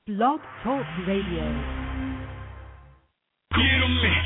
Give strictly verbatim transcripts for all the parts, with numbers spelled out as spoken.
Blog Talk Radio. Hey,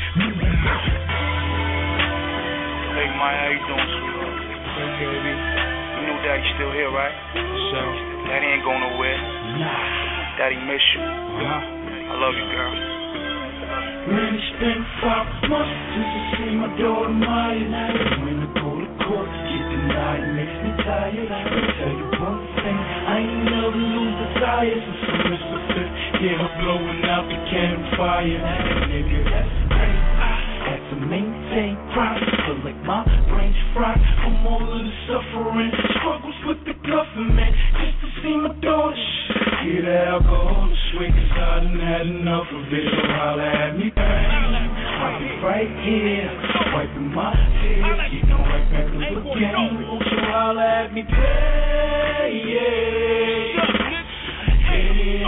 Maya, how you doing, sweetheart? Hey, baby. You know Daddy's still here, right? So? Daddy ain't going nowhere. Nah. Daddy miss you. Uh-huh. I love you, girl. Man, it's been five months since I see my daughter Maya. When I go to court, get denied, makes me tired. I'll tell you one thing, I ain't never lose desire since I missed the fifth. Yeah, I'm blowing out the campfire. And nigga, that's great. I had to maintain pride, feel like my brain's fried from all of the suffering, struggles with the government, just to see my daughter. Get alcohol to sweet, cause I done had enough of it. So holla at me, bang. I'll be right here, wiping my tears, getting right back to the game. Won't you holla at me, bang? Yeah, yeah,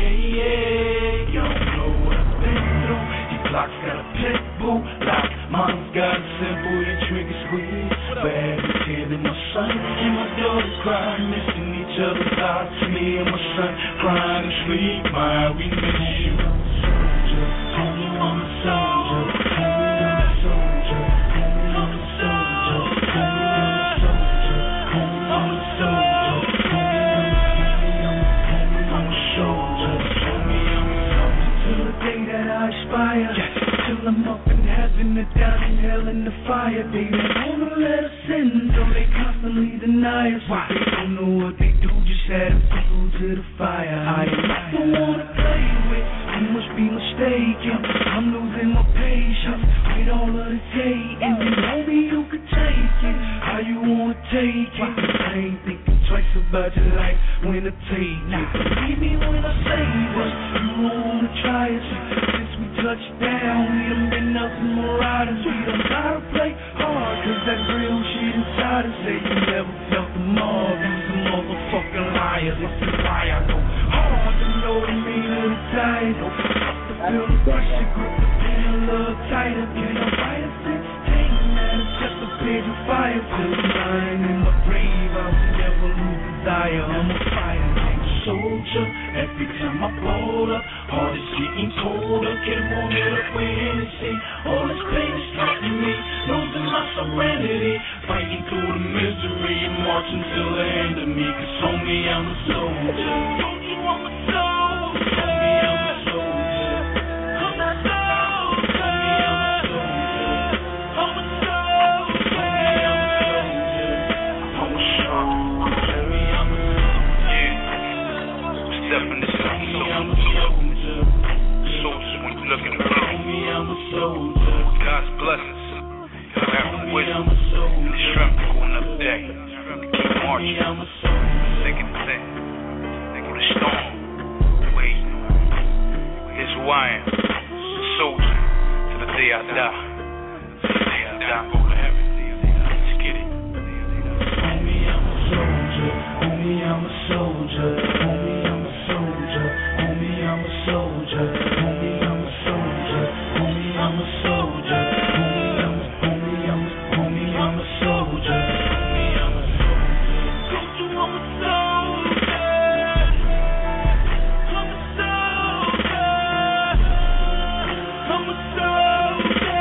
yeah. You don't know what I've been through. Your clock's got a pit bull lock, mine's got a simple, your trigger squeeze. But every tear that my son and my daughter cry, missing each other's eyes. Me and my son crying and sleep, my we miss you. Soldier, homie, I'm a soldier. Homie, I'm a soldier. Homie, I'm a soldier. Homie, I'm a soldier. Homie, I'm a soldier. Homie, I'm a soldier. Homie, I'm a soldier. Till the day that I expire. Till I'm up in heaven and down in hell in the fire. They don't wanna let us in, so they constantly deny us. Why? They don't know what they do, just add fuel to the fire. I am not the one to play with, you must be mistaken. I'm losing my patience with all of this hate, and you know me, you could take it. How you wanna take it? I ain't thinking twice about your life when I take it. Believe me when I say this, you don't wanna try it. Since we touched down, we done been up some riders. We done gotta play hard, cause that real shit inside us. Say you never felt the mob, you's a motherfucking liar. This is why I go hard to know the meaning of the title. To feel the pressure, grip the pen a little tighter. Can I write a sixteen, man? It's just a page of fire. Till I'm lying in my grave, I will never lose desire. I'm a fighter, I'm a soldier. Every time I pull up, heart is getting colder. Can't warm it up with Hennessy. All this pain is threatening me, losing my serenity. Fighting through the misery and marching till the end of me. Cause homie, I'm a soldier. Told you I'm a soldier. Homie, I'm a soldier. I'm a soldier. Homie, I'm a soldier. I'm a soldier. Homie, I'm a soldier. I'm a soldier. Homie, I'm a soldier. Yeah. Step in the sun, soldier. Soldier when you look in the room. Homie, I'm a soldier. God's blessings. Have wisdom and strength to go another day. Keep marching. Thick and thin. Through the storm. Wait. Here's who I am. A soldier. To the day I die. To the day I die. Go to heaven. Let's get it. Homie, I'm a soldier. Homie, I'm a soldier. Homie, I'm a soldier. Homie, I'm a soldier. Homie, I'm a soldier. Homie, I'm a soldier. I'm a soldier. Homie, I'm a soldier. Told you I'm a soldier. I'm a soldier. I'm a soldier.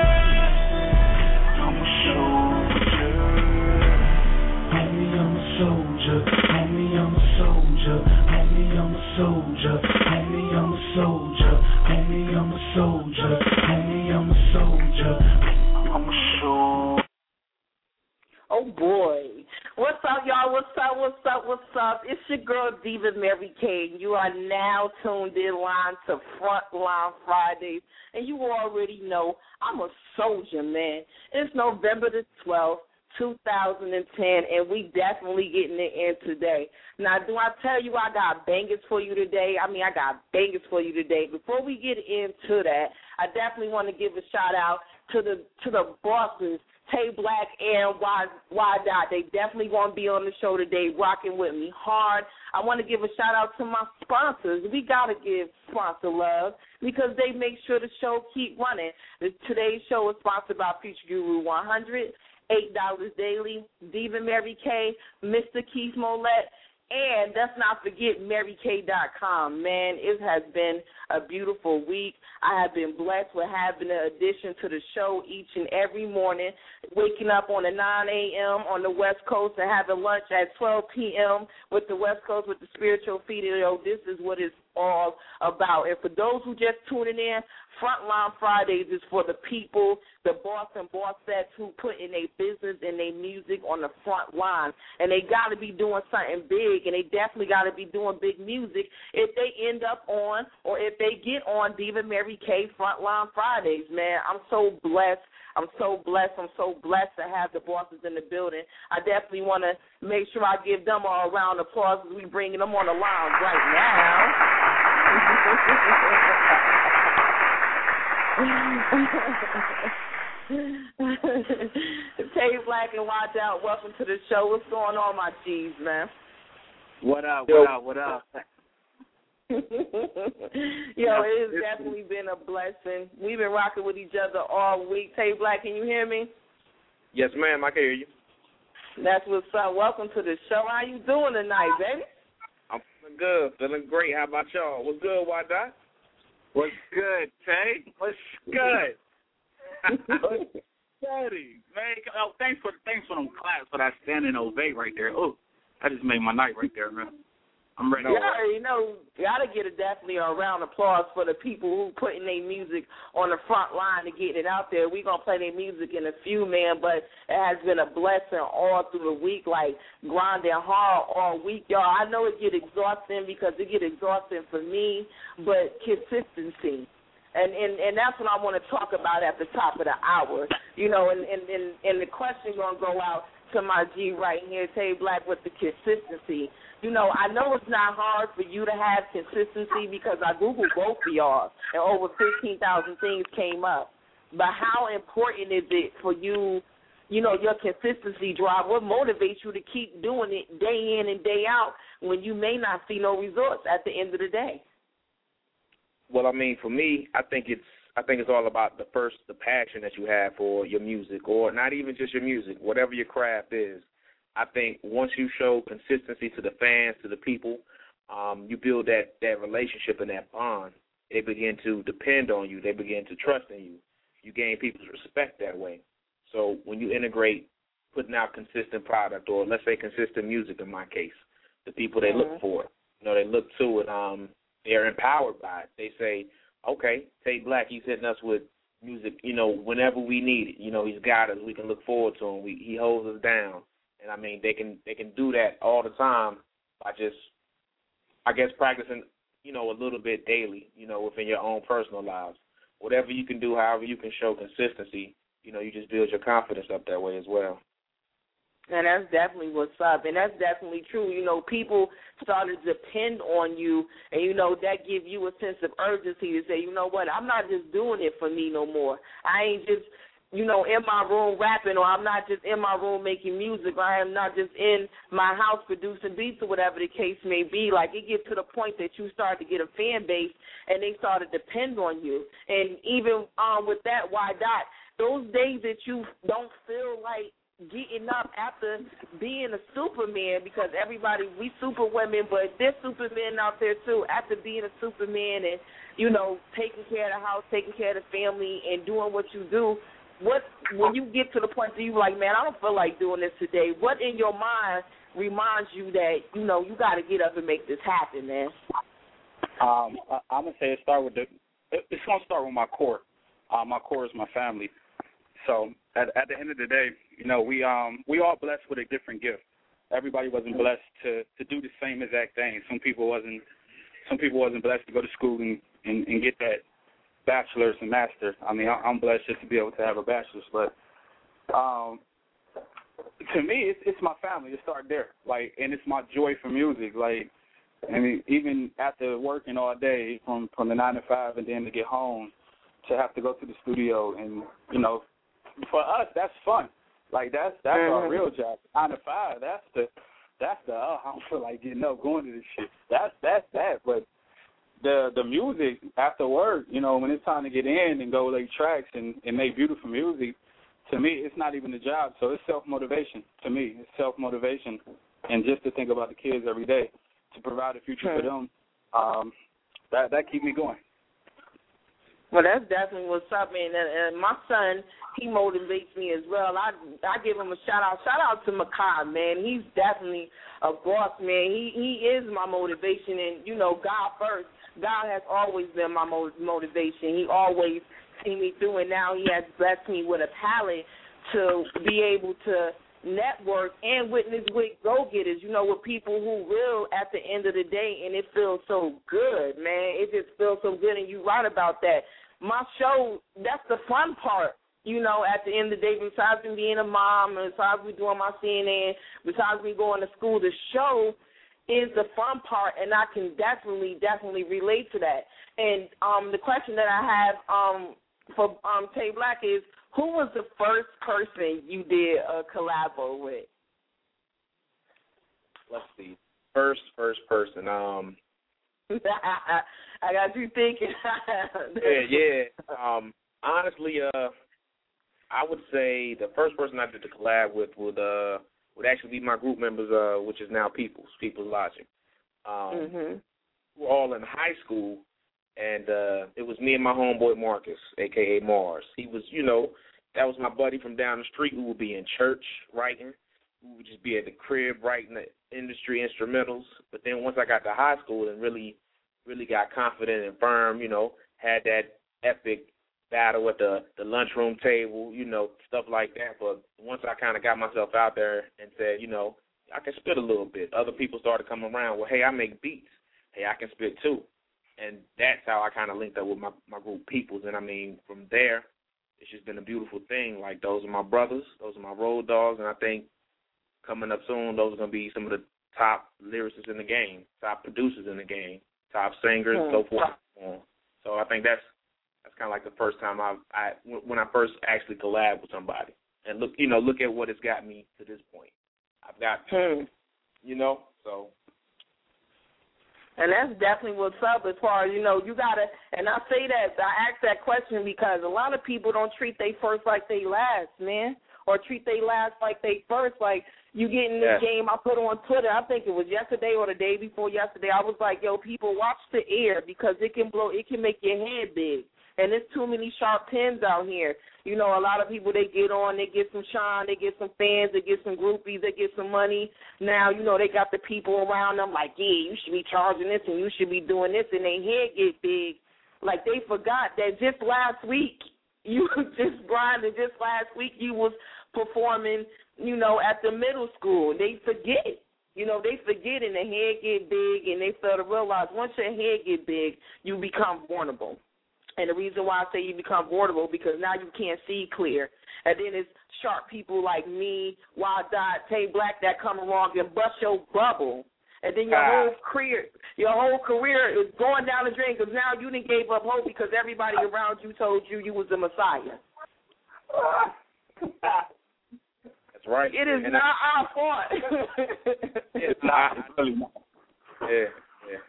I'm a soldier. Homie, I'm a soldier. Homie, I'm a soldier. Homie, I'm a soldier. Homie, I'm a soldier. Homie, I'm a soldier. Homie, I'm a soldier. I'm a soldier. Oh, boy. What's up, y'all? What's up, what's up, what's up? It's your girl, Diva Mary Kay. You are now tuned in line to Frontline Fridays, and you already know I'm a soldier, man. It's November the twelfth, two thousand ten, and we definitely getting it in today. Now, do I tell you I got bangers for you today? I mean, I got bangers for you today. Before we get into that, I definitely want to give a shout-out to the to the bosses, Tay Black and Y, y Dot. They definitely want to be on the show today, rocking with me hard. I want to give a shout-out to my sponsors. We got to give sponsor love because they make sure the show keep running. Today's show is sponsored by Future Guru one hundred, eight dollars Daily, Diva Mary Kay, Mister Keith Mollett, And let's not forget Mary Kay dot com. Man, it has been a beautiful week. I have been blessed with having an addition to the show each and every morning, waking up on a nine a.m. on the West Coast and having lunch at twelve p.m. with the West Coast with the Spiritual Feeder. This is what it's all about. And for those who just tuning in, Frontline Fridays is for the people, the boss and bossettes who put in their business and their music on the front line. And they got to be doing something big, and they definitely got to be doing big music if they end up on or if they get on Diva Mary Kay Frontline Fridays, man. I'm so blessed. I'm so blessed. I'm so blessed to have the bosses in the building. I definitely want to make sure I give them all a round of applause as we bringing them on the line right now. Tay Black and Watch Out, welcome to the show. What's going on, my G's, man? What up, what up, what up? Yo, it has definitely been a blessing. We've been rocking with each other all week. Tay Black, can you hear me? Yes, ma'am, I can hear you. That's what's up. Welcome to the show. How you doing tonight, baby? I'm feeling good, feeling great. How about y'all? What's good, Y-Dot? What's good, Tay? What's good? What's good, man? Oh, thanks for thanks for them claps for that standing ovation right there. Oh, that just made my night right there, man. I'm ready. Yeah, you know, gotta get a definitely a round of applause for the people who putting their music on the front line to get it out there. We're gonna play their music in a few, man, but it has been a blessing all through the week, like grinding hard all week, y'all. I know it get exhausting because it get exhausting for me, but consistency. And, and and that's what I want to talk about at the top of the hour. You know, and, and, and, and the question going to go out to my G right here, Tay Black, with the consistency. You know, I know it's not hard for you to have consistency because I Googled both of y'all, and over fifteen thousand things came up. But how important is it for you, you know, your consistency drive? What motivates you to keep doing it day in and day out when you may not see no results at the end of the day? Well, I mean, for me, I think it's I think it's all about the first the passion that you have for your music, or not even just your music, whatever your craft is. I think once you show consistency to the fans, to the people, um, you build that, that relationship and that bond. They begin to depend on you. They begin to trust in you. You gain people's respect that way. So when you integrate putting out consistent product, or let's say consistent music in my case, the people they mm-hmm. look for it, you know, they look to it. Um, they're empowered by it. They say, okay, Tay Black, he's hitting us with music, you know, whenever we need it. You know, he's got us. We can look forward to him. We, he holds us down. And, I mean, they can they can do that all the time by just, I guess, practicing, you know, a little bit daily, you know, within your own personal lives. Whatever you can do, however you can show consistency, you know, you just build your confidence up that way as well. And that's definitely what's up, and that's definitely true. You know, people start to depend on you, and, you know, that give you a sense of urgency to say, you know what, I'm not just doing it for me no more. I ain't just, you know, in my room rapping, or I'm not just in my room making music, or I am not just in my house producing beats, or whatever the case may be. Like, it gets to the point that you start to get a fan base, and they start to depend on you. And even um, with that, why not? Those days that you don't feel like getting up after being a Superman, because everybody, we super women, but there's Supermen out there too, after being a Superman and, you know, taking care of the house, taking care of the family, and doing what you do, what, when you get to the point that you're like, man, I don't feel like doing this today, what in your mind reminds you that, you know, you got to get up and make this happen, man? Um, I, I'm going to say it start with the, it's going to start with my core. Uh, my core is my family. So at, at the end of the day, you know, we um we all blessed with a different gift. Everybody wasn't blessed to, to do the same exact thing. Some people wasn't some people wasn't blessed to go to school and, and, and get that bachelor's and master. I mean, I'm blessed just to be able to have a bachelor's, but um, to me, it's, it's my family. It started there, like, and it's my joy for music. Like, I mean, even after working all day from from the nine to five, and then to get home, to have to go to the studio, and you know. For us, that's fun. Like, that's that's mm-hmm. our real job. Nine to five, that's the, that's the, oh, I don't feel like getting up, going to this shit. That's, that's that. But the the music, after work, you know, when it's time to get in and go lay tracks and, and make beautiful music, to me, it's not even a job. So it's self-motivation to me. It's self-motivation and just to think about the kids every day, to provide a future hmm. for them, um, that that keep me going. Well, that's definitely what's up, man. And, and my son, he motivates me as well. I I give him a shout out. Shout out to Makai, man. He's definitely a boss, man. He he is my motivation, and you know, God first. God has always been my mo- motivation. He always seen me through, and now He has blessed me with a talent to be able to network and witness with go-getters, you know, with people who will at the end of the day, and it feels so good, man. It just feels so good, and you're right about that. My show, that's the fun part, you know, at the end of the day, besides me being a mom, besides me doing my C N N, besides me going to school, the show is the fun part, and I can definitely, definitely relate to that. And um, the question that I have um, for um, Tay Black is, who was the first person you did a collabo with? Let's see. First, first person. Um, I got you thinking. yeah, yeah. Um, honestly, uh, I would say the first person I did the collab with would uh would actually be my group members, uh, which is now People's People's Logic. Um, mm-hmm. We were all in high school. And uh, it was me and my homeboy Marcus, a k a. Mars. He was, you know, that was my buddy from down the street. We would be in church writing. We would just be at the crib writing the industry instrumentals. But then once I got to high school and really, really got confident and firm, you know, had that epic battle at the, the lunchroom table, you know, stuff like that. But once I kind of got myself out there and said, you know, I can spit a little bit, other people started coming around. Well, hey, I make beats. Hey, I can spit too. And that's how I kind of linked up with my, my group Peoples. And, I mean, from there, it's just been a beautiful thing. Like, those are my brothers. Those are my road dogs. And I think coming up soon, those are going to be some of the top lyricists in the game, top producers in the game, top singers, mm-hmm. so forth. So I think that's that's kind of like the first time I, I when I first actually collabed with somebody. And, look, you know, look at what it's got me to this point. I've got, hmm. you know, so. And that's definitely what's up as far as, you know, you got to, and I say that, I ask that question because a lot of people don't treat they first like they last, man, or treat they last like they first. Like, you get in this yeah. game, I put on Twitter, I think it was yesterday or the day before yesterday, I was like, yo, people, watch the air because it can blow, it can make your head big. And there's too many sharp pins out here. You know, a lot of people, they get on, they get some shine, they get some fans, they get some groupies, they get some money. Now, you know, they got the people around them like, yeah, you should be charging this and you should be doing this, and their head get big. Like, they forgot that just last week, you just grinding, just last week you was performing, you know, at the middle school. They forget. You know, they forget and the head get big, and they fail to realize once your head get big, you become vulnerable. And the reason why I say you become vulnerable because now you can't see clear. And then it's sharp people like me, Wild Dot, Tay Black that come along and bust your bubble. And then your whole career, your whole career is going down the drain because now you done gave up hope because everybody around you told you you was the Messiah. That's right. It is and not I, our fault. It's not. Yeah, yeah.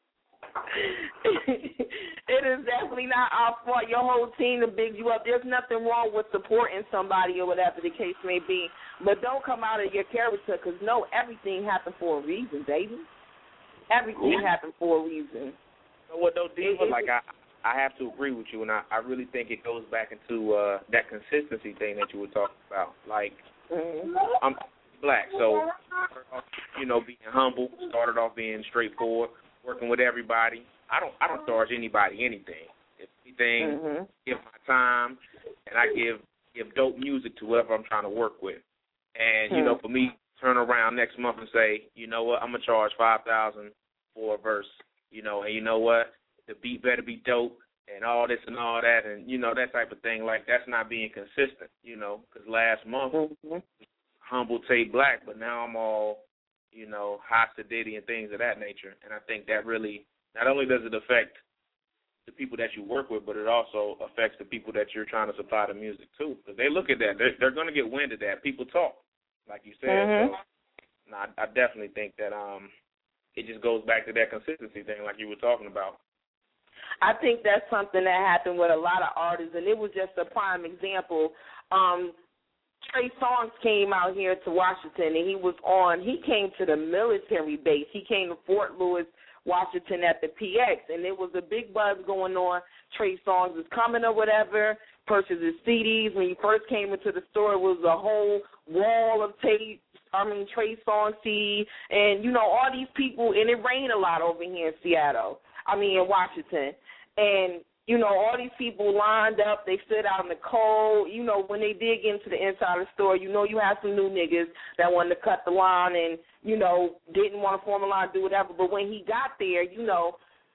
It is definitely not our fault. Your whole team to big you up. There's nothing wrong with supporting somebody or whatever the case may be. But don't come out of your character because, no, everything happened for a reason, baby. Everything Ooh. happened for a reason. You know what, though, Diva? Like, I, I have to agree with you, and I, I really think it goes back into uh, that consistency thing that you were talking about. Like, mm-hmm. I'm black, so, you know, being humble, started off being straightforward, working with everybody. I don't I don't charge anybody anything. If anything, mm-hmm. give my time, and I give give dope music to whoever I'm trying to work with. And, mm-hmm. you know, for me, turn around next month and say, you know what, I'm going to charge five thousand dollars for a verse, you know, and you know what, the beat better be dope and all this and all that, and, you know, that type of thing. Like, that's not being consistent, you know, because last month, mm-hmm. humble Tay Black, but now I'm all, you know, hot to Diddy and things of that nature. And I think that really, not only does it affect the people that you work with, but it also affects the people that you're trying to supply the music to. Because they look at that. They're, they're going to get wind of that. People talk, like you said. Mm-hmm. So no, I, I definitely think that um, it just goes back to that consistency thing like you were talking about. I think that's something that happened with a lot of artists, and it was just a prime example. Um, Trey Songz came out here to Washington, and he was on, he came to the military base. He came to Fort Lewis, Washington at the P X, and there was a big buzz going on. Trey Songz is coming or whatever, purchases C Ds. When he first came into the store, it was a whole wall of tape. I mean, Trey Songz C D, and, you know, all these people, and it rained a lot over here in Seattle, I mean, in Washington. And, you know, all these people lined up, they stood out in the cold. You know, when they did get into the inside of the store, you know you had some new niggas that wanted to cut the line and, you know, didn't want to form a line, do whatever. But when he got there, you know,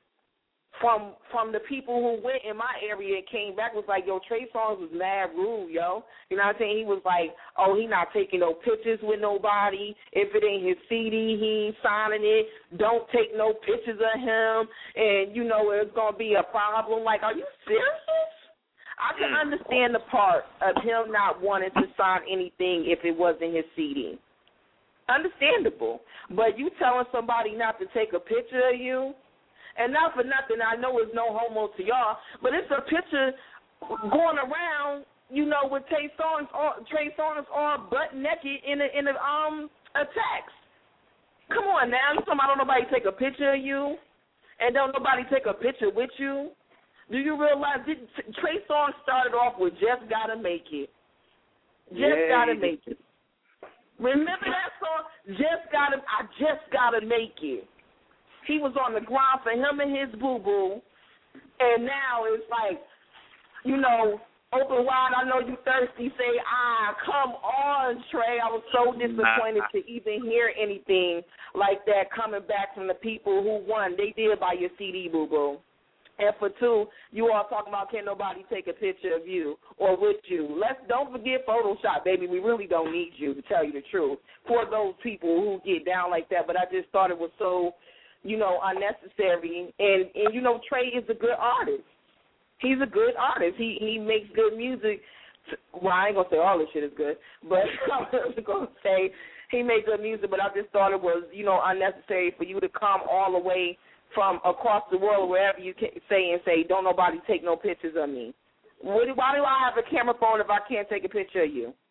From from the people who went in my area and came back was like, yo, Trey Songz was mad rude, yo. You know what I'm saying? He was like, oh, he not taking no pictures with nobody. If it ain't his C D, he ain't signing it. Don't take no pictures of him. And, you know, it's going to be a problem. Like, are you serious? I can understand the part of him not wanting to sign anything if it wasn't his C D. Understandable. But you telling somebody not to take a picture of you? And not for nothing, I know it's no homo to y'all, but it's a picture going around, you know, with Trey Songz, Trey Songz all butt naked in a in a um a text. Come on now, you talking about don't nobody take a picture of you, and don't nobody take a picture with you? Do you realize did, Trey Songz started off with "Just Gotta Make It"? Just yeah, gotta make it. Remember that song? Just gotta, I just gotta make it. He was on the ground for him and his boo-boo, and now it's like, you know, open wide, I know you thirsty, say, ah, come on, Trey. I was so disappointed to even hear anything like that coming back from the people who, one, they did buy your C D, boo-boo. And for two, you all talking about can't nobody take a picture of you or with you. Let's don't forget Photoshop, baby. We really don't need you, to tell you the truth, for those people who get down like that. But I just thought it was so, you know, unnecessary. And, and you know, Trey is a good artist. He's a good artist. He he makes good music. Well, I ain't going to say all this shit is good, but I'm going to say he makes good music, but I just thought it was, you know, unnecessary for you to come all the way from across the world, wherever you can say and say, don't nobody take no pictures of me. What do, why do I have a camera phone if I can't take a picture of you?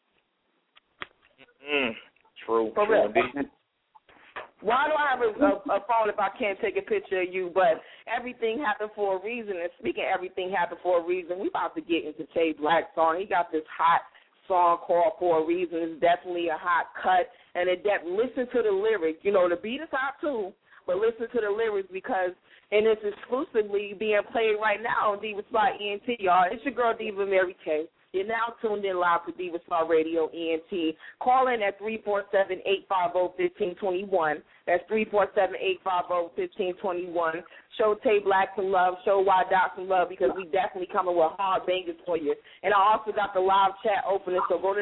Mm, true. For true real. Why do I have a, a, a phone if I can't take a picture of you? But everything happened for a reason. And speaking of everything happened for a reason, we about to get into Tay Black's song. He got this hot song called For a Reason. It's definitely a hot cut. And it de- listen to the lyrics. You know, the beat is hot too, but listen to the lyrics because, and it's exclusively being played right now on Diva Spot E N T, y'all. It's your girl, Diva Mary K. You're now tuned in live to Diva Spot Radio E N T. Call in at three four seven, eight five zero, one five two one. That's three four seven, eight five zero, one five two one. Show Tay Black some love. Show Y Dot some love because we definitely coming with hard bangers for you. And I also got the live chat opening, so go to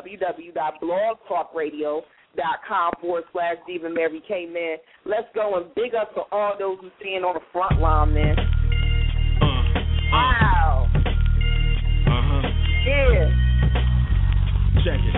www.blogtalkradio.com forward slash Diva Mary K, man. Let's go and big up to all those who stand on the front line, man. Uh, uh, wow. Uh-huh. Yeah. Check it.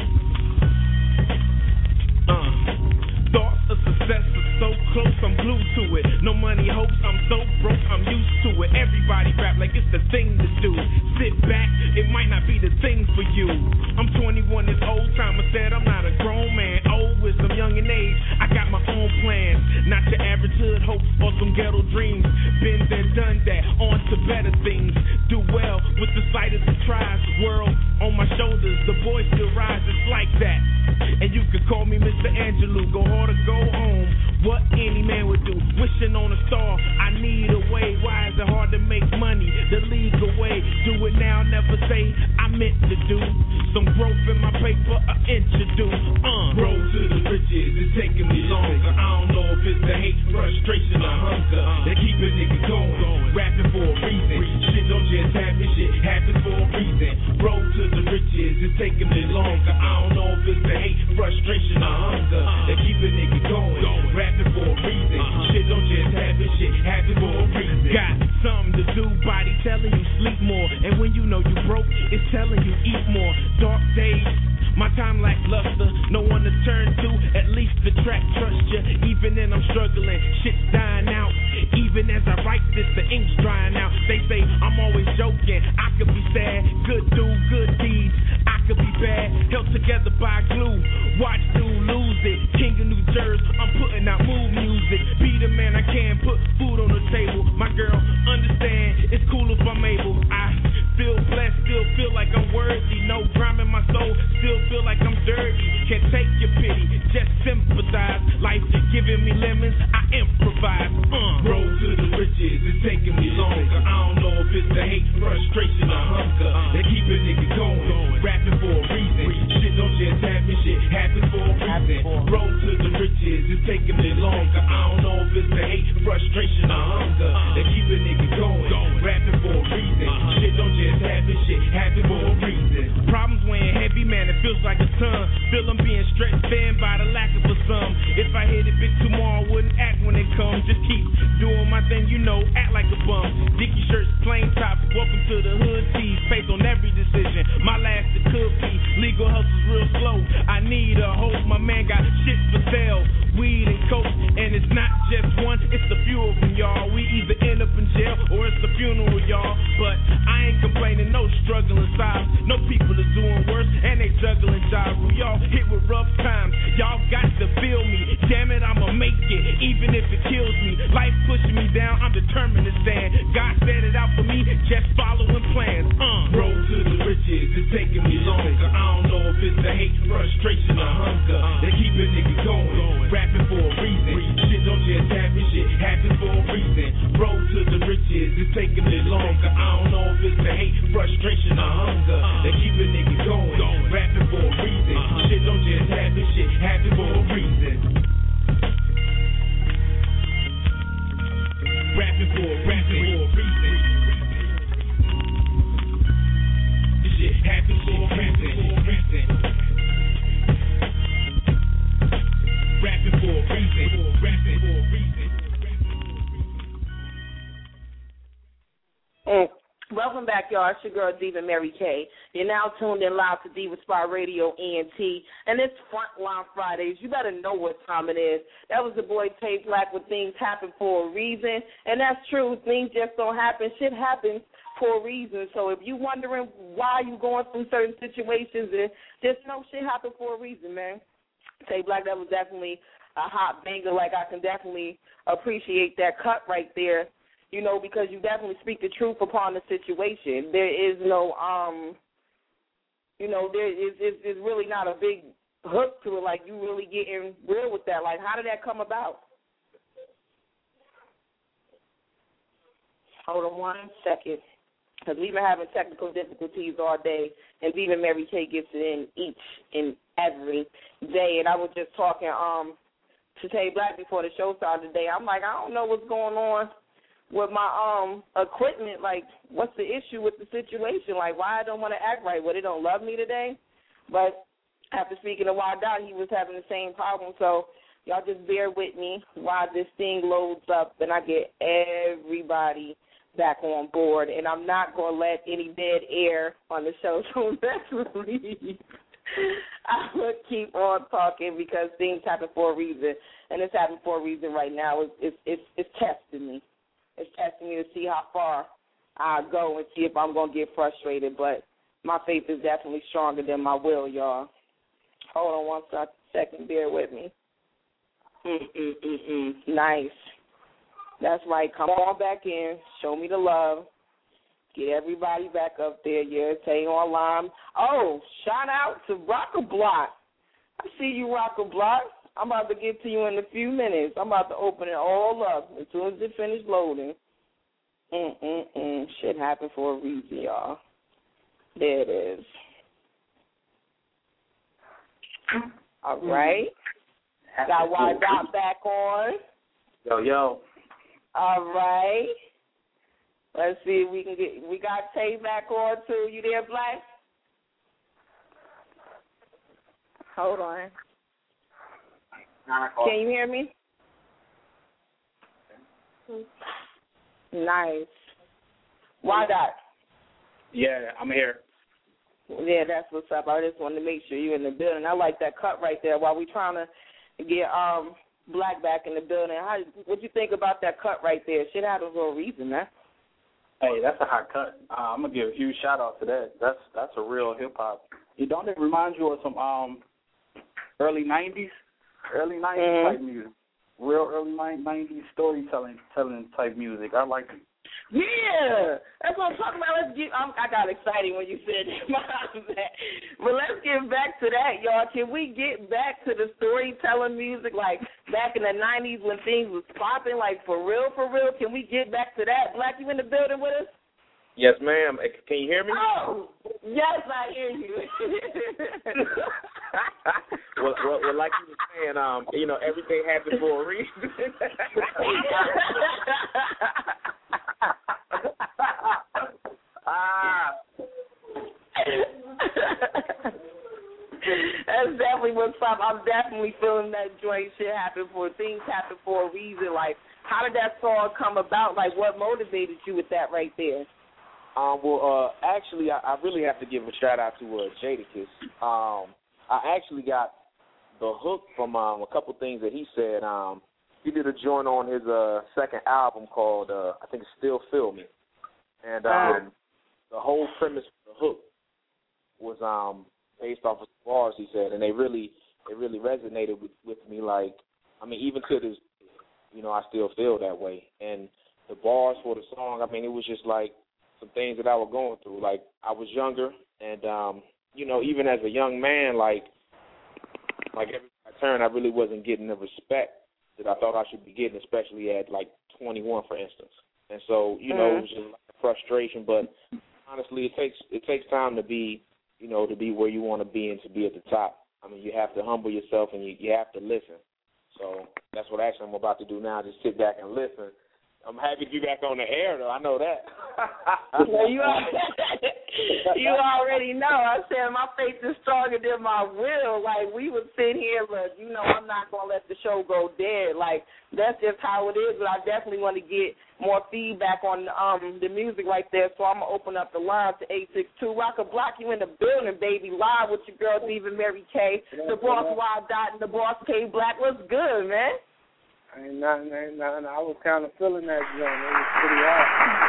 Uh, thoughts of success are so close, I'm glued to it. No money hopes, I'm so broke, I'm used to it. Everybody rap like it's the thing to do. Sit back, it might not be the thing for you. I'm twenty-one, this old timer said I'm not a grown man. Old wisdom, young in age, I got my own plans. Not your average hood hopes or some ghetto dreams. Been there, done that, on to better things. Do well with the slightest of tries. World on my shoulders, the boy still rise, it's like that. And you could call me Mister Angelou, go hard or go home. What any man would do, wishing on a star, I need a way. Why is it hard to make money the legal way? Do it now, never say I meant to do. Some growth in my paper, an inch or do. Uh. Road to the riches, it's taking me longer. I don't know if it's the hate, frustration, or hunger that keep a nigga going. Rapping for a reason, shit don't just happen, shit happens for a reason. Road to the riches, it's taking me longer. I don't know if it's the hate, frustration, or hunger that keep a nigga going. Rapping for a reason, shit don't just happen, shit happens for a reason. Got something to do, body telling you sleep more. And when you know you broke, it's telling you eat more. Dark days, my time lackluster, shit happened for a reason. Problems weighing heavy, man, it feels like a ton. Feel I'm being stretched thin by the lack of a sum. If I hit it big tomorrow, I wouldn't act when it comes. Just keep doing my thing, you know, act like a bum. Dicky shirts, plain tops, welcome to the hood tees. Faith on every decision, my last it could be. Legal hustle's real slow, I need a hope. My man got shit for sale, weed and coke. And it's not just one, it's a few of them, y'all. We either end up in jail or it's a funeral, y'all. But I ain't complaining, no struggling sides. No people is doing worse and they juggling jobs. We all hit with rough times, y'all got to feel me. Damn it, I'ma make it, even if it kills me. Life pushing me down, I'm determined to stand. God set it out for me, just following plans. Uh. Road to the riches, it's taking me longer. I don't know if it's the hate, frustration, or hunger that keep a nigga going. Rapping for a reason, shit don't just happen, shit happen for a reason. Road to the riches, it's taking me longer. I don't know if it's the hate, frustration, or hunger that keep a nigga going. Rapping for a reason, shit don't just happen, shit happen for a reason. Rapping for a rapping for a reason. This shit happens for a reason. Rapping for a reason. Rapping for a reason. Mm. Welcome back, y'all. It's your girl, Diva Mary K. You're now tuned in live to Diva Spot Radio, E N T, and it's Frontline Fridays. You better know what time it is. That was the boy Tay Black with Things Happen for a Reason, and that's true. Things just don't happen. Shit happens for a reason. So if you're wondering why you're going through certain situations, and just know shit happened for a reason, man. Tay Black, that was definitely a hot banger. Like, I can definitely appreciate that cut right there. You know, because you definitely speak the truth upon the situation. There is no, um, you know, there is is, is really not a big hook to it. Like, you really getting real with that. Like, how did that come about? Hold on one second, because we've been having technical difficulties all day, and even Mary Kay gets it in each and every day. And I was just talking um to Tay Black before the show started today. I'm like, I don't know what's going on with my um equipment. Like, what's the issue with the situation? Like, why I don't want to act right? Well, they don't love me today? But after speaking to Wild Out, he was having the same problem. So y'all just bear with me while this thing loads up and I get everybody back on board. And I'm not going to let any dead air on the show. So definitely I would keep on talking because things happen for a reason. And it's happening for a reason right now. It's, it's, it's, it's testing me. It's testing me to see how far I go and see if I'm going to get frustrated. But my faith is definitely stronger than my will, y'all. Hold on one second. Bear with me. Mm-mm-mm-mm. Nice. That's right. Come on back in. Show me the love. Get everybody back up there. Yeah, stay online. Oh, shout out to Rocker Block. I see you, Rocker Block. I'm about to get to you in a few minutes. I'm about to open it all up as soon as it finishes loading. Mm-mm-mm. Shit happened for a reason, y'all. There it is. All right. Got Y Dot back on. Yo, yo. All right. Let's see if we can get, we got Tay back on too. You there, Black? Hold on. Can you hear me? Nice. Why not? Yeah, I'm here. Yeah, that's what's up. I just wanted to make sure you're in the building. I like that cut right there while we trying to get um Black back in the building. How what you think about that cut right there? Shit happens for a reason, man. Hey, that's a hot cut. Uh, I'm gonna give a huge shout out to that. That's that's a real hip hop. You don't it remind you of some um early nineties, early nineties mm-hmm. type music, real early nineties storytelling, telling type music. I like it. Yeah, that's what I'm talking about. Let's get. I'm, I got excited when you said that. But let's get back to that, y'all. Can we get back to the storytelling music, like back in the nineties when things was popping, like for real, for real? Can we get back to that? Black, you in the building with us? Yes, ma'am. Can you hear me? Oh, yes, I hear you. well, well, well, like you were saying, um, you know, everything happens for a reason. ah, what's up? I'm definitely feeling that joint. Shit happen for things happen for a reason. Like, how did that song come about? Like, what motivated you with that right there? Um, well, uh, actually, I, I really have to give a shout out to uh, Jadakiss. Um, I actually got the hook from um, a couple things that he said. Um, he did a joint on his uh, second album called, uh, I think, it's Still Feel Me, and um, uh, the whole premise of the hook was um, based off of the bars he said, and they really, they really resonated with, with me. Like, I mean, even to this, you know, I still feel that way. And the bars for the song, I mean, it was just like some things that I was going through. Like, I was younger, and, um, you know, even as a young man, like, like every time I turned, I really wasn't getting the respect that I thought I should be getting, especially at, like, twenty-one, for instance. And so, you know, mm-hmm. it was just like frustration. But honestly, it takes it takes time to be, you know, to be where you want to be and to be at the top. I mean, you have to humble yourself, and you, you have to listen. So that's what actually I'm about to do now, just sit back and listen. I'm happy to be back on the air, though. I know that. Yeah, you, you already know. I said my faith is stronger than my will. Like, we would sit here, but, you know, I'm not going to let the show go dead. Like, that's just how it is, but I definitely want to get more feedback on um, the music right there, so I'm going to open up the line to eight six two. Rock a Block, you in the building, baby, live with your girl, Diva Mary K, the Boss Y Dot, and the Boss K Black. What's good, man? Ain't nothing, ain't nothing. I was kind of feeling that joint. It was pretty hot.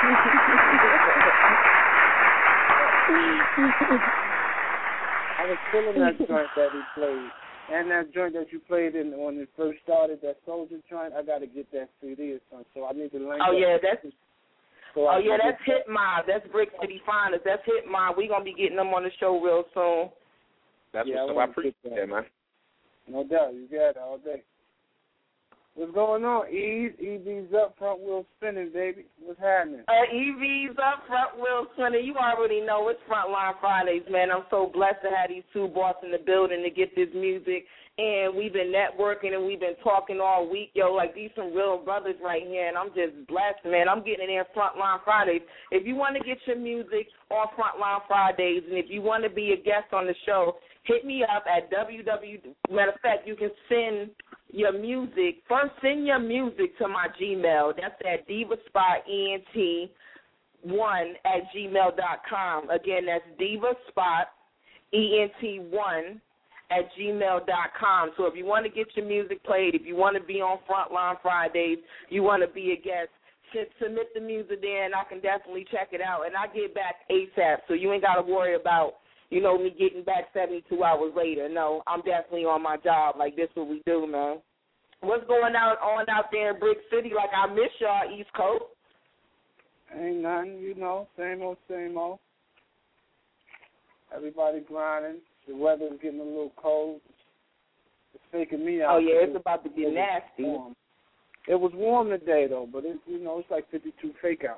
I was feeling that joint that he played. And that joint that you played in when it first started, that Soldier joint, I got to get that C D or something. So I need to link Oh, up. yeah, that's... So oh, yeah, that's Hit Mob. That's Brick City Finest. That's Hit Mob. We're going to be getting them on the show real soon. That's yeah, what's up. I appreciate that, man. No doubt. You got it all day. What's going on, Eve? E V's up, front wheel spinning, baby. What's happening? Uh, E V's up, front wheel spinning. You already know it's Frontline Fridays, man. I'm so blessed to have these two boss in the building to get this music. And we've been networking and we've been talking all week, yo. Like, these some real brothers right here, and I'm just blessed, man. I'm getting it in Frontline Fridays. If you want to get your music on Frontline Fridays, and if you want to be a guest on the show, hit me up at www. Matter of fact, you can send your music. First, send your music to my Gmail. That's at divaspot ent one at gmail dot com. Again, that's divaspot ent one at gmail dot com. So if you want to get your music played, if you want to be on Frontline Fridays, you want to be a guest, submit the music there, and I can definitely check it out. And I get back ASAP, so you ain't got to worry about, you know, me getting back seventy-two hours later. No, I'm definitely on my job. Like, this is what we do, man. What's going on, on out there in Brick City? Like, I miss y'all, East Coast. Ain't nothing, you know, same old, same old. Everybody grinding. The weather's getting a little cold. It's faking me out. Oh, yeah, it's about to get nasty. Warm. It was warm today, though, but, it's, you know, it's like fifty-two fake out.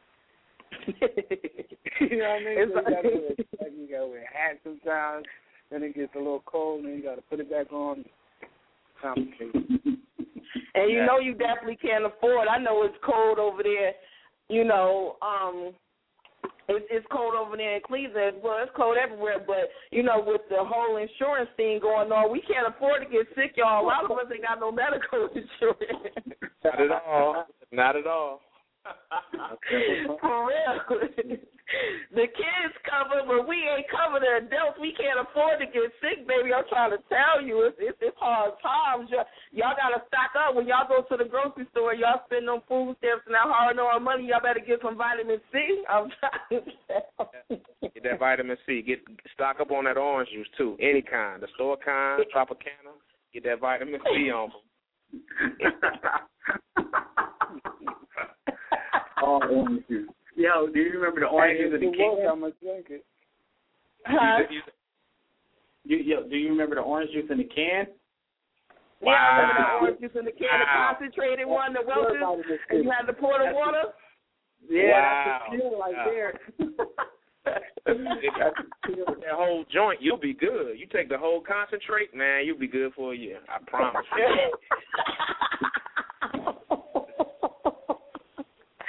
You know what I mean? It's so like, you, gotta wear, like, you gotta wear a hat sometimes, then it gets a little cold, and then you got to put it back on. Complicated. And you yeah. know you definitely can't afford. I know it's cold over there, you know, um, it, it's cold over there in Cleveland. Well, it's cold everywhere, but, you know, with the whole insurance thing going on, we can't afford to get sick, y'all. A lot of us ain't got no medical insurance. Not at all. Not at all. For real. The kids cover, but we ain't cover the adults. We can't afford to get sick, baby. I'm trying to tell you, it's, it's, it's hard times. Y'all, y'all got to stock up. When y'all go to the grocery store, y'all spend them food stamps and that hard-earned money, y'all better get some vitamin C. I'm trying to tell you. Get that vitamin C. Get stock up on that orange juice, too. Any kind. The store kind, Tropicana. Get that vitamin C on them. All orange juice. Yo, do you remember the orange juice in the can? I'm gonna drink it. Huh? You, yo, do you remember the orange juice in the can? Yeah, I remember the orange juice in the can, the concentrated one, the Welch's, and you had to pour the water. Yeah, wow. that's the feel right wow. there. That whole joint, you'll be good. You take the whole concentrate, man, you'll be good for a year. I promise you.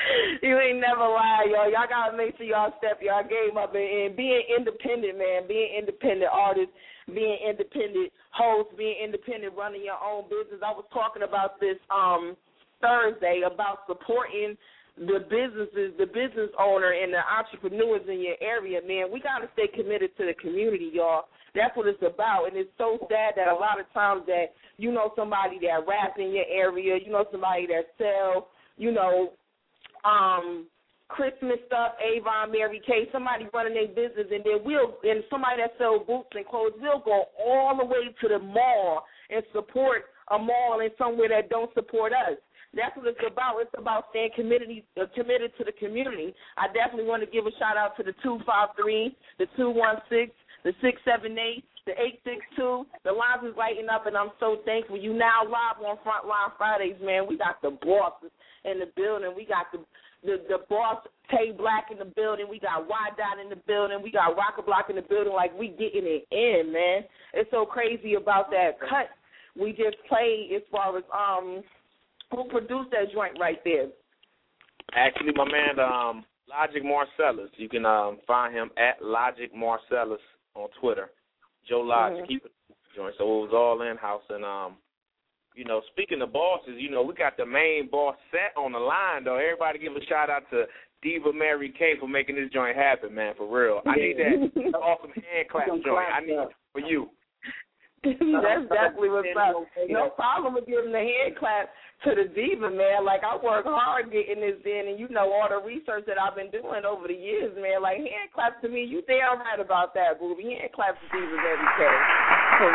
You ain't never lie, y'all. Y'all got to make sure y'all step y'all game up. And, and being independent, man, being independent artists, being independent hosts, being independent, running your own business. I was talking about this um Thursday about supporting the businesses, the business owner and the entrepreneurs in your area, man. We got to stay committed to the community, y'all. That's what it's about. And it's so sad that a lot of times that you know somebody that rap in your area, you know somebody that sell, you know, um, Christmas stuff, Avon, Mary Kay, somebody running their business, and then we'll, and somebody that sells boots and clothes, we'll go all the way to the mall and support a mall in somewhere that don't support us. That's what it's about. It's about staying committed, uh, committed to the community. I definitely want to give a shout-out to the two five three, the two one six, the six seven eight, the eight six two. The lines is lighting up, and I'm so thankful. You now live on Frontline Fridays, man. We got the bosses in the building. We got the the, the boss, Tay Black, in the building. We got Y-Dot in the building. We got Rocker Block in the building. Like, we getting it in, man. It's so crazy about that cut we just played as far as um who produced that joint right there. Actually, my man, um, Logic Marcellus. You can um, find him at Logic Marcellus on Twitter. Joe Logic, Mm-hmm. he produced the joint. So it was all in-house. And, um, you know, speaking of bosses, you know, we got the main boss set on the line, though. Everybody give a shout-out to Diva Mary Kay for making this joint happen, man, for real. I need that awesome hand clap joint. I need it for you. That's definitely what's up. No problem with giving the hand clap to the Diva, man. Like, I work hard getting this in, and you know all the research that I've been doing over the years, man. Like, hand claps to me, you damn right about that, booby. Hand claps to Diva every day. For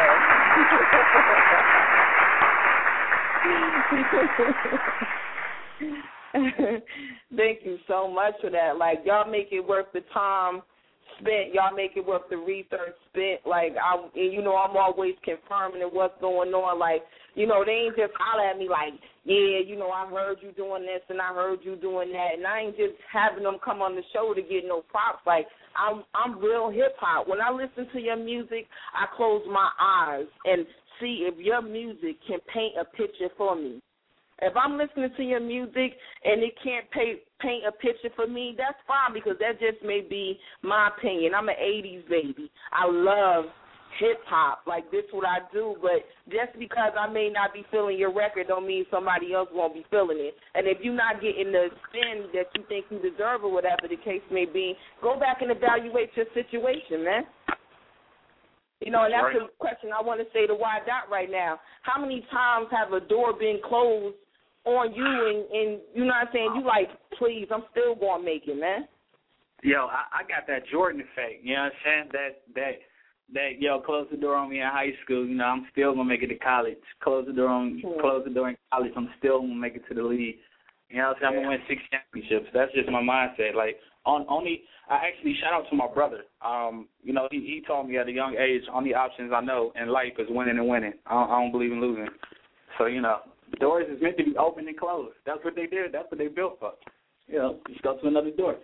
real. Thank you so much for that. Like, y'all make it worth the time spent. Y'all make it worth the research spent. Like, I, and you know, I'm always confirming what's going on. Like, you know, they ain't just holler at me like, yeah, you know, I heard you doing this and I heard you doing that, and I ain't just having them come on the show to get no props. Like, I'm I'm real hip hop. When I listen to your music, I close my eyes and see if your music can paint a picture for me. If I'm listening to your music and it can't pay, paint a picture for me, that's fine, because that just may be my opinion. I'm an eighties baby. I love hip-hop. Like, this is what I do. But just because I may not be feeling your record don't mean somebody else won't be feeling it. And if you're not getting the spin that you think you deserve or whatever the case may be, go back and evaluate your situation, man. You know, and that's right. The question I want to say to Y-Dot right now. How many times have a door been closed on you and, and you know what I'm saying, you like, please, I'm still going to make it, man? Yo, I, I got that Jordan effect, you know what I'm saying? That, that, that, yo, close the door on me in high school, you know, I'm still going to make it to college. Close the door on mm-hmm. close the door in college, I'm still going to make it to the league. You know what I'm saying? I'm going to win six championships. That's just my mindset. Like, on only, I actually shout out to my brother. Um, you know, he, he told me at a young age, only options I know in life is winning and winning. I don't, I don't believe in losing. So, you know, the doors is meant to be open and closed. That's what they did. That's what they built for. You know, just go to another door.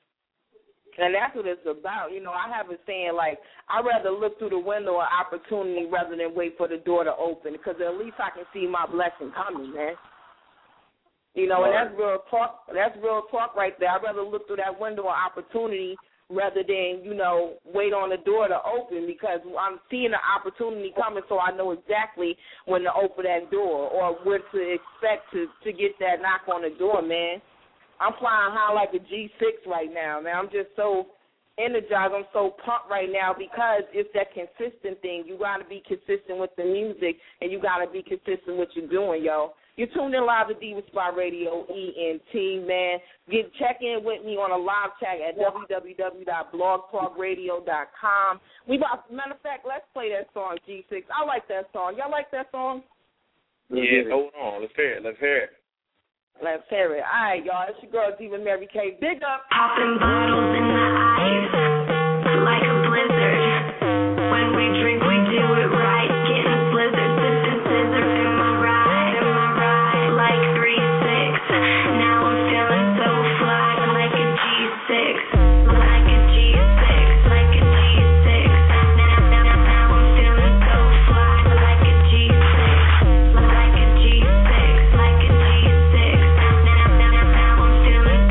And that's what it's about. You know, I have a saying, like, I'd rather look through the window of opportunity rather than wait for the door to open, because at least I can see my blessing coming, man. You know, and that's real talk. That's real talk right there. I'd rather look through that window of opportunity rather than, you know, wait on the door to open, because I'm seeing the opportunity coming, so I know exactly when to open that door or what to expect to, to get that knock on the door, man. I'm flying high like a G six right now, man. I'm just so energized. I'm so pumped right now because it's that consistent thing. You got to be consistent with the music, and you got to be consistent with what you're doing, yo. You're tuned in live to Diva Spot Radio, E N T, man. Get check in with me on a live chat at w w w dot blog talk radio dot com. We about, matter of fact, let's play that song, G six. I like that song. Y'all like that song? Yeah, hold on. Let's hear it. Let's hear it. Let's hear it. All right, y'all. It's your girl, Diva Mary Kay. Big up. Popping bottles in the ice like a blizzard. When we drink, we do it right. Getting blizzard, sipping scissor in my ride, in my ride like three six. Now I'm feeling so fly like a G six, like a G six, like a G six. Now, now, now I'm feeling so fly like a G six, like a G six, like a G six. Now, now, now I'm feeling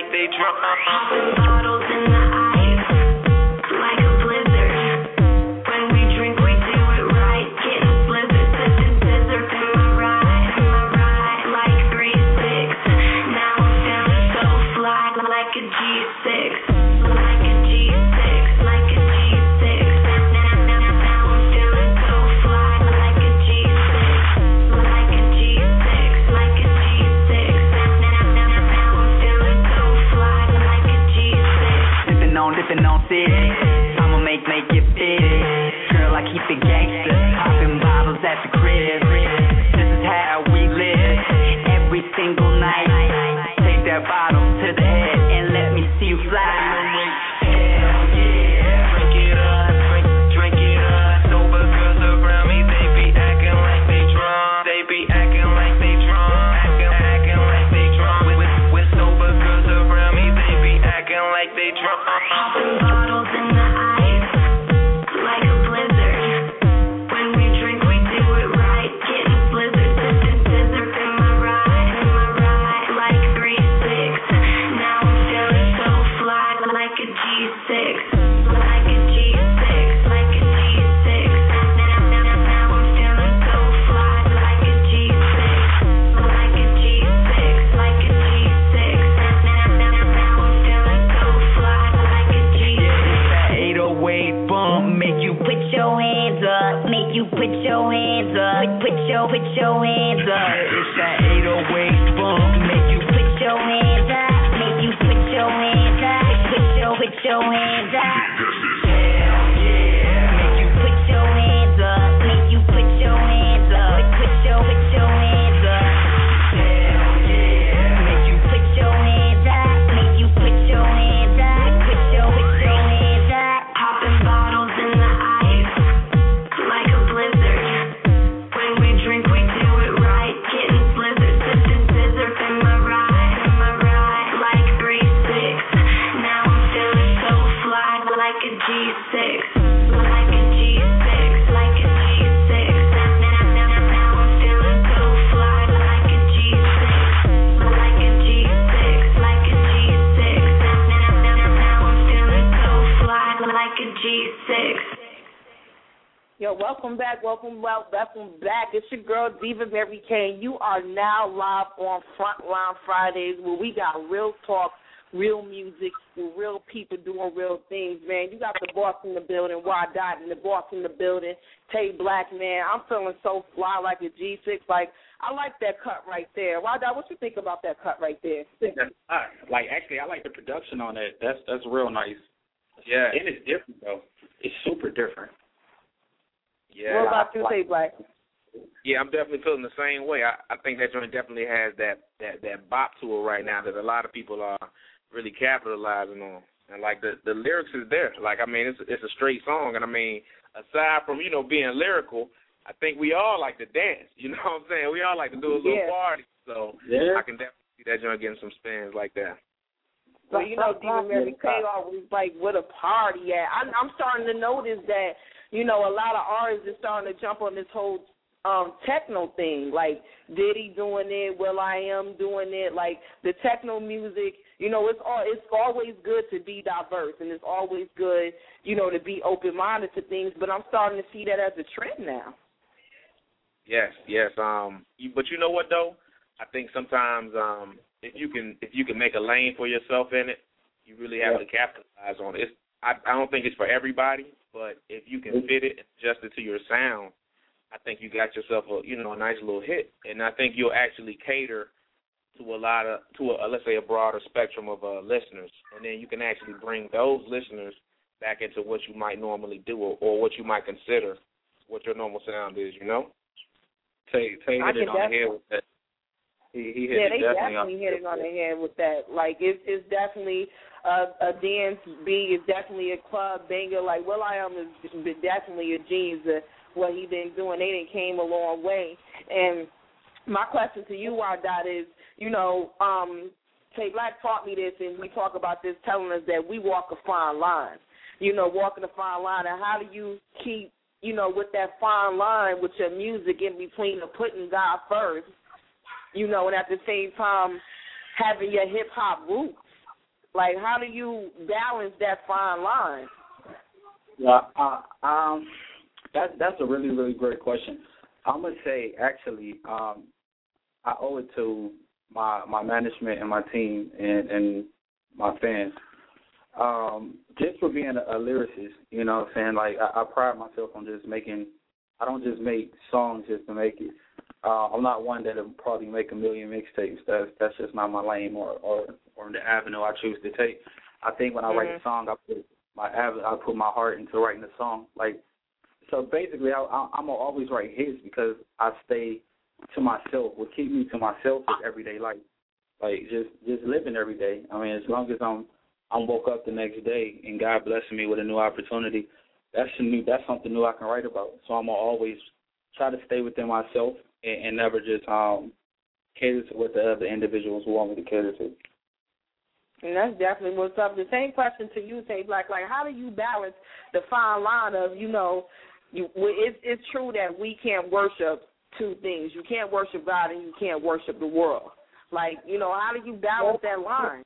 like they drunk. Popping bottles in the ice, like a blizzard. When we drink, we do it right. Getting blizzard, sipping scissor in my ride, in my ride, like three six. Now I'm feeling so fly, like a G six, like a G six, like a G six. Now, now, now I'm feeling so fly, like a G six, like a G six, like a G six. Now, now, now I'm feeling so fly, like a G six. Dipping on, dipping on city. I'ma make, make it fit. Girl, I keep it gangster. Popping bottles at the crib. This is how we live. Every single night. Take that bottle to the head and let me see you fly. Hell yeah. Drink it up, drink, drink it up. Sober girls around me, they be acting like they drunk. They be acting like they drunk. Acting, acting like they drunk. With, with sober girls around me, they be acting like they drunk. Popping bottles in the ice, like a blizzard. When we drink, we do it right. Getting blizzard, sipping scissor in my ride, in my ride, like three six. Now I'm feeling so fly, like a G six, like a G six, like a G six. Now, now, now I'm feeling so fly, like a G six, like a G six, like a G six. Now, now, now I'm feeling so fly, like a G six. eight oh eight bump, make you put your hands up, make you put your hands up, put, put your, put your hands up. It's that eight oh eight bump, make you put your hands up, make you put your hands up, put your, put your hands up. Hell yeah, make you put your hands up, make you put your hands up, put your, put your hands up. Hell yeah, make you put your hands up, make you put your hands up, put your, put your hands up. Popping bottles in the ice, like a blizzard. When we drink, we do it right. Getting blizzard, sipping scissor in my ride, in my ride, like three six. Now I'm feeling so fly, like a G six, like a G six, like a G six. Now, now, now, now I'm feeling so fly, like a G six, like a G six, like a G six. Now, now, now, now I'm feeling so fly, like a G six. Yo, welcome back, welcome, well, welcome back. It's your girl, Diva Mary Kane. You are now live on Frontline Fridays, where we got real talk, real music, with real people doing real things, man. You got the boss in the building, Y Dot, and the boss in the building, Tay Black, man. I'm feeling so fly like a G six. Like, I like that cut right there. Y Dot, what you think about that cut right there? I, like, actually, I like the production on that. That's that's real nice. Yeah. And it's different, though. It's super different. Yeah. What about you, Tay Black? Yeah, I'm definitely feeling the same way. I, I think that joint definitely has that, that, that bop to it right now that a lot of people are really capitalizing on. And, like, the, the lyrics is there. Like, I mean, it's, it's a straight song. And, I mean, aside from, you know, being lyrical, I think we all like to dance. You know what I'm saying? We all like to do a little Yeah. party. So Yeah. I can definitely see that joint getting some spins like that. Well, you know, Diva Mary Kane always like with a party at. I'm, I'm starting to notice that, you know, a lot of artists are starting to jump on this whole um, techno thing. Like Diddy doing it, Will I Am doing it. Like the techno music, you know, it's all it's always good to be diverse, and it's always good, you know, to be open minded to things. But I'm starting to see that as a trend now. Yes, yes. Um, you, but you know what though? I think sometimes um, if you can if you can make a lane for yourself in it, you really have yeah. to capitalize on it. It's, I, I don't think it's for everybody, but if you can fit it and adjust it to your sound, I think you got yourself a you know a nice little hit, and I think you'll actually cater to a lot of to a, let's say a broader spectrum of uh, listeners, and then you can actually bring those listeners back into what you might normally do or, or what you might consider what your normal sound is. You know, Tay Tay hit it on the head with that. He, he hit yeah, it they definitely, definitely hit it on the head with that. Like it's it's definitely a, a dance beat. It's definitely a club banger. Like Will I Am is definitely a genius. Uh, what he been doing, they done came a long way. And my question to you, Y Dot, is, you know, um, Tay Black taught me this, and we talk about this, telling us that we walk a fine line. You know, walking a fine line, and how do you keep, you know, with that fine line with your music in between of putting God first, you know, and at the same time having your hip hop roots. Like, how do you balance that fine line? Yeah, uh, um, that's that's a really really great question. I'm gonna say actually, um, I owe it to my my management and my team and, and my fans, um, just for being a, a lyricist. You know what I'm saying? Like I, I pride myself on just making. I don't just make songs just to make it. Uh, I'm not one that'll probably make a million mixtapes. That's that's just not my lane or, or, or the avenue I choose to take. I think when I mm-hmm. write a song, I put my I put my heart into writing the song. Like so, basically, I, I, I'm gonna always write hits because I stay to myself. What keep me to myself is everyday life, like just just living every day. I mean, as long as I'm I'm woke up the next day and God blessing me with a new opportunity, that's a new that's something new I can write about. So I'm gonna always try to stay within myself and, and never just um cater to what the other individuals want me to cater to. And that's definitely what's up. The same question to you, Tay Black. Like, how do you balance the fine line of, you know, you, it's, it's true that we can't worship two things. You can't worship God and you can't worship the world. Like, you know, how do you balance that line?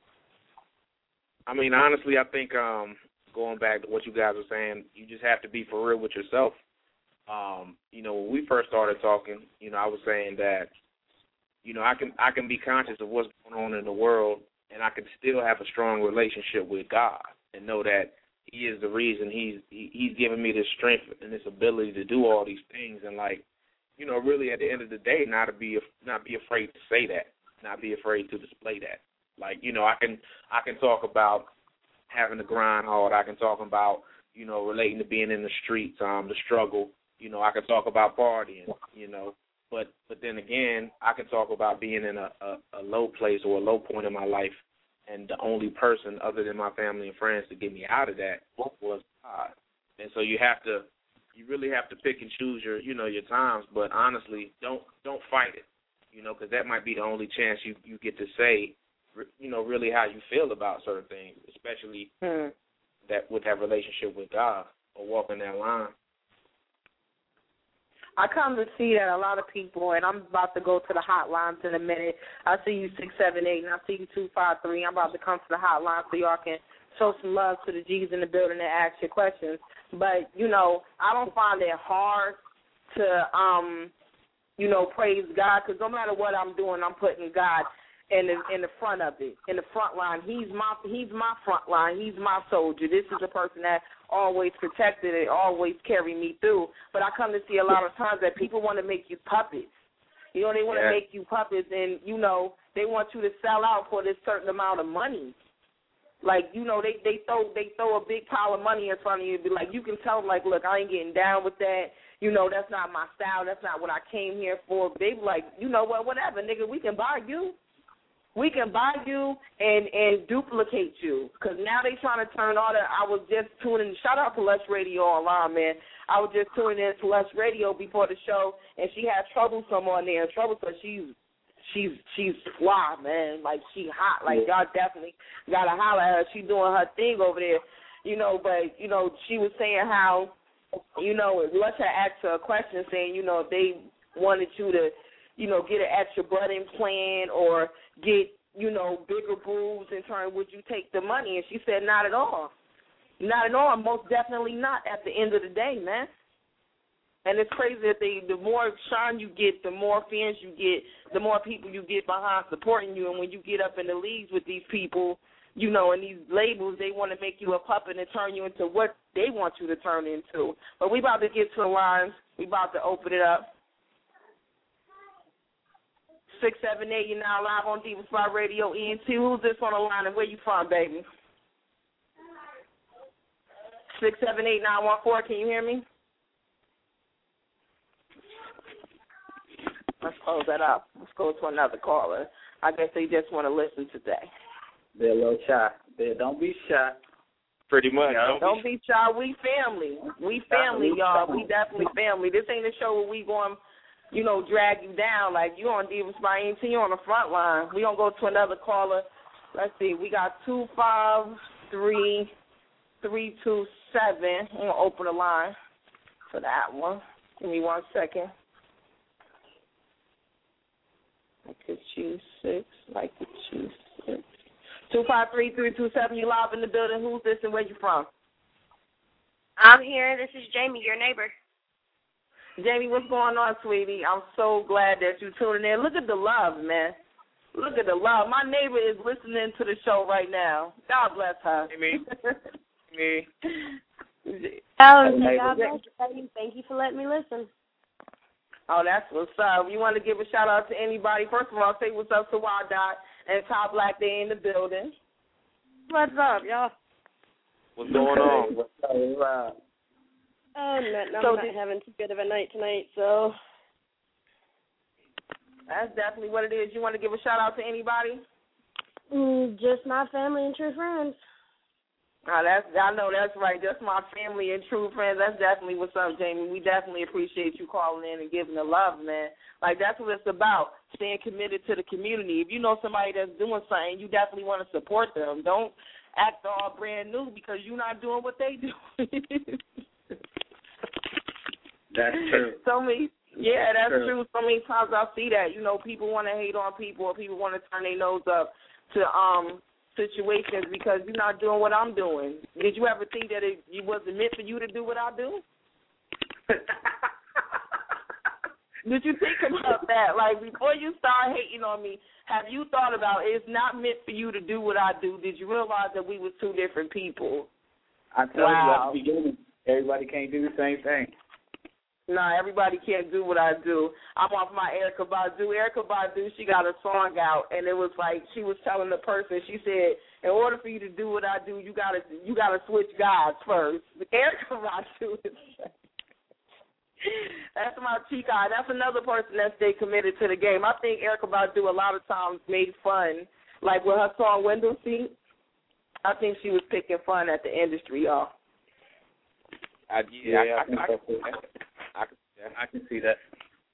I mean, honestly, I think um, going back to what you guys were saying, you just have to be for real with yourself. Um, you know, when we first started talking, you know, I was saying that, you know, I can I can be conscious of what's going on in the world, and I can still have a strong relationship with God and know that He is the reason He's he, He's given me this strength and this ability to do all these things. And like, you know, really at the end of the day, not to be not be afraid to say that, not be afraid to display that. Like, you know, I can I can talk about having to grind hard. I can talk about, you know, relating to being in the streets, um, the struggle. You know, I can talk about partying. You know. But but then again, I can talk about being in a, a, a low place or a low point in my life, and the only person other than my family and friends to get me out of that was God. And so you have to, you really have to pick and choose your, you know, your times. But honestly, don't don't fight it, you know, because that might be the only chance you, you get to say, you know, really how you feel about certain things, especially mm. that with that relationship with God or walking that line. I come to see that a lot of people, and I'm about to go to the hotlines in a minute. I see you six seven eight, and I see you two five three. I'm about to come to the hotline so y'all can show some love to the G's in the building and ask your questions. But, you know, I don't find it hard to, um, you know, praise God, because no matter what I'm doing, I'm putting God in the, in the front of it, in the front line. He's my he's my front line. He's my soldier. This is a person that always protected it, always carried me through. But I come to see a lot of times that people want to make you puppets. You know, they want to yeah. make you puppets, and, you know, they want you to sell out for this certain amount of money. Like, you know, they, they throw they throw a big pile of money in front of you and be like, you can tell them, like, look, I ain't getting down with that. You know, that's not my style. That's not what I came here for. They be like, you know what, whatever, nigga, we can buy you. We can buy you and, and duplicate you, because now they trying to turn all that. I was just tuning, shout out to Lush Radio Online, man. I was just tuning in to Lush Radio before the show, and she had Troublesome on there. Troublesome, she's she's she's fly, man. Like, she hot. Like, y'all definitely got to holler at her. She doing her thing over there, you know. But, you know, she was saying how, you know, Lush had asked her a question saying, you know, if they wanted you to, you know, get an extra butt implant or get, you know, bigger boobs in turn, would you take the money? And she said, not at all. Not at all. Most definitely not at the end of the day, man. And it's crazy that they, the more shine you get, the more fans you get, the more people you get behind supporting you. And when you get up in the leagues with these people, you know, and these labels, they want to make you a puppet and turn you into what they want you to turn into. But we about to get to the lines. We about to open it up. six seven eight, you're now live on Diva Spot Radio, E N T. Who's this on the line and where you from, baby? six seven eight, nine one four, can you hear me? Let's close that up. Let's go to another caller. I guess they just want to listen today. They're a little shy. They don't be shy. Pretty much. Don't, don't be shy. We family. We family, y'all. We definitely family. This ain't a show where we going, you know, drag you down. Like, you on Diva Spot E N T, you on the front line. We gonna go to another caller. Let's see. We got two five three three two seven. I'm gonna open the line for that one. Give me one second. I could choose six. I could choose six. two five three, three two seven, you live in the building. Who's this and where you from? I'm here. This is Jamie, your neighbor. Jamie, what's going on, sweetie? I'm so glad that you're tuning in. Look at the love, man. Look at the love. My neighbor is listening to the show right now. God bless her. Me. Me. Oh, God bless you. Thank you for letting me listen. Oh, that's what's up. You want to give a shout out to anybody? First of all, say what's up to Y Dot and Top Black. They in the building. What's up, y'all? What's going on? What's up? Oh, nothing. I'm So not did- having too good of a night tonight, so. That's definitely what it is. You want to give a shout out to anybody? Mm, just my family and true friends. Oh, that's I know that's right. Just my family and true friends. That's definitely what's up, Jamie. We definitely appreciate you calling in and giving the love, man. Like, that's what it's about, staying committed to the community. If you know somebody that's doing something, you definitely want to support them. Don't act all brand new because you're not doing what they do. That's true. So many, yeah, that's True. true. So many times I see that. You know, people want to hate on people or people want to turn their nose up to um situations because you're not doing what I'm doing. Did you ever think that it, it wasn't meant for you to do what I do? Did you think about that? Like, before you start hating on me, have you thought about it's not meant for you to do what I do? Did you realize that we were two different people? I told Wow. you at the beginning, everybody can't do the same thing. No, everybody can't do what I do. I'm off my Erykah Badu. Erykah Badu, she got a song out, and it was like she was telling the person, she said, in order for you to do what I do, you gotta you gotta switch gods first. Erykah Badu is that's my chica. That's another person that stayed committed to the game. I think Erykah Badu a lot of times made fun, like with her song Window Seat. I think she was picking fun at the industry, y'all. I, yeah, Yeah, I, I think I, so, too. I, I, yeah. I can see that.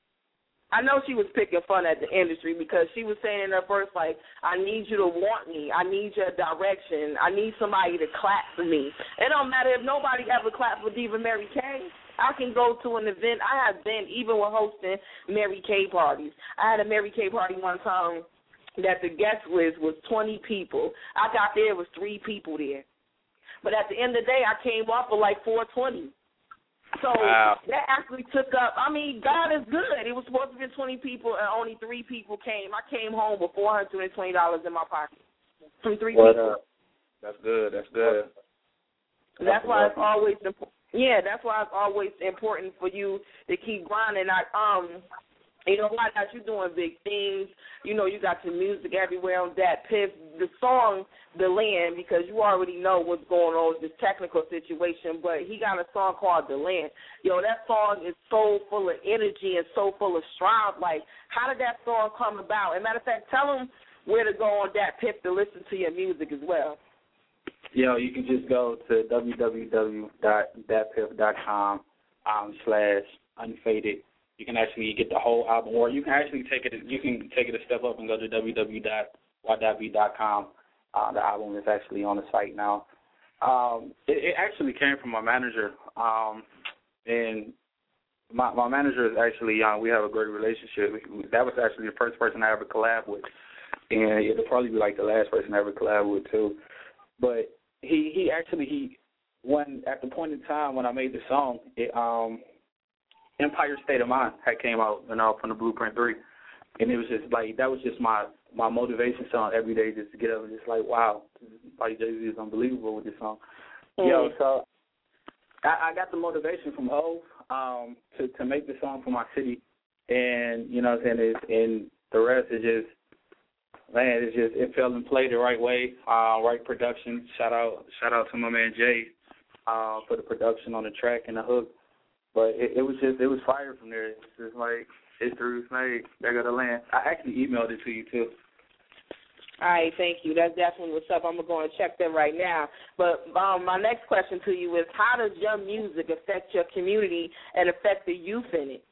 I know she was picking fun at the industry because she was saying in her verse, like, I need you to want me. I need your direction. I need somebody to clap for me. It don't matter if nobody ever clapped for Diva Mary Kay. I can go to an event. I have been, even with hosting Mary Kay parties. I had a Mary Kay party one time that the guest list was twenty people. I got there, it was three people there. But at the end of the day, I came off with like four twenty. So wow. That actually took up, I mean, God is good. It was supposed to be twenty people and only three people came. I came home with four hundred twenty dollars in my pocket from three What, people. uh, That's good. That's good. That's why it's always important. Yeah, that's why it's always important for you to keep grinding. I, um, you know, why not? You're doing big things. You know, you got your music everywhere on that Piff. The song, The Land, because you already know what's going on with this technical situation, but he got a song called The Land. Yo, that song is so full of energy and so full of strive. Like, how did that song come about? As a matter of fact, tell them where to go on that Piff to listen to your music as well. Yo, you can just go to w w w dot dat piff dot com um, slash unfaded. You can actually get the whole album, or you can actually take it. You can take it a step up and go to w w w dot y w dot com. Uh, the album is actually on the site now. Um, it, it actually came from my manager, um, and my my manager is actually uh, we have a great relationship. That was actually the first person I ever collabed with, and it'll probably be like the last person I ever collabed with too. But he he actually he when at the point in time when I made the song, it, um, Empire State of Mind had came out, you know, from the Blueprint three, and it was just like that was just my my motivation song every day, just to get up and just like, wow, like Jay-Z is unbelievable with this song. Mm-hmm. Yo, so I, I got the motivation from Hov um, to to make the song for my city, and you know what I'm saying, it, and the rest is just. Man, it's just it fell in play the right way, uh, right production. Shout out, shout out to my man Jay uh, for the production on the track and the hook. But it, it was just it was fire from there. It's just like history was made. They got to land. I actually emailed it to you too. All right, thank you. That's definitely what's up. I'm gonna go and check them right now. But um, my next question to you is, how does your music affect your community and affect the youth in it?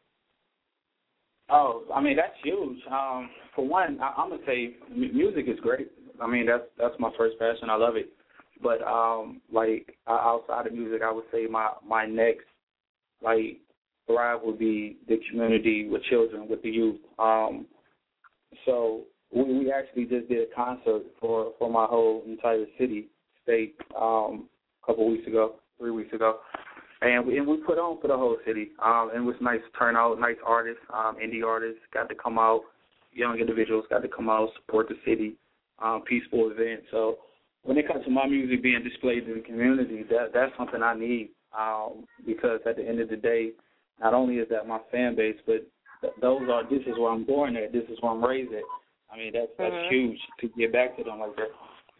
Oh, I mean, that's huge. Um, for one, I, I'm going to say m- music is great. I mean, that's that's my first passion. I love it. But, um, like, uh, outside of music, I would say my, my next, like, thrive would be the community with children, with the youth. Um, so we, we actually just did a concert for, for my whole entire city, state, um, a couple weeks ago, three weeks ago. And we, and we put on for the whole city. Um, and it was nice turnout, nice artists, um, indie artists got to come out, young individuals got to come out, support the city, um, peaceful event. So when it comes to my music being displayed in the community, that that's something I need um, because at the end of the day, not only is that my fan base, but th- those are, this is where I'm born at, this is where I'm raised at. I mean, that's, that's mm-hmm. huge to get back to them like that.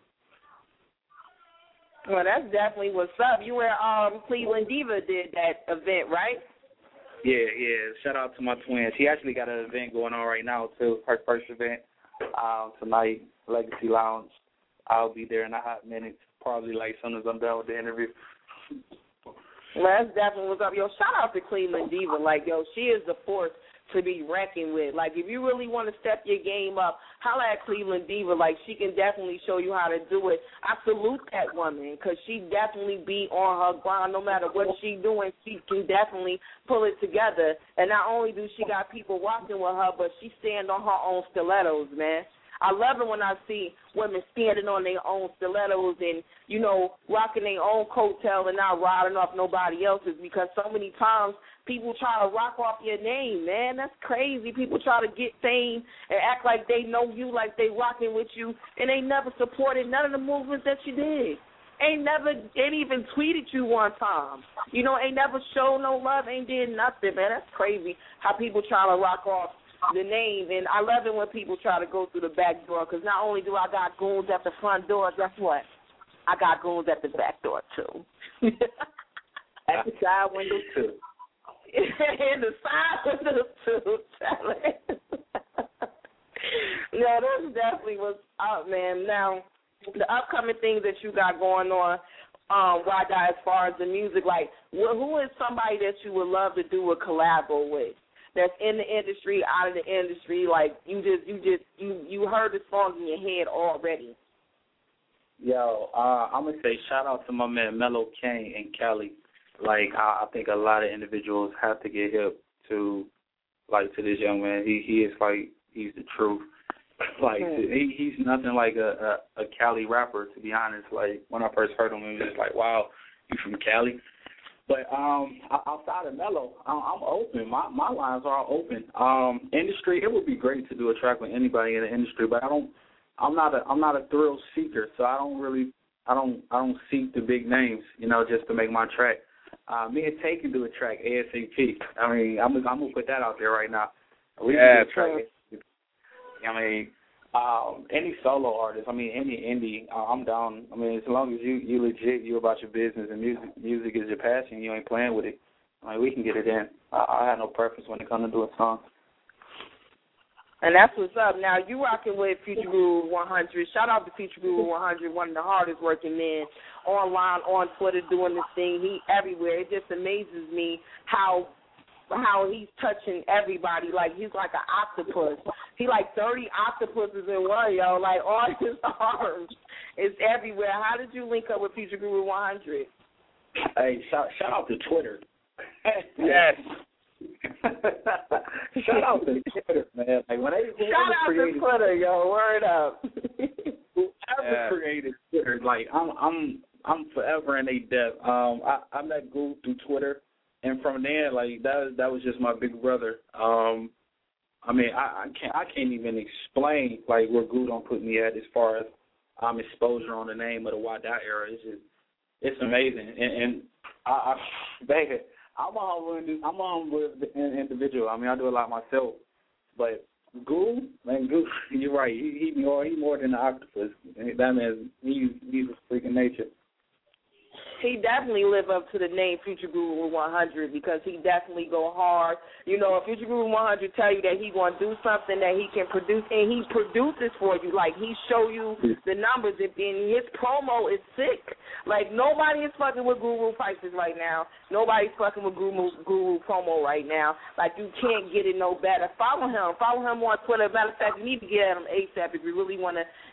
Well, that's definitely what's up. You and um, Cleveland Diva did that event, right? Yeah, yeah. Shout out to my twin. She actually got an event going on right now, too, her first event um, tonight, Legacy Lounge. I'll be there in a hot minute, probably like as soon as I'm done with the interview. Well, that's definitely what's up. Yo, shout out to Cleveland Diva. Like, yo, she is the force to be reckoned with. Like, if you really want to step your game up, holla at Cleveland Diva. Like, she can definitely show you how to do it. I salute that woman because she definitely be on her grind. No matter what she doing, she can definitely pull it together. And not only do she got people walking with her, but she stand on her own stilettos, man. I love it when I see women standing on their own stilettos and, you know, rocking their own coattail and not riding off nobody else's, because so many times people try to rock off your name, man. That's crazy. People try to get fame and act like they know you, like they rocking with you, and they never supported none of the movements that you did. Ain't never, ain't even tweeted you one time. You know, ain't never showed no love, ain't did nothing, man. That's crazy how people try to rock off the name, and I love it when people try to go through the back door, because not only do I got goons at the front door, guess what? I got goons at the back door, too. At the side window, too. In the side window, too. No, that's definitely what's up, man. Now, the upcoming things that you got going on, um, Wada, as far as the music, like, who is somebody that you would love to do a collab with? That's in the industry, out of the industry, like you just, you just, you, you heard the song in your head already. Yo, uh, I'm gonna say shout out to my man Mellow Kane in Cali. Like I, I think a lot of individuals have to get hip to, like to this young man. He, he is like he's the truth. Like mm-hmm. he, he's nothing like a, a, a Cali rapper, to be honest. Like when I first heard him, it was just like, wow, you from Cali? But um, outside of Mello, I'm open. My my lines are all open. Um, industry, it would be great to do a track with anybody in the industry, but I don't. I'm not a I'm not a thrill seeker, so I don't really I don't I don't seek the big names, you know, just to make my track. Uh, me and Tay can do a track ASAP. I mean, I'm I'm gonna put that out there right now. We yeah, can do a track. I mean, um, any solo artist. I mean, any indie. Uh, I'm down. I mean, as long as you you legit, you about your business, and music music is your passion. You ain't playing with it. I mean, we can get it in. I, I have no preference when it comes to doing songs. And that's what's up. Now, you rocking with Future Guru one hundred. Shout out to Future Guru one hundred, one of the hardest working men online, on Twitter, doing this thing. He everywhere. It just amazes me how how he's touching everybody. Like, he's like an octopus. He like thirty octopuses in one, yo. Like, on his arms. It's everywhere. How did you link up with Future Guru one hundred? Hey, shout, shout out to Twitter. Yes. Shout out to Twitter, man. Like when they shout out to Twitter, yo. Word up. Whoever yeah. created Twitter, like I'm, I'm, I'm forever in a debt. Um, I, I met Goo through Twitter, and from there, like that, that was just my big brother. Um, I mean, I, I can't, I can't even explain like where Goo don't put me at as far as um exposure on the name of the Wada era. It's just, it's amazing, and, and I, I baby. I'm a humble, I'm a humble individual. I mean, I do a lot myself. But Goo, man, Goo, you're right. He, he more, he more than an octopus. That man, he's he's a freaking nature. He definitely live up to the name Future Guru one hundred, because he definitely go hard. You know, if Future Guru one hundred tell you that he going to do something that he can produce, and he produces for you. Like, he show you the numbers, and his promo is sick. Like, nobody is fucking with Guru prices right now. Nobody's fucking with Guru, Guru promo right now. Like, you can't get it no better. Follow him. Follow him on Twitter. Matter of fact, you need to get at him ASAP if you really want to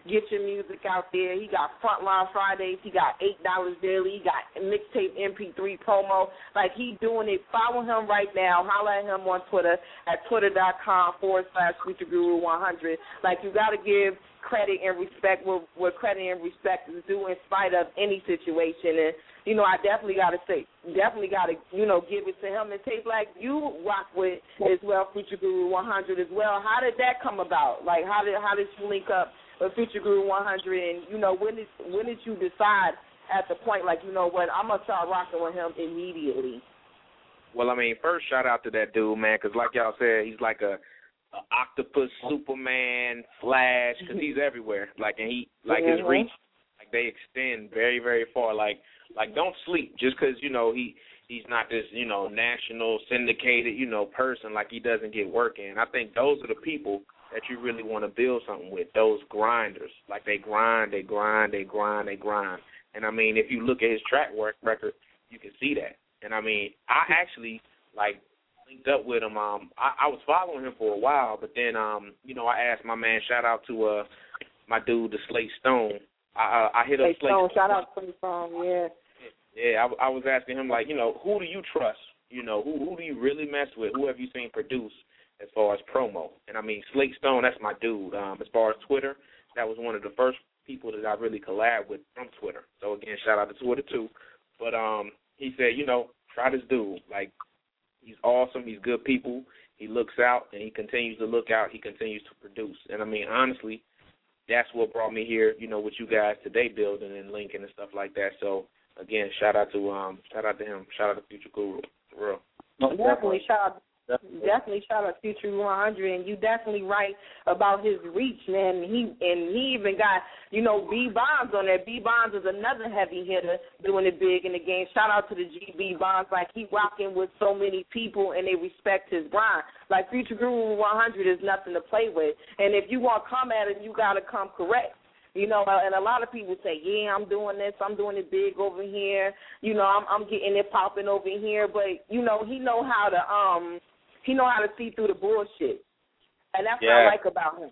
get your music out there. He got Frontline Fridays. He got eight dollars daily. He got mixtape M P three promo. Like, he doing it. Follow him right now. Holler at him on Twitter at twitter.com forward slash Future Guru 100. Like, you got to give credit and respect where, where credit and respect is due in spite of any situation. And, you know, I definitely got to say, definitely got to, you know, give it to him. And Tape Black, you rock with as well, Future Guru one hundred as well. How did that come about? Like, how did how did you link up with Future Guru one hundred? And, you know, when did, when did you decide at the point, like, you know what, I'm going to start rocking with him immediately? Well, I mean, first shout out to that dude, man, because like y'all said, he's like a, a octopus, Superman, Flash, because he's everywhere. Like, and he, like his reach, like they extend very, very far. Like, like don't sleep just because, you know, he he's not this, you know, national syndicated, you know, person. Like, he doesn't get work in. I think those are the people that you really want to build something with. Those grinders, like they grind, they grind, they grind, they grind. And I mean, if you look at his track work record, you can see that. And I mean, I actually like linked up with him. Um, I, I was following him for a while, but then um, you know, I asked my man. Shout out to uh, my dude, the Slate Stone. I uh, I hit up Slate Slate Stone. Stone. Shout out to Slate Stone. Yeah. Yeah, I, I was asking him, like, you know, who do you trust? You know, who who do you really mess with? Who have you seen produce as far as promo? And I mean, Slate Stone, that's my dude. Um, as far as Twitter, that was one of the first people that I really collabed with from Twitter. So again, shout out to Twitter too. But um. He said, you know, try this dude. Like, he's awesome. He's good people. He looks out, and he continues to look out. He continues to produce. And, I mean, honestly, that's what brought me here, you know, with you guys today, building and linking and stuff like that. So, again, shout out to um, shout out to him. Shout out to Future Guru, for real. No, definitely shout out. Definitely. definitely shout out Future one hundred, and you definitely right about his reach, man. He and he even got, you know, B Bonds on there. B Bonds is another heavy hitter doing it big in the game. Shout out to the G B Bonds, like he rocking with so many people and they respect his grind. Like Future Guru one hundred is nothing to play with, and if you want to come at it, you got to come correct. You know, and a lot of people say, yeah, I'm doing this, I'm doing it big over here. You know, I'm, I'm getting it popping over here, but you know, he know how to um. He know how to see through the bullshit, and that's yeah. what I like about him.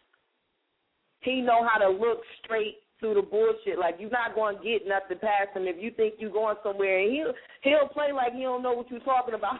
He know how to look straight through the bullshit. Like, you're not going to get nothing past him if you think you're going somewhere. And he'll, he'll play like he don't know what you're talking about.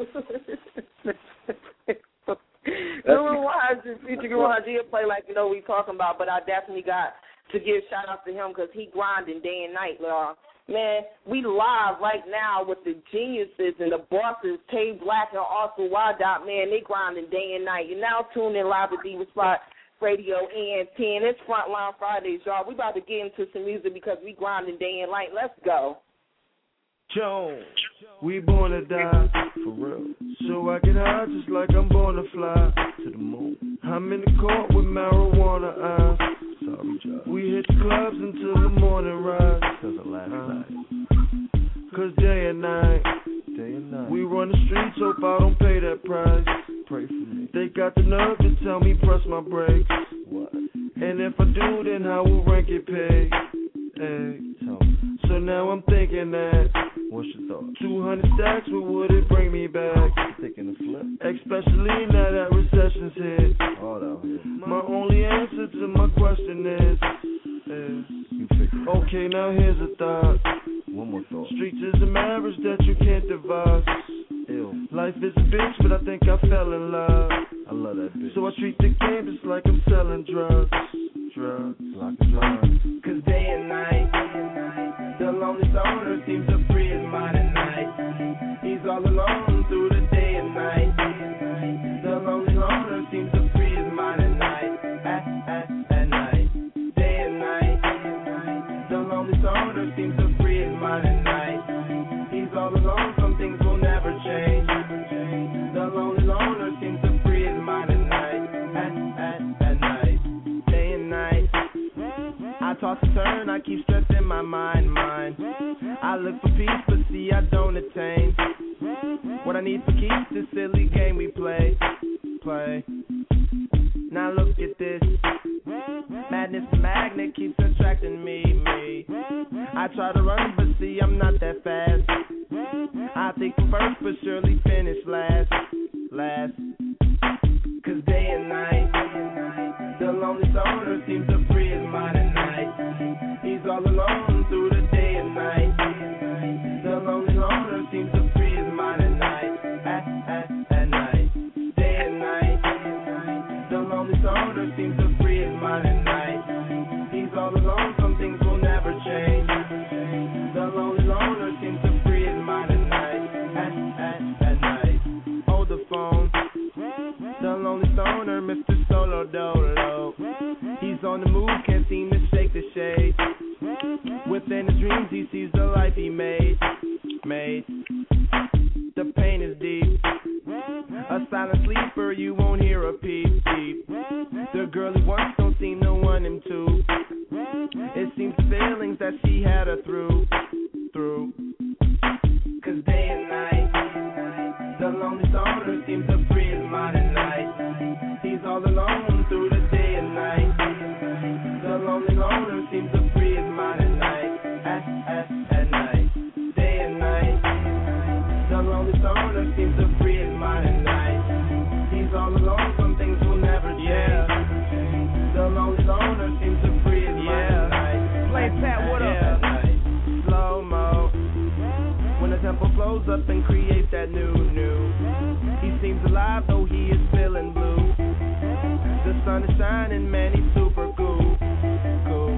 Guru one hundred, Future Guru one hundred, he'll play like you know what he's talking about, but I definitely got to give shout out to him because he grinding day and night, y'all. Man, we live right now with the geniuses and the bosses, Tay Black and Arthur Wadot. Man, they grinding day and night. You're now tuned in live at Diva Spot Radio A M ten. It's Frontline Fridays, y'all. We about to get into some music because we grinding day and night. Let's go. Jones, we born to die, for real. So I get high just like I'm born to fly to the moon. I'm in the court with marijuana eyes. Sorry, Joe. We hit the clubs until the morning rise. Cause of last uh, night. Cause day and night, day and night, we run the streets, hope I don't pay that price. Pray for me. They got the nerve to tell me press my brakes. What? And if I do, then how will rent get paid? Hey. So now I'm thinking that, what's your thought? two hundred stacks, what would it bring me back? Thinking the flip. Especially now that recession's hit. Oh, that hit. My only answer to my question is, is okay, now here's a thought. One more thought. Streets is a marriage that you can't divorce. Ew. Life is a bitch, but I think I fell in love. I love that bitch. So I treat the game just like I'm selling drugs. Drugs, like a drug. Cause day and night, the lonely stoner seems to free his mind at night. He's all alone through the day and night. The lonely loner seems to free his mind at night. At, at, at night. Day and night. The lonely stoner seems to free his mind at night. He's all alone, some things will never change. The lonely loner seems to free his mind at night. At, at, at night. Day and night. I toss and turn, I keep stressing my mind, mind. I look for peace, but see I don't attain. What I need for keeps this silly game we play, play. Now look at this. Madness magnet keeps attracting me, me. I try to run, but see I'm not that fast. I think I'm first, but surely finish last, last. Cause day and night, The lonely stoner seems to free his mind at night. He's all alone through the day and night. The lonely loner seems to free his mind at night. At, at, at night. Day and night. The lonely stoner seems to free his mind at night. He's all alone, some things will never change. The lonely loner seems to free his mind at night. At, at, at night. Hold the phone. The lonely stoner, Mister Solo Dolo. He's on the move, can't seem to shake the shade. Within his dreams, he sees the life he made. Made. The pain is deep. A silent sleeper, you won't hear a peep peep. The girl he wants don't seem to want him to. It seems the feelings that she had her through, through. Cause day and night, the lonely stoner seems to free his mind at night. He's all alone through the day and night. The lonely loner seems to free his mind at night. At, at, at night. Day and night. The lonely stoner seems to free his mind at night. He's all alone, some things will never change. Yeah. The lonely loner seems to free his mind at night. Play Pat, what up? Slow mo. When the tempo flows up and creates that new, new. He seems alive though he is feeling blue. The sun is shining, man, he's super cool. Cool.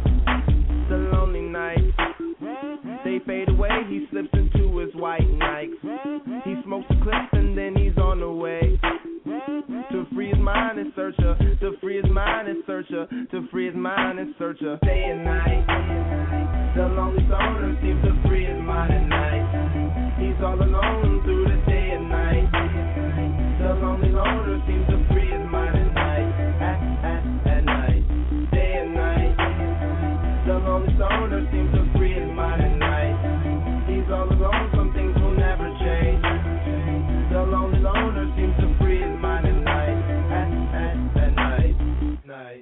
The lonely nights, they fade away, he slips into his white Nikes. He smokes a clip and then he's on the way. To free his mind and search her, to free his mind and search her, to free his mind and search her. Day and night, the lonely stoner seems to free his mind at night. He's all alone through the day and night. The lonely loner seems to free his mind at night. At, at, at night. Day and night. The lonely stoner seems to free his mind at night. He's all alone, some things will never change. The lonely loner seems to free his mind at night. At, at, at night. Night.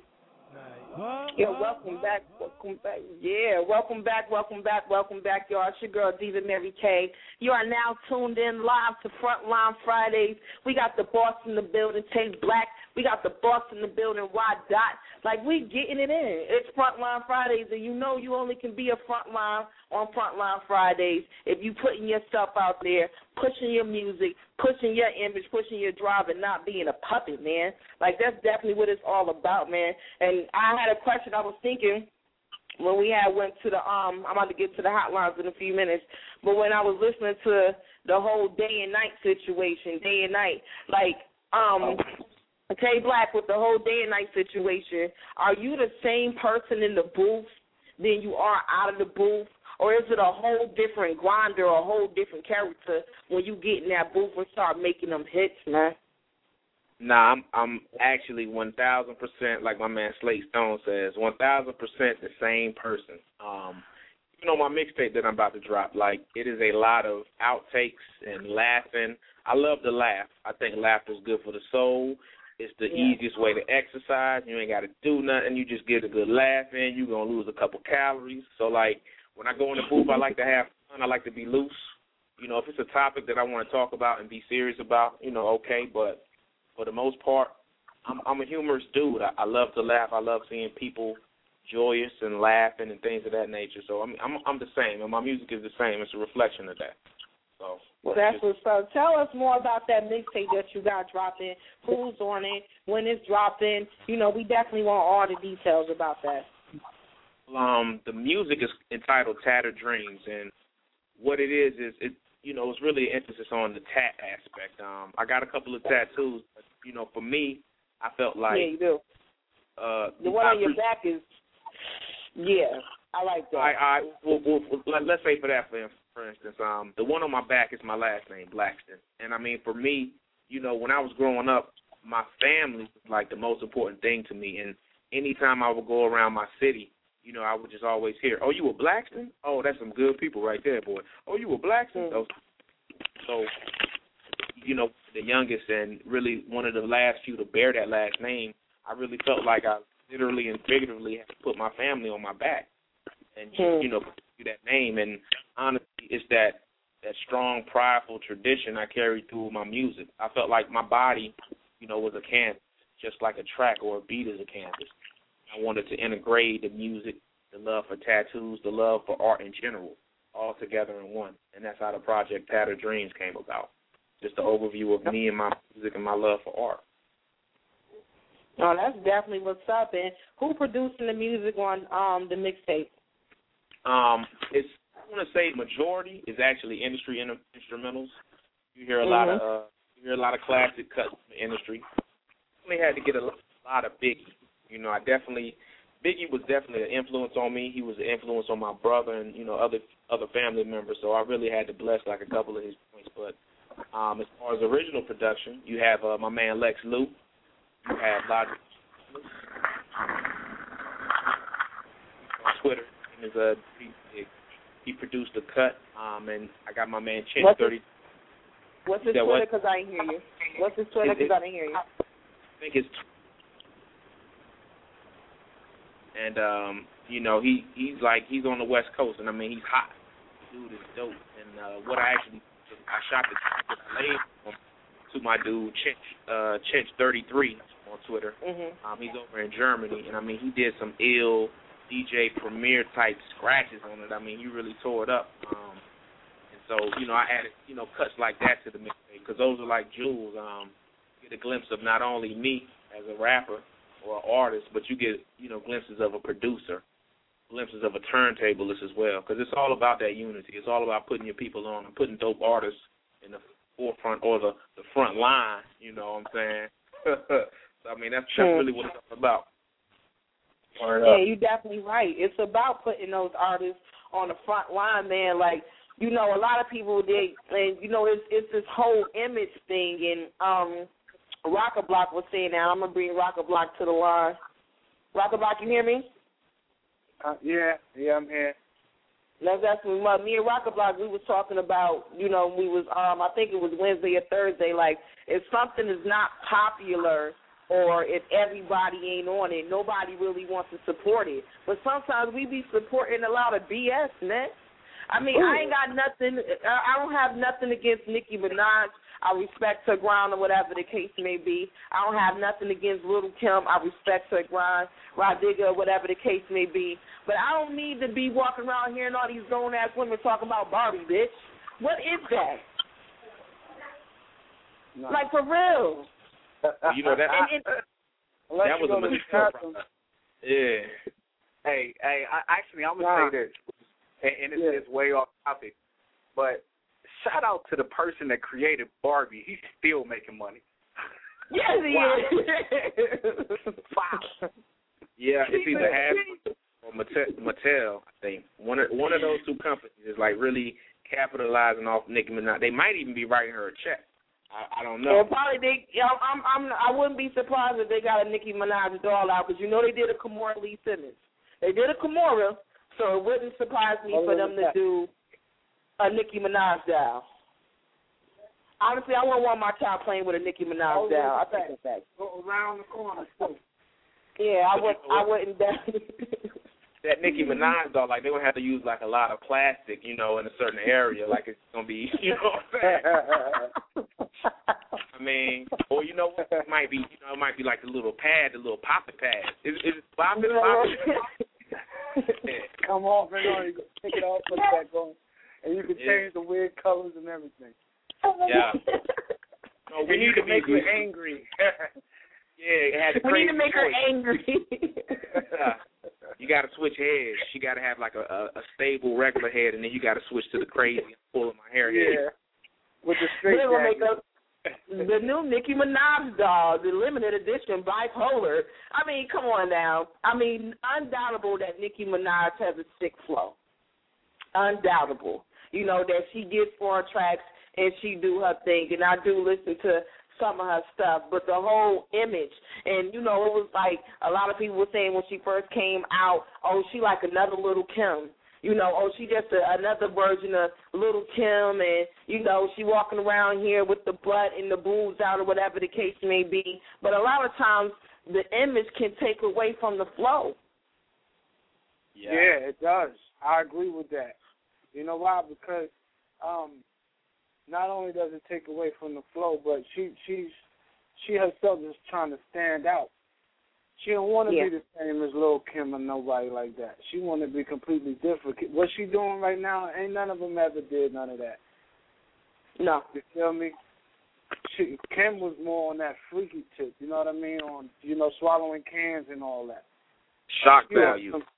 Yeah, welcome back, welcome back. Yeah, welcome back, welcome back, welcome back, y'all. It's your girl, Diva Mary K. You are now tuned in live to Frontline Fridays. We got the boss in the building, Tay Black. We got the boss in the building, Y Dot. Like, we getting it in. It's Frontline Fridays, and you know you only can be a frontline on Frontline Fridays if you putting yourself out there, pushing your music, pushing your image, pushing your drive, and not being a puppet, man. Like, that's definitely what it's all about, man. And I had a question I was thinking when we had went to the, um, I'm about to get to the hotlines in a few minutes, but when I was listening to the whole day and night situation, day and night, like, um, Tay Black, with the whole day and night situation, are you the same person in the booth than you are out of the booth? Or is it a whole different grinder or a whole different character when you get in that booth and start making them hits, man? Nah, I'm I'm actually one thousand percent, like my man Slate Stone says, one thousand percent the same person. Um, you know, my mixtape that I'm about to drop, like, it is a lot of outtakes and laughing. I love to laugh. I think laughter is good for the soul. It's the yeah. easiest way to exercise. You ain't got to do nothing. You just get a good laugh in. You're going to lose a couple calories. So, like, when I go in the booth, I like to have fun. I like to be loose. You know, if it's a topic that I want to talk about and be serious about, you know, okay. But for the most part, I'm, I'm a humorous dude. I, I love to laugh. I love seeing people joyous and laughing and things of that nature. So, I'm I'm, I'm the same, and my music is the same. It's a reflection of that. So, well, that's what's up. Tell us more about that mixtape that you got dropping, who's on it, when it's dropping. You know, we definitely want all the details about that. Um, the music is entitled Tattered Dreams, and what it is is it you know it's really an emphasis on the tat aspect. Um, I got a couple of tattoos, but, you know, for me, I felt like yeah, you do. Uh, the one on your back is yeah, I like that. I, I well, well, let, let's say for that, for for instance, um, the one on my back is my last name, Blackston, and I mean for me, you know, when I was growing up, my family was like the most important thing to me, and anytime I would go around my city, you know, I would just always hear, oh, you a Blackston? Oh, that's some good people right there, boy. Oh, you a Blackston? Mm-hmm. So, you know, the youngest and really one of the last few to bear that last name, I really felt like I literally and figuratively had to put my family on my back and, mm-hmm. you know, do that name. And honestly, it's that, that strong, prideful tradition I carried through my music. I felt like my body, you know, was a canvas. just like a track or a beat is a canvas. I wanted to integrate the music, the love for tattoos, the love for art in general, all together in one. And that's how the project Tattered Dreams came about. Just an overview of me and my music and my love for art. Oh, that's definitely what's up. And who producing the music on um, the mixtape? Um, it's I want to say majority is actually industry in- instrumentals. You hear a mm-hmm. lot of uh, you hear a lot of classic cuts from the industry. We had to get a lot, a lot of Biggie. You know, I definitely Biggie was definitely an influence on me. He was an influence on my brother and you know other other family members. So I really had to bless like a couple of his points. But um, as far as original production, you have uh, my man Lex Luke. You have Logic on Twitter. Is a he, he produced a cut, um, and I got my man Chin what's thirty. His, what's his Twitter? Because I didn't hear you. What's his Twitter? Because I didn't hear you. I think it's. And um, you know he he's like he's on the West Coast, and I mean he's hot. Dude is dope. And uh, what I actually I shot the I laid to my dude Chinch uh, Chinch thirty-three on Twitter. Mm-hmm. Um, he's over in Germany, and I mean he did some ill D J Premier type scratches on it. I mean, he really tore it up. Um, and so, you know, I added, you know, cuts like that to the mixtape because those are like jewels. Um, you get a glimpse of not only me as a rapper or an artist, but you get, you know, glimpses of a producer, glimpses of a turntablist as well because it's all about that unity. It's all about putting your people on and putting dope artists in the forefront or the, the front line, you know what I'm saying? So, I mean, that's, that's really what it's all about. Yeah, you're definitely right. It's about putting those artists on the front line, man. Like, you know, a lot of people, they, and you know, it's it's this whole image thing. And um, Rockablock was saying that. I'm gonna bring Rockablock to the line. Rockablock, you hear me? Uh, yeah, yeah, I'm here. That's that's me. Me and Rockablock, we was talking about, you know, we was um, I think it was Wednesday or Thursday. Like, if something is not popular, or if everybody ain't on it, nobody really wants to support it. But sometimes we be supporting a lot of B S, man. I mean, Ooh. I ain't got nothing, I don't have nothing against Nicki Minaj. I respect her grind or whatever the case may be. I don't have nothing against Little Kim. I respect her grind, Rod Digger, whatever the case may be. But I don't need to be walking around hearing all these grown-ass women talking about Barbie, bitch. What is that? No. Like, for real. You know that. and, and, that was a mistake. Yeah. Hey, hey. I, actually, I'm gonna nah. say this, and, and it's, yeah. it's way off topic, but shout out to the person that created Barbie. He's still making money. Yes, he wow. is. Wow. Yeah, it's either Hasbro or Mattel. I think one of one of those two companies is like really capitalizing off Nicki Minaj. They might even be writing her a check. I, I don't know. Well, probably they. You know, I'm. I'm. I wouldn't be surprised if they got a Nicki Minaj doll out because you know they did a Kimora Lee Simmons. They did a Kimora, so it wouldn't surprise me oh, for them to do a Nicki Minaj doll. Honestly, I wouldn't want my child playing with a Nicki Minaj oh, doll. I think it's that. Go around the corner. Yeah, I would. I wouldn't. That Nicki Minaj doll, like they would have to use like a lot of plastic, you know, in a certain area, like it's gonna be, you know what I'm saying? I mean, or you know what, it might be, you know, it might be like the little pad, the little popping pad. Is, is it popping? Popping? Come off and on, you can take it off, put it back on, and you can yeah. change the weird colors and everything. Yeah. No, we need to make her angry. Yeah, it had a we crazy need to make choice. her angry. You got to switch heads. She got to have like a, a, a stable regular head, and then you got to switch to the crazy and pulling my hair. Yeah, with the straight jacket. The new Nicki Minaj doll, the limited edition bipolar. I mean, come on now. I mean, undoubtable that Nicki Minaj has a sick flow. Undoubtable. You know, that she gets foreign tracks and she do her thing. And I do listen to some of her stuff, but the whole image, and, you know, it was like a lot of people were saying when she first came out, oh, she like another Little Kim. You know, oh, she just a, another version of Little Kim, and, you know, she walking around here with the butt and the boobs out or whatever the case may be. But a lot of times the image can take away from the flow. Yeah, yeah it does. I agree with that. You know why? Because um, not only does it take away from the flow, but she she's she herself is trying to stand out. She don't want to yeah. be the same as Lil' Kim or nobody like that. She want to be completely different. What she doing right now, ain't none of them ever did none of that. No. You feel me? She, Kim was more on that freaky tip, you know what I mean? On, you know, swallowing cans and all that. Shock she value. Some,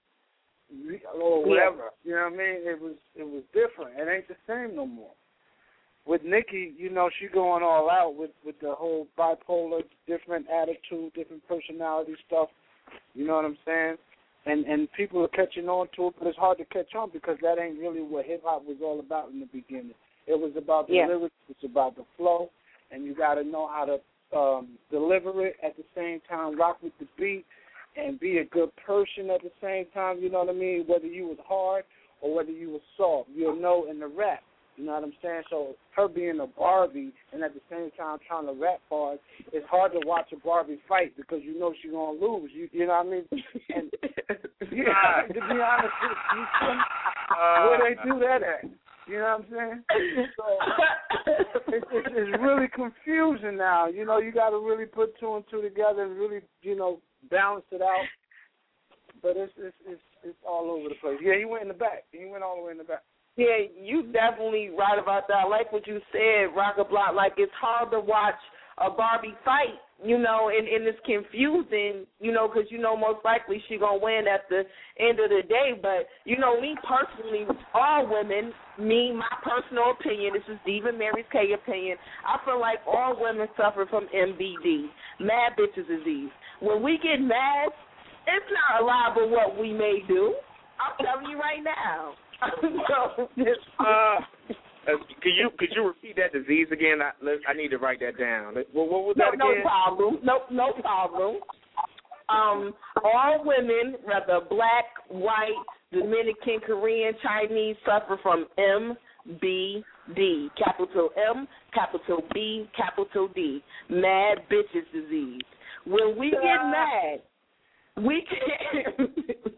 or whatever. You know what I mean? It was it was different. It ain't the same no more. With Nicki, you know, she going all out with, with the whole bipolar, different attitude, different personality stuff. You know what I'm saying? And and people are catching on to it, but it's hard to catch on because that ain't really what hip-hop was all about in the beginning. It was about the yeah. lyrics, it's about the flow, and you got to know how to um, deliver it at the same time, rock with the beat, and be a good person at the same time, you know what I mean? Whether you was hard or whether you was soft, you'll know in the rap. You know what I'm saying? So her being a Barbie and at the same time trying to rap hard, it's hard to watch a Barbie fight because you know she's going to lose. You, you know what I mean? And, yeah, to be honest with you, uh, where they do that at? You know what I'm saying? So it's, it's, it's really confusing now. You know, you got to really put two and two together and really, you know, balance it out. But it's it's it's, it's all over the place. Yeah, he went in the back. He went all the way in the back. Yeah, you definitely right about that. I like what you said, Rock a Block. Like, it's hard to watch a Barbie fight, you know, and, and it's confusing, you know, because, you know, most likely she going to win at the end of the day. But, you know, me personally, all women, me, my personal opinion, this is Diva Mary's K opinion, I feel like all women suffer from M B D, mad bitches disease. When we get mad, it's not reliable what we may do. I'm telling you right now. so, uh, could you could you repeat that disease again? I, I need to write that down. What, what was no, that again? No problem. No, no problem. Um, all women, whether black, white, Dominican, Korean, Chinese, suffer from M B D. Capital M, capital B, capital D. Mad bitches disease. When we get mad, we can't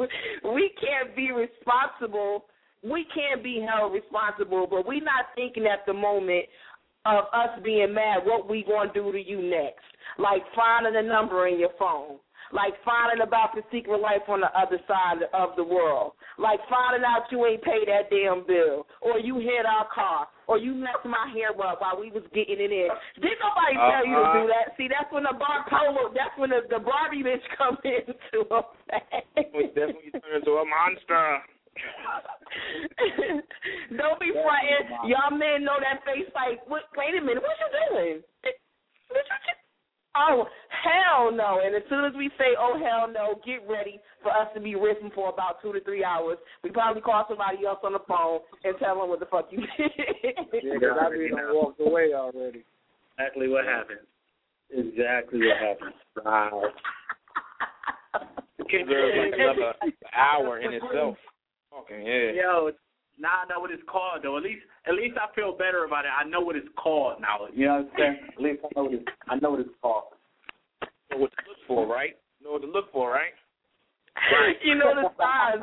we can't be responsible. We can't be held responsible, but we're not thinking at the moment of us being mad what we going to do to you next. Like finding a number in your phone. Like finding about the secret life on the other side of the world. Like finding out you ain't paid that damn bill. Or you hit our car. Or you messed my hair up while we was getting it in. Didn't nobody uh, tell you to do that? See, that's when the bipolar, that's when the, the Barbie bitch comes into effect. That's when you turn into a monster. Don't be frightened. Y'all men know that face like, what, wait a minute, what you doing? What you Oh, hell no. And as soon as we say, oh, hell no, get ready for us to be ripping for about two to three hours. We probably call somebody else on the phone and tell them what the fuck you did. Yeah, because I mean, I walked away already. Exactly what happened. Exactly what happened. Wow. The King Girl is like another hour in itself. Okay, yeah. Yo, now I know what it's called, though. At least, at least I feel better about it. I know what it's called now. You know what I'm saying? At least I know what it's, I know what it's called. You know what to look for, right? You know what to look for, right? Right. You know the signs.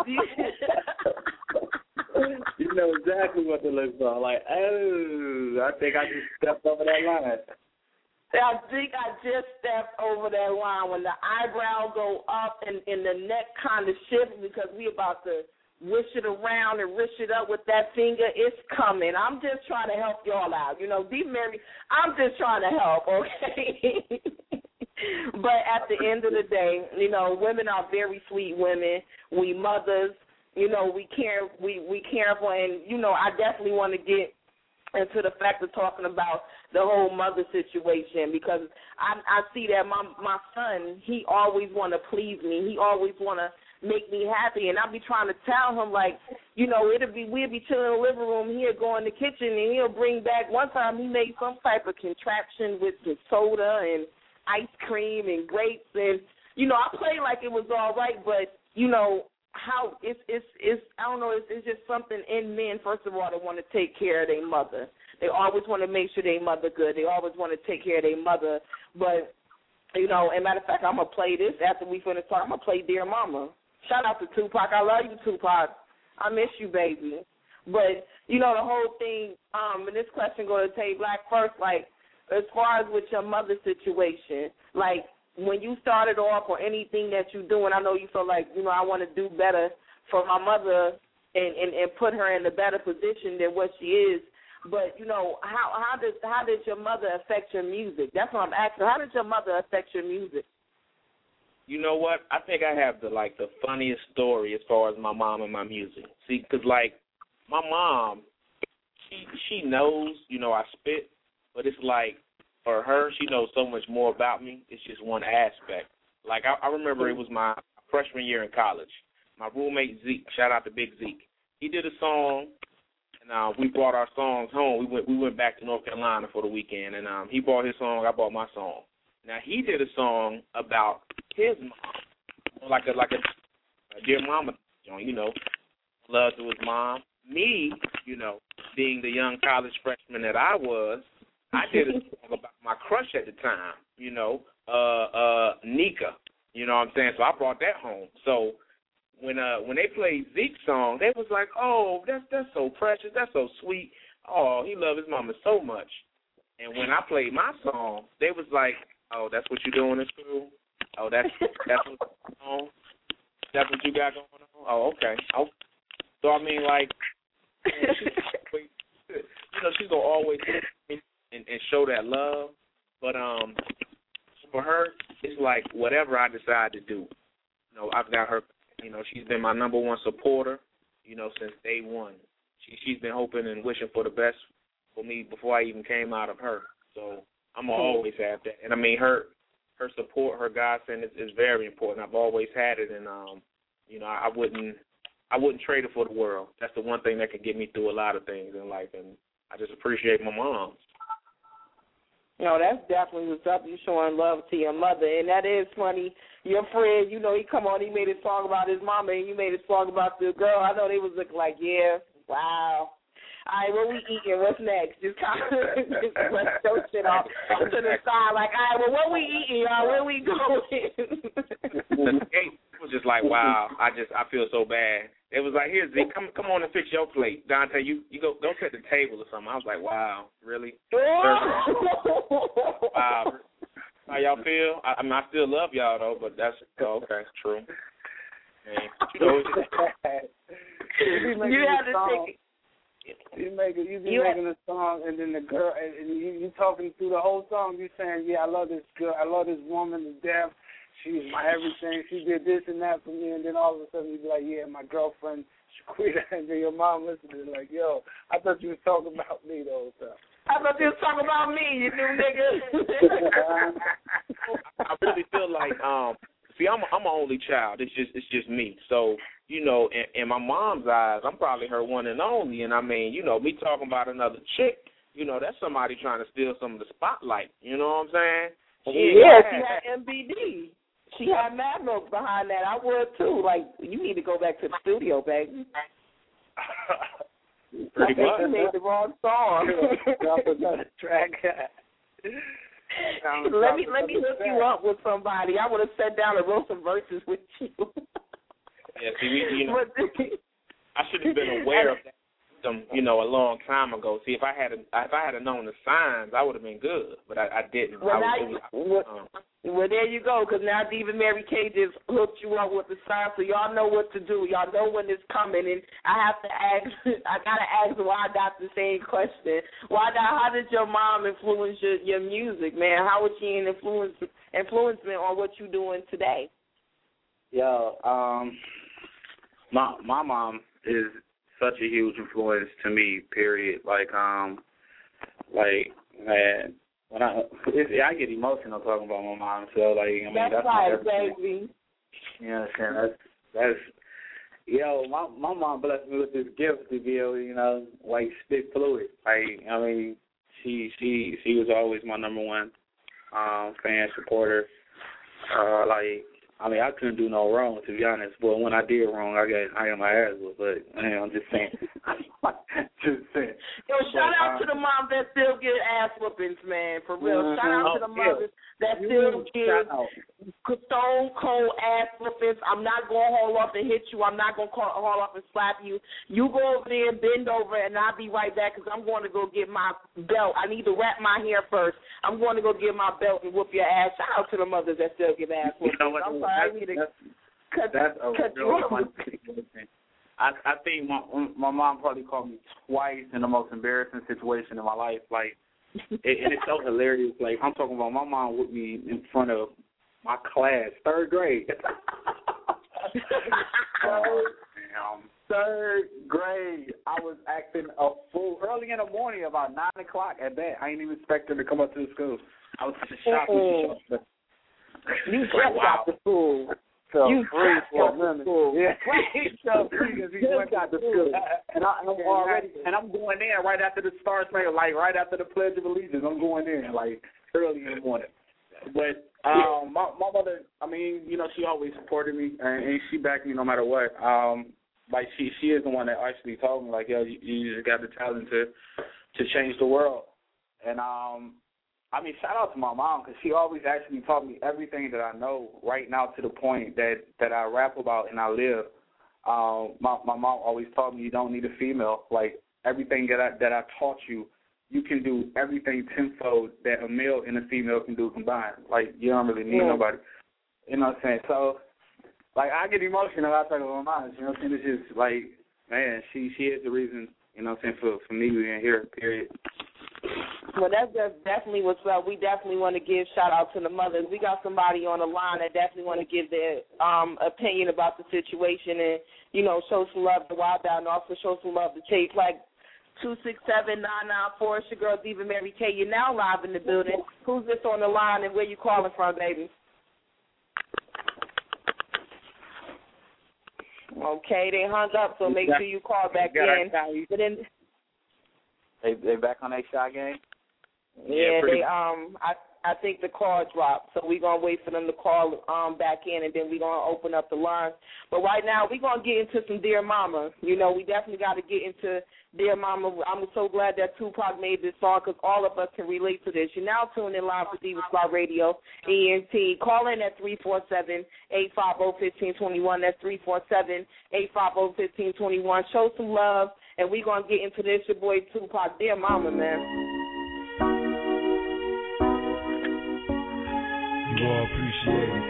You know exactly what to look for. Like, oh, I think I just stepped over that line. I think I just stepped over that line when the eyebrows go up and, and the neck kind of shifts because we about to wish it around and wish it up with that finger. It's coming. I'm just trying to help y'all out. You know, D. Mary, I'm just trying to help, okay? But at the end of the day, you know, women are very sweet women. We mothers, you know, we care, we, we careful, and, you know, I definitely want to get into the fact of talking about the whole mother situation because I, I see that my my son, he always want to please me. He always want to make me happy, and I'll be trying to tell him, like, you know, it'll be, we'll be chilling in the living room, he'll go in the kitchen, and he'll bring back, one time he made some type of contraption with the soda and ice cream and grapes, and, you know, I played like it was all right, but, you know, how it's it's it's I don't know, it's, it's just something in men, first of all, that want to take care of their mother. They always want to make sure their mother good. They always want to take care of their mother. But, you know, as a matter of fact, I'm going to play this after we finish talking. I'm going to play Dear Mama. Shout out to Tupac. I love you, Tupac. I miss you, baby. But, you know, the whole thing, um, and this question goes to Tay Black first, like, as far as with your mother's situation, like when you started off or anything that you're doing, I know you feel like, you know, I want to do better for my mother and, and, and put her in a better position than what she is. But, you know, how how did how did your mother affect your music? That's what I'm asking. How did your mother affect your music? You know what? I think I have the like the funniest story as far as my mom and my music. See, because like my mom, she she knows, you know, I spit, but it's like for her, she knows so much more about me. It's just one aspect. Like I, I remember it was my freshman year in college. My roommate Zeke, shout out to Big Zeke. He did a song, and uh, we brought our songs home. We went we went back to North Carolina for the weekend, and um, he bought his song. I bought my song. Now he did a song about his mom, like a like a, a dear mama, you know, love to his mom. Me, you know, being the young college freshman that I was, I did a song about my crush at the time, you know, uh, uh, Nika. You know what I'm saying? So I brought that home. So when uh when they played Zeke's song, they was like, oh, that's that's so precious, that's so sweet. Oh, he loved his mama so much. And when I played my song, they was like, oh, that's what you doing in school? Oh, that's that's what's going on? That's what you got going on? Oh, okay. Oh, so, I mean, like, you know, she's, you know, she's going to always and, and show that love. But um, for her, it's like whatever I decide to do, you know, I've got her, you know, she's been my number one supporter, you know, since day one. She, she's been hoping and wishing for the best for me before I even came out of her. So I'm going to always have that. And, I mean, her her support, her godsend is, is very important. I've always had it, and, um, you know, I wouldn't I wouldn't trade it for the world. That's the one thing that can get me through a lot of things in life, and I just appreciate my mom. You know, that's definitely what's up. You showing love to your mother, and that is funny. Your friend, you know, he come on, he made a song about his mama, and you made a song about the girl. I know they was looking like, yeah, wow. All right, what we eating? What's next? Just kind of just let those shit off to the side. Like, all right, well, what we eating, y'all? Where we going? It was just like, wow. I just I feel so bad. It was like, here, Zeke, come come on and fix your plate. Dante, you you go go set the table or something. I was like, wow, really? Wow. How y'all feel? I, I mean, I still love y'all though, but that's oh, okay, true. And, you know, you have to take it. You make it. You be you making have, a song, and then the girl, and, and you you talking through the whole song. You saying, yeah, I love this girl. I love this woman to death. She's my everything. She did this and that for me, and then all of a sudden you be like, yeah, my girlfriend, Shaquita, and then your mom listening like, yo, I thought you was talking about me the whole time. I thought you was talking about me, you new nigga. I really feel like, um, see, I'm a, I'm an only child. It's just it's just me. So, you know, in, in my mom's eyes, I'm probably her one and only. And I mean, you know, me talking about another chick, you know, that's somebody trying to steal some of the spotlight. You know what I'm saying? She yeah, she had M B D. She had mad milk behind that. I would too. Like, you need to go back to the studio, baby. Pretty much. You made the wrong song. Drop another track. let me let me hook you up with somebody. I would have sat down and wrote some verses with you. Yeah, see, we, you know, I should have been aware of that, system, you know, a long time ago. See, if I had if I had known the signs, I would have been good, but I, I didn't. Well, I now was, you, well, um, well, there you go, because now Diva Mary K just hooked you up with the signs, so y'all know what to do. Y'all know when it's coming, and I have to ask, I got to ask why I got the same question. Why, how did your mom influence your, your music, man? How was she an influence, influencement on what you're doing today? Yo, um, my my mom is such a huge influence to me. Period. Like, um, like man, when I it's, I get emotional talking about my mom. So like, I mean, that's, that's right, everything. baby. You know what I'm saying? That's that's yo. My my mom blessed me with this gift to be able to, you know, like spit fluid. Like, I mean, she she she was always my number one um, fan supporter. Uh, like. I mean, I couldn't do no wrong, to be honest. But when I did wrong, I got I got my ass whooped. But man, I'm just saying, just saying. Yo, shout but, out uh, to the moms that still get ass whoopings, man. For real, mm-hmm. shout out to the mothers that still give stone cold ass whoopings. I'm not going to haul up and hit you. I'm not going to haul up and slap you. You go over there, bend over, and I'll be right back because I'm going to go get my belt. I need to wrap my hair first. I'm going to go get my belt and whoop your ass. Shout out to the mothers that still give ass whoopings. You know what, I'm sorry. That's, I need to that's, cut, that's a cut real you funny situation. I, I think my my mom probably called me twice in the most embarrassing situation in my life. Like, it, and it's so hilarious. Like, I'm talking about my mom with me in front of my class, third grade. Oh, damn. Third grade, I was acting a fool early in the morning, about nine o'clock at that. I ain't even expect her to come up to the school. I was such a shock when she showed up. You just wow. got the school. So you free for got women. the school. Yeah. So free because he went out the school. And, I, and I'm already, and I'm going in right after the Star Spangled, like right after the Pledge of Allegiance. I'm going in like early in the morning. But um, my my mother, I mean, you know, she always supported me and, and she backed me no matter what. Um, like she she is the one that actually told me like, yo, you, you just got the talent to to change the world. And um, I mean, shout out to my mom because she always actually taught me everything that I know right now to the point that, that I rap about and I live. Um, my my mom always taught me you don't need a female. Like everything that I that I taught you, you can do everything tenfold that a male and a female can do combined. Like, you don't really need yeah. nobody. You know what I'm saying? So, like, I get emotional when I talk about my mom. You know what I'm saying? It's just, like, man, she she is the reason, you know what I'm saying, for, for me being here, period. Well, that's just definitely what's up. We definitely want to give shout-out to the mothers. We got somebody on the line that definitely want to give their um, opinion about the situation and, you know, show some love to Wild Out and also show some love to Chase. Like, two six seven, nine nine four. It's your girl, Diva Mary K. You're now live in the building. Who's this on the line and where you calling from, baby? Okay, they hung up, so make sure you call back in. But then, they they back on that shot game? Yeah, yeah they um I I think the call dropped, so we're gonna wait for them to call um back in, and then we're gonna open up the lines. But right now we're gonna get into some Dear Mama. You know, we definitely got to get into Dear Mama. I'm so glad that Tupac made this song because all of us can relate to this. You're now tuned in live to Diva Spot Radio, E N T. Call in at three four seven, eight five zero, one five two one. That's three four seven, eight five zero, one five two one. Show some love, and we're gonna get into this. Your boy Tupac, Dear Mama, man. You all appreciate it.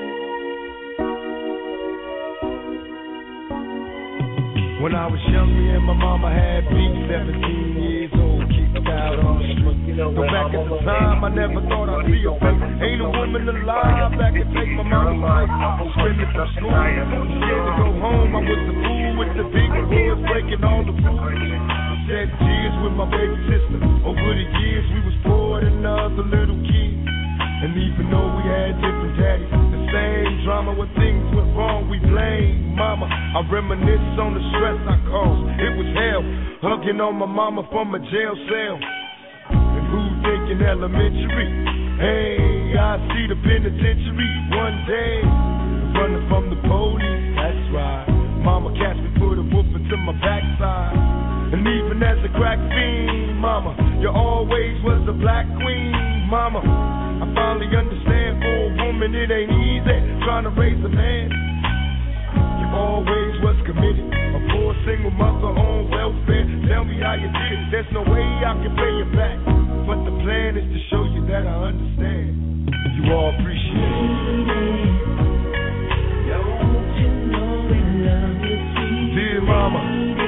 When I was young, me and my mama had beef, seventeen years old, kicked out on the street. Though back at the time, I never thought I'd see a face. Ain't a woman alive that could take my mama's place. Screaming from school, scared to go home. I was the fool with the big boys, breaking all the rules. Shed tears with my baby sister. Over the years, we was poor than other little kids. And even though we had different daddies, the same drama when things went wrong, we blame mama. I reminisce on the stress I caused. It was hell, hugging on my mama from a jail cell. And who thinking elementary? Hey, I see the penitentiary one day, running from the police. That's right, mama catch me, put a whooping to my backside. And even as a crack fiend, mama, you always was a black queen, mama. I finally understand for a woman it ain't easy trying to raise a man. You always was committed, a poor single mother on welfare. Tell me how you did it, there's no way I can pay you back. But the plan is to show you that I understand. You all appreciate it. Don't you know we love you, sweet dear mama.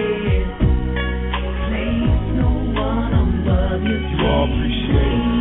Place no one above you. You all appreciate it.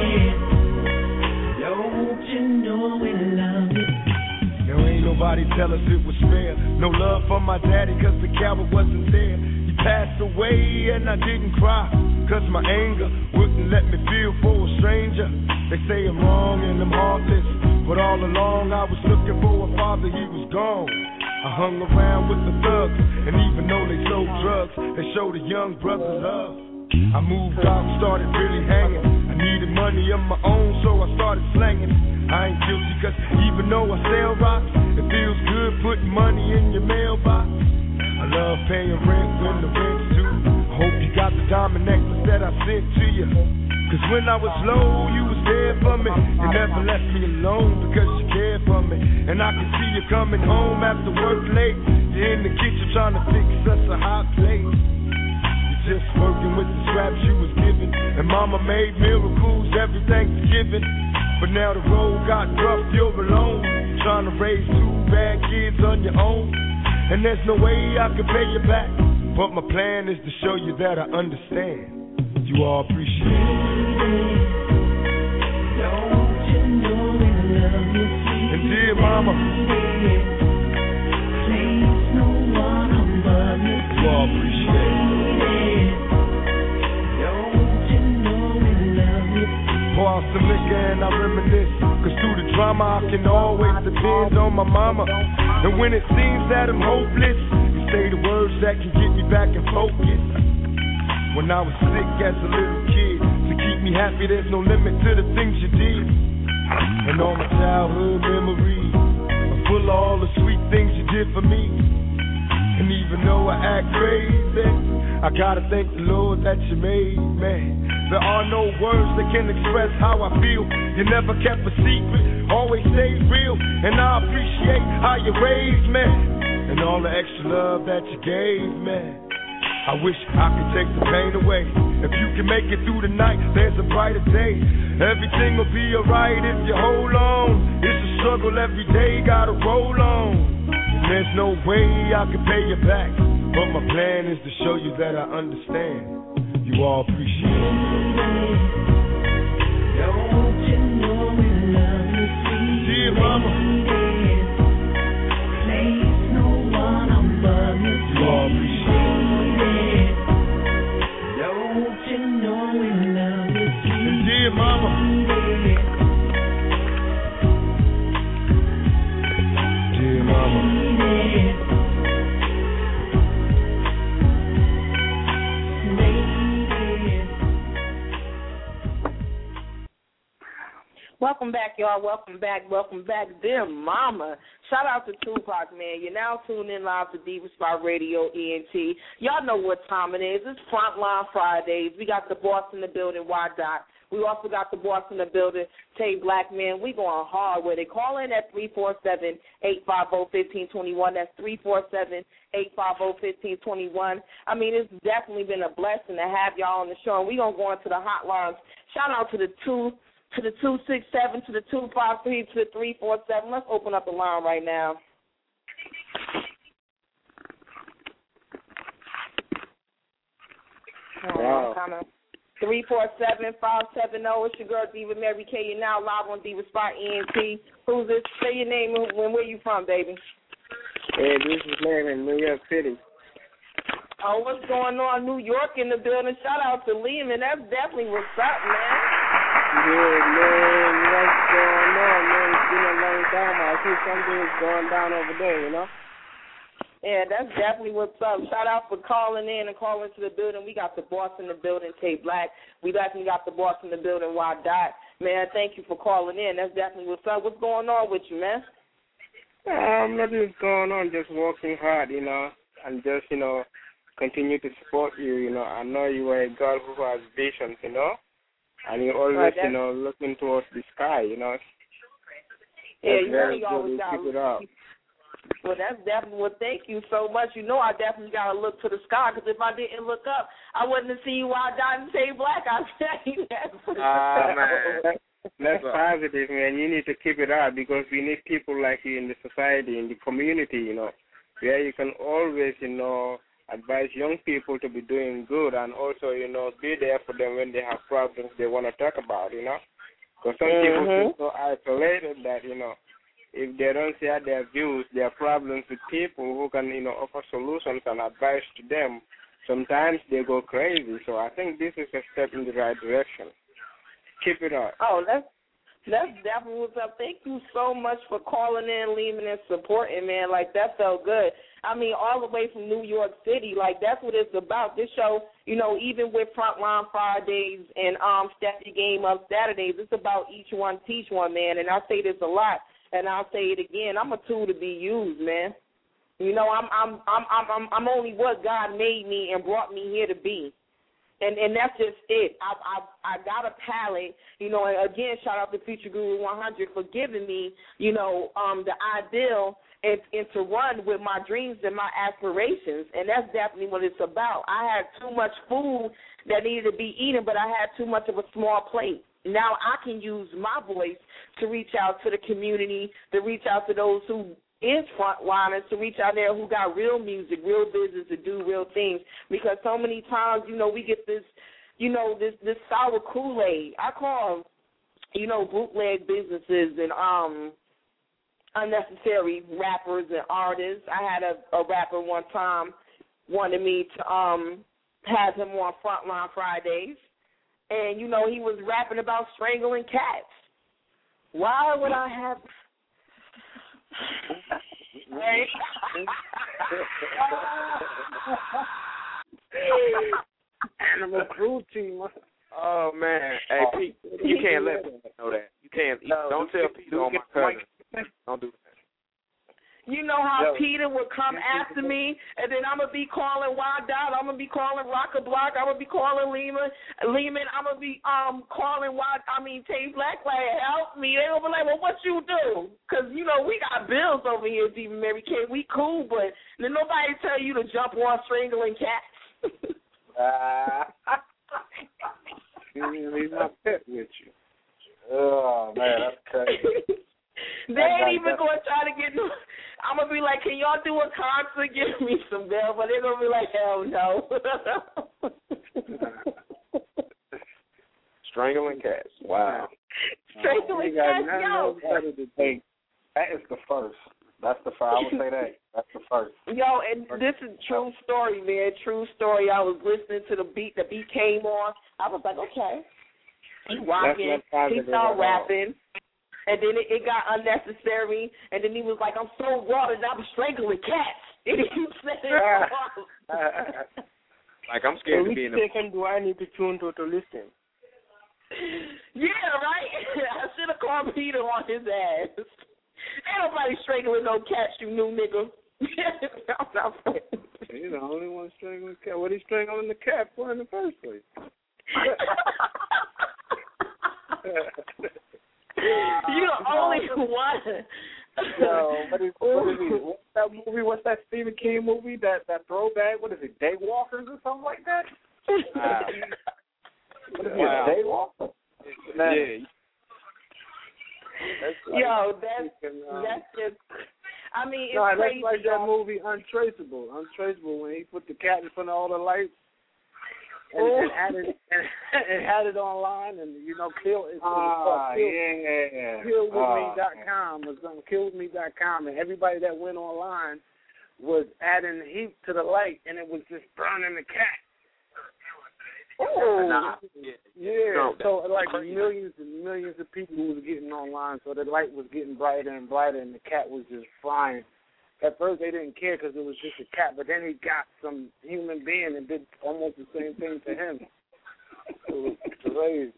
Nobody tell us it was fair. No love for my daddy cause the coward wasn't there. He passed away and I didn't cry cause my anger wouldn't let me feel for a stranger. They say I'm wrong and I'm heartless, but all along I was looking for a father, he was gone. I hung around with the thugs, and even though they sold drugs, they showed a young brother love. I moved out, started really hanging. I needed money of my own, so I started slanging. I ain't guilty, cause even though I sell rocks, it feels good putting money in your mailbox. I love paying rent when the rent's due. I hope you got the diamond necklace that I sent to you. Cause when I was low, you was there for me. You never left me alone because you cared for me. And I can see you coming home after work late. You're in the kitchen trying to fix us a hot plate. You're just working with the scraps you was given. And mama made miracles every Thanksgiving. But now the road got rough, you're alone. Trying to raise two bad kids on your own. And there's no way I can pay you back. But my plan is to show you that I understand. You all appreciate it. Don't you know we love you, sweet and dear mama, please no one above you. You all appreciate it. Don't you know we love you. Pour out some liquor and I reminisce. Cause through the drama I can always depend on my mama. And when it seems that I'm hopeless, you say the words that can get me back in focus. When I was sick as a little kid, to keep me happy there's no limit to the things you did. And all my childhood memories are full of all the sweet things you did for me. And even though I act crazy, I gotta thank the Lord that you made me. There are no words that can express how I feel. You never kept a secret, always stayed real. And I appreciate how you raised me and all the extra love that you gave me. I wish I could take the pain away. If you can make it through the night, there's a brighter day. Everything will be alright if you hold on. It's a struggle every day, gotta roll on. And there's no way I can pay you back. But my plan is to show you that I understand. You all appreciate it. Don't you know we love you, sweet dear mama. Place no one above you. You all appreciate it. Don't you know we love you, and dear mama. Dear mama. Welcome back, y'all. Welcome back. Welcome back, dear mama. Shout out to Tupac, man. You're now tuned in live to Diva Spot Radio, E N T. Y'all know what time it is. It's Frontline Fridays. We got the boss in the building, Y Dot. We also got the boss in the building, Tay Black, man. We going hard with it. Call in at three four seven, eight five zero, one five two one. That's three four seven, eight five zero, one five two one. I mean, it's definitely been a blessing to have y'all on the show. And we're going to go into the hotlines. Shout out to the two. To the two six seven, to the two five three, to the three four seven. Let's open up the line right now. Wow. three four seven, five seven zero. It's your girl, Diva Mary K. You're now live on Diva Spot E N T. Who's this? Say your name and where you from, baby. Hey, this is Liam in New York City. Oh, what's going on? New York in the building. Shout out to Liam, and that's definitely what's up, man. Yeah, man, what's going on, man? It's been a long time. I see something is going down over there, you know? Yeah, that's definitely what's up. Shout out for calling in and calling to the building. We got the boss in the building, Tay Black. We definitely got the boss in the building, Y Dot. Man, thank you for calling in. That's definitely what's up. What's going on with you, man? Um, nothing's going on. Just working hard, you know, and just, you know, continue to support you, you know. I know you are a girl who has visions, you know. And you're always, right, you know, looking towards the sky, you know. Yeah, that's you know you always got keep it up. Well, that's definitely, well, thank you so much. You know I definitely got to look to the sky, because if I didn't look up, I wouldn't have seen you while I died and Tay Black. I'll tell you that. Ah, uh, man. That's positive, man. You need to keep it up, because we need people like you in the society, in the community, you know, where you can always, you know, advise young people to be doing good, and also, you know, be there for them when they have problems they want to talk about, you know. Because some mm-hmm. people feel so isolated that, you know, if they don't share their views, their problems with people who can, you know, offer solutions and advice to them, sometimes they go crazy. So I think this is a step in the right direction. Keep it up. Oh, that's That's definitely what's up. Thank you so much for calling in, leaving, and supporting, man. Like, that felt good. I mean, all the way from New York City. Like, that's what it's about. This show, you know, even with Frontline Fridays and um, Step Your Game Up Saturdays, it's about each one, teach one, man. And I say this a lot, and I'll say it again. I'm a tool to be used, man. You know, I'm I'm I'm I'm I'm only what God made me and brought me here to be. And and that's just it. I I I got a palette, you know. And again, shout out to Future Guru one hundred for giving me, you know, um, the ideal and, and to run with my dreams and my aspirations. And that's definitely what it's about. I had too much food that needed to be eaten, but I had too much of a small plate. Now I can use my voice to reach out to the community, to reach out to those who is frontliners, to reach out there who got real music, real business, to do real things. Because so many times, you know, we get this, you know, this this sour Kool-Aid. I call, you know, bootleg businesses and um unnecessary rappers and artists. I had a, a rapper one time wanted me to um have him on Frontline Fridays, and you know he was rapping about strangling cats. Why would I have? Animal cruelty. Oh man, hey Pete, you can't let me know that. You can't. No, don't tell Peter on my cousin. Don't do that. You know how Yo. Peter would come after me, and then I'm going to be calling Wild Out, I'm going to be calling Rocker Block, I'm going to be calling Lehman, Lehman, I'm going to be um calling Wild, I mean, Tay Black, like, help me. They going to be like, well, what you do? Because, you know, we got bills over here, Stephen Mary Kay. We cool, but then nobody tell you to jump on strangling cats. uh, you leave my pet with you. Oh, man, that's crazy. They ain't even going to try to get no. I'm going to be like, can y'all do a concert? Give me some bail. But they're going to be like, hell no. Strangling cats. Wow. Strangling uh, cats, yo. Hey, that is the first. That's the first. I would say that. That's the first. Yo, and this is true story, man. True story. I was listening to the beat. The beat came on. I was like, okay. He rocking. He started rapping. And then it, it got unnecessary. And then he was like, I'm so raw that I'm strangling cats. And he said it. Like, I'm scared so to be in the... the... Which second do I need to tune to to listen? Yeah, right? I should have called Peter on his ass. Ain't nobody strangling no cats, you new nigga. I'm not playing. He's the only one strangling the cat. What he strangling the cat for in the first place? You're the only one. No, what is, what is it? What's that movie? What's that Stephen King movie? That that throwback? What is it? Daywalkers or something like that? Wow. What is Wow. it? Daywalkers? Yeah. That's like, Yo, that's can, um, that's just. I mean, it's no, crazy. that's like that y'all. movie Untraceable. Untraceable when he put the cat in front of all the lights. And, and had it and, and had it online, and you know, kill it. Ah, kill, yeah. kill with me Ah, dot com was on kill with me dot com, and everybody that went online was adding heat to the light, and it was just burning the cat. Oh, Nah. Yeah, No, so like crazy. millions and millions of people who was getting online, so the light was getting brighter and brighter, and the cat was just flying. At first, they didn't care because it was just a cat, but then he got some human being and did almost the same thing to him. It was crazy.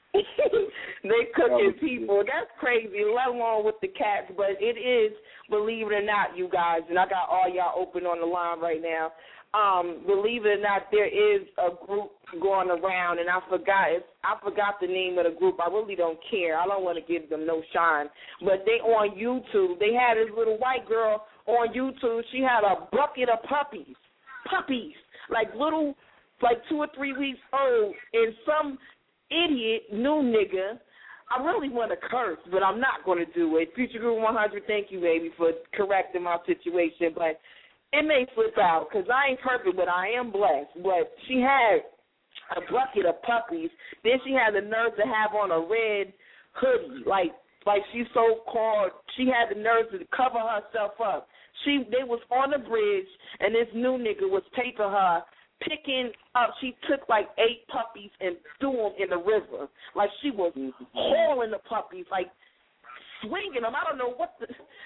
They cooking people. That's crazy, let alone with the cats. But it is, believe it or not, you guys, and I got all y'all open on the line right now. Um, believe it or not, there is a group going around, and I forgot it's, I forgot the name of the group. I really don't care. I don't want to give them no shine. But they on YouTube. They had this little white girl on YouTube. She had a bucket of puppies, puppies, like little, like two or three weeks old, and some idiot new nigga. I really want to curse, but I'm not going to do it. Future Group one hundred, thank you, baby, for correcting my situation. But it may flip out because I ain't perfect, but I am blessed. But she had a bucket of puppies. Then she had the nerve to have on a red hoodie, like like she's so called. She had the nerve to cover herself up. She they was on the bridge, and this new nigga was taping her, picking up. She took like eight puppies and threw them in the river, like she was hauling the puppies, like swinging them. I don't know what the.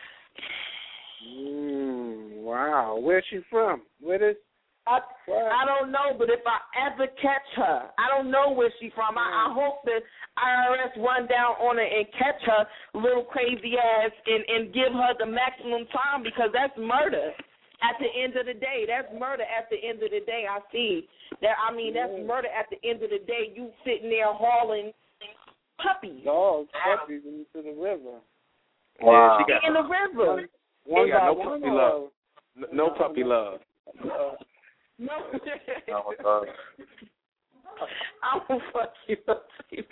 Mm, wow, where's she from? Where is? I, I don't know, but if I ever catch her, I don't know where she's from. I, I hope the I R S run down on her and catch her little crazy ass and, and give her the maximum time because that's murder. At the end of the day, that's murder. At the end of the day, I see that. I mean, that's Yeah. murder. At the end of the day, you sitting there hauling puppies. Dogs, puppies into the river. Yeah, she got in the river. One she got by no one puppy or- love. No, no puppy love. Uh, No. Oh, uh, I will fuck you up.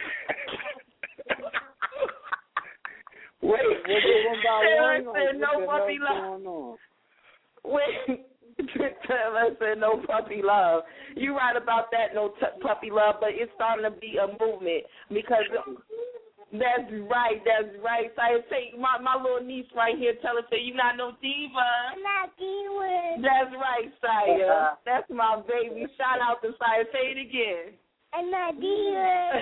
Wait, was it one by Taylor one? or said no what the puppy hell's love. going on? Wait, Taylor said no puppy love. You right about that, no t- puppy love, but it's starting to be a movement because that's right, that's right. So I say my my little niece right here, tell her say you not no diva. I'm not diva. That's right, Saya. That's my baby. Shout out to Saya. Say it again. I'm not diva.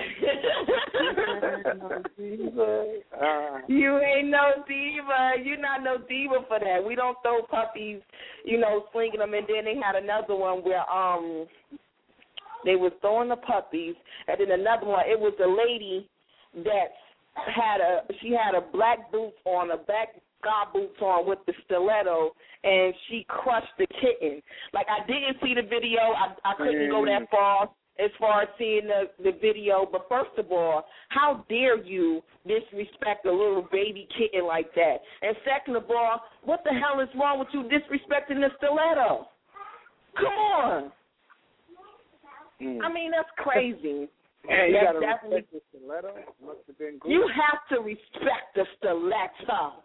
Uh, You ain't no diva. You're not no diva for that. We don't throw puppies, you know, slinging them. And then they had another one where um they was throwing the puppies, and then another one. It was a lady that had a she had a black boots on, a black guy boots on with the stiletto, and she crushed the kitten. Like I didn't see the video. I I couldn't go that far as far as seeing the, the video, but first of all, how dare you disrespect a little baby kitten like that? And second of all, what the hell is wrong with you disrespecting the stiletto? Come on. mm. I mean, that's crazy. Yeah, you That's gotta definitely- respect the stiletto. Must have been good. You have to respect the stiletto.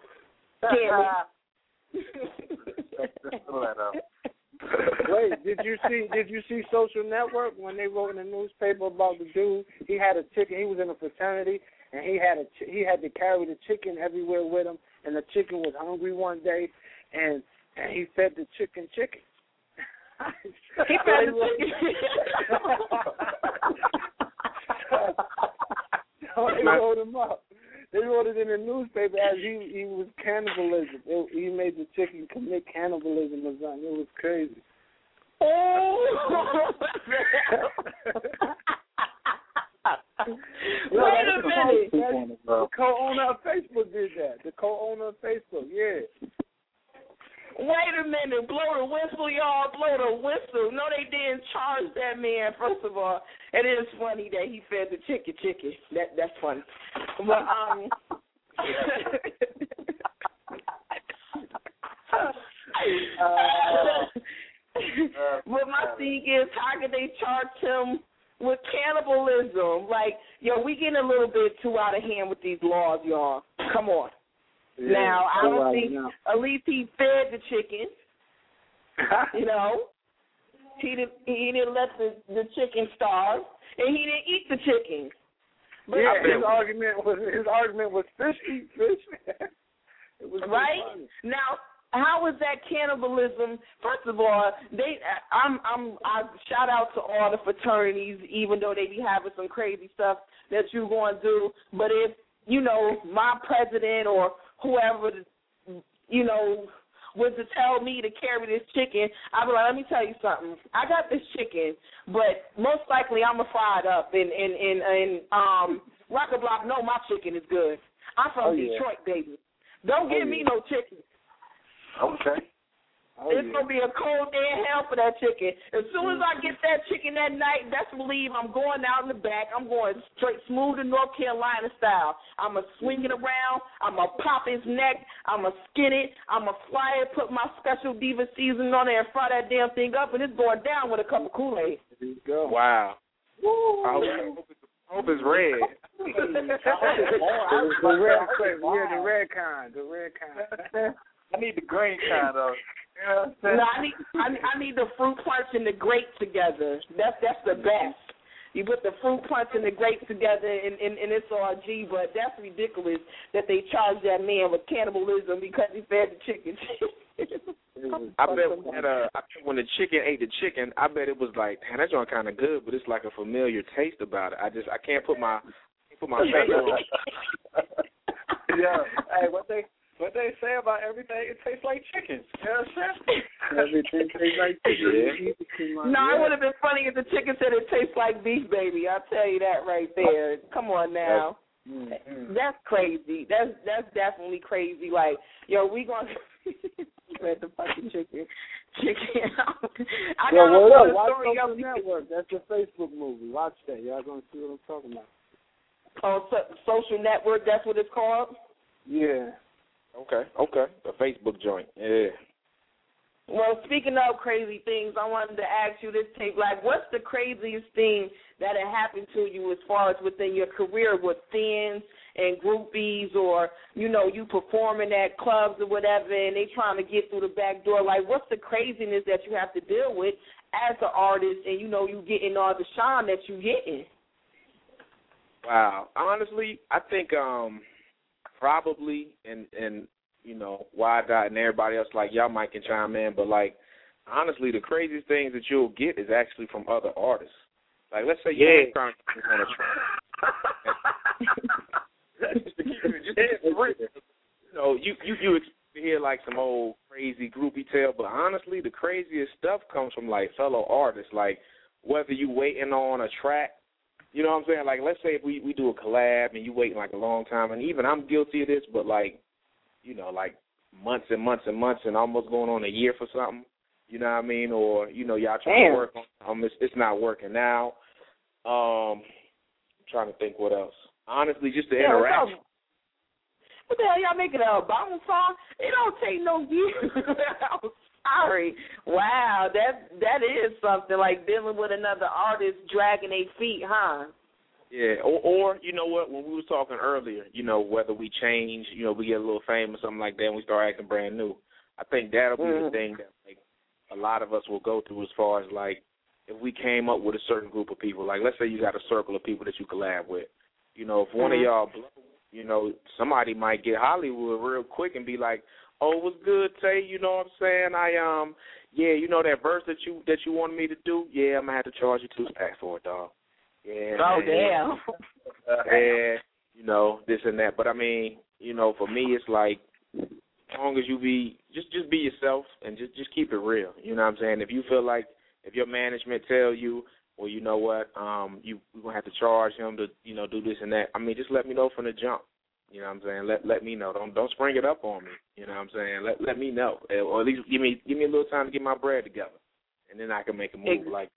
Damn it. Wait, did you see? Did you see Social Network when they wrote in the newspaper about the dude? He had a chicken. He was in a fraternity, and he had a ch- he had to carry the chicken everywhere with him. And the chicken was hungry one day, and and he fed the chicken chicken. He fed the chicken. So they wrote him up. They wrote it in the newspaper as he he was cannibalism. It, he made the chicken commit cannibalism or something. It was crazy. Oh. Yo, Wait that's a minute. The, the co-owner of Facebook did that. The co-owner of Facebook, yeah. Wait a minute. Blow the whistle, y'all. Blow the whistle. No, they didn't charge that man, first of all. It is funny that he fed the chicken chicken. That That's funny. But, um... uh, but my thing is, how can they charge him with cannibalism? Like, yo, we getting a little bit too out of hand with these laws, y'all. Come on. Yeah, now, I don't right think, now. at least he fed the chicken, you know. He didn't, he didn't let the, the chicken starve, and he didn't eat the chicken. But yeah, his argument was his argument was fish eat fish. It was right funny. now. How is that cannibalism? First of all, they I'm I'm I shout out to all the fraternities, even though they be having some crazy stuff that you going to do. But if you know my president or whoever, you know, was to tell me to carry this chicken, I'd be like, let me tell you something. I got this chicken, but most likely I'm gonna fry it up and and and, and um Rock a Block. No, my chicken is good. I'm from Oh, yeah. Detroit, baby. Don't Oh, give me yeah. no chicken. okay. Oh, It's yeah. gonna be a cold day in hell for that chicken. As soon as I get that chicken that night, best believe I'm going out in the back. I'm going straight smooth to North Carolina style. I'm gonna swing it around. I'm gonna pop his neck. I'm gonna skin it. I'm gonna fry it. Put my special diva seasoning on there and fry that damn thing up, and it's going down with a cup of Kool-Aid. There you go. Wow. Woo. I hope, I hope it's, I hope it's red. The red, yeah, the red kind, the red kind. I need the green kind of. You know what I'm saying? No, I need I, I need the fruit punch and the grape together. That's that's the best. You put the fruit punch and the grapes together, and, and, and it's all G. But that's ridiculous that they charge that man with cannibalism because he fed the chicken. I bet when, that, uh, I bet when the chicken ate the chicken, I bet it was like, man, that joint kind of good, but it's like a familiar taste about it. I just I can't put my put my finger on it. Yeah. Hey, what they what they say about everything? It tastes like chicken. You know what I'm saying? Everything tastes like chicken. No, it would have been funny if the chicken said it tastes like beef, baby. I'll tell you that right there. Come on now. Mm-hmm. That's crazy. That's that's definitely crazy. Like, yo, we gonna fed the fucking chicken. Chicken. I Yo, got word a up. Watch story Social of Network. That's a Facebook movie. Watch that. Y'all gonna see what I'm talking about. Oh, so, Social Network. That's what it's called. Yeah. Okay, okay. The Facebook joint. Yeah. Well, speaking of crazy things, I wanted to ask you this, Tay Black. What's the craziest thing that had happened to you as far as within your career with fans and groupies, or, you know, you performing at clubs or whatever, and they trying to get through the back door? Like, what's the craziness that you have to deal with as an artist, and, you know, you getting all the shine that you getting? Wow. Honestly, I think um, probably, and, and you know, Wide Dot and everybody else, like, y'all might can chime in, but, like, honestly, the craziest things that you'll get is actually from other artists. Like, let's say you're Yeah. trying to on a track. Just to keep it, just to keep it real. You know, you, you, you expect to hear, like, some old crazy groupie tale, but honestly, the craziest stuff comes from, like, fellow artists. Like, whether you waiting on a track, you know what I'm saying? Like, let's say if we, we do a collab and you waiting, like, a long time, and even I'm guilty of this, but, like, you know, like months and months and months and almost going on a year for something, you know what I mean? Or, you know, y'all trying Damn. to work on um, it's, it's not working now. Um, I'm trying to think what else. Honestly, just the Yeah, interaction. what's up? What the hell, y'all making an Obama song? It don't take no years. I'm sorry. Wow, that that is something, like dealing with another artist dragging their feet, huh? Yeah, or, or, you know what, when we was talking earlier, you know, whether we change, you know, we get a little fame or something like that and we start acting brand new. I think that'll be Mm-hmm. the thing that, like, a lot of us will go through as far as, like, if we came up with a certain group of people. Like, let's say you got a circle of people that you collab with. You know, if one Mhm. of y'all blow, you know, somebody might get Hollywood real quick and be like, oh, what's good, Tay? You know what I'm saying? I, um, yeah, you know that verse that you that you wanted me to do? Yeah, I'm going to have to charge you two stacks for it, dog. Yeah. Oh, man. damn. Uh, yeah, you know, this and that. But, I mean, you know, for me, it's like, as long as you be, just just be yourself and just, just keep it real. You know what I'm saying? If you feel like, if your management tell you, well, you know what, um, you we're going to have to charge him to, you know, do this and that, I mean, just let me know from the jump. You know what I'm saying? Let let me know. Don't don't spring it up on me. You know what I'm saying? Let let me know. Or at least give me give me a little time to get my bread together. And then I can make a move Exactly. like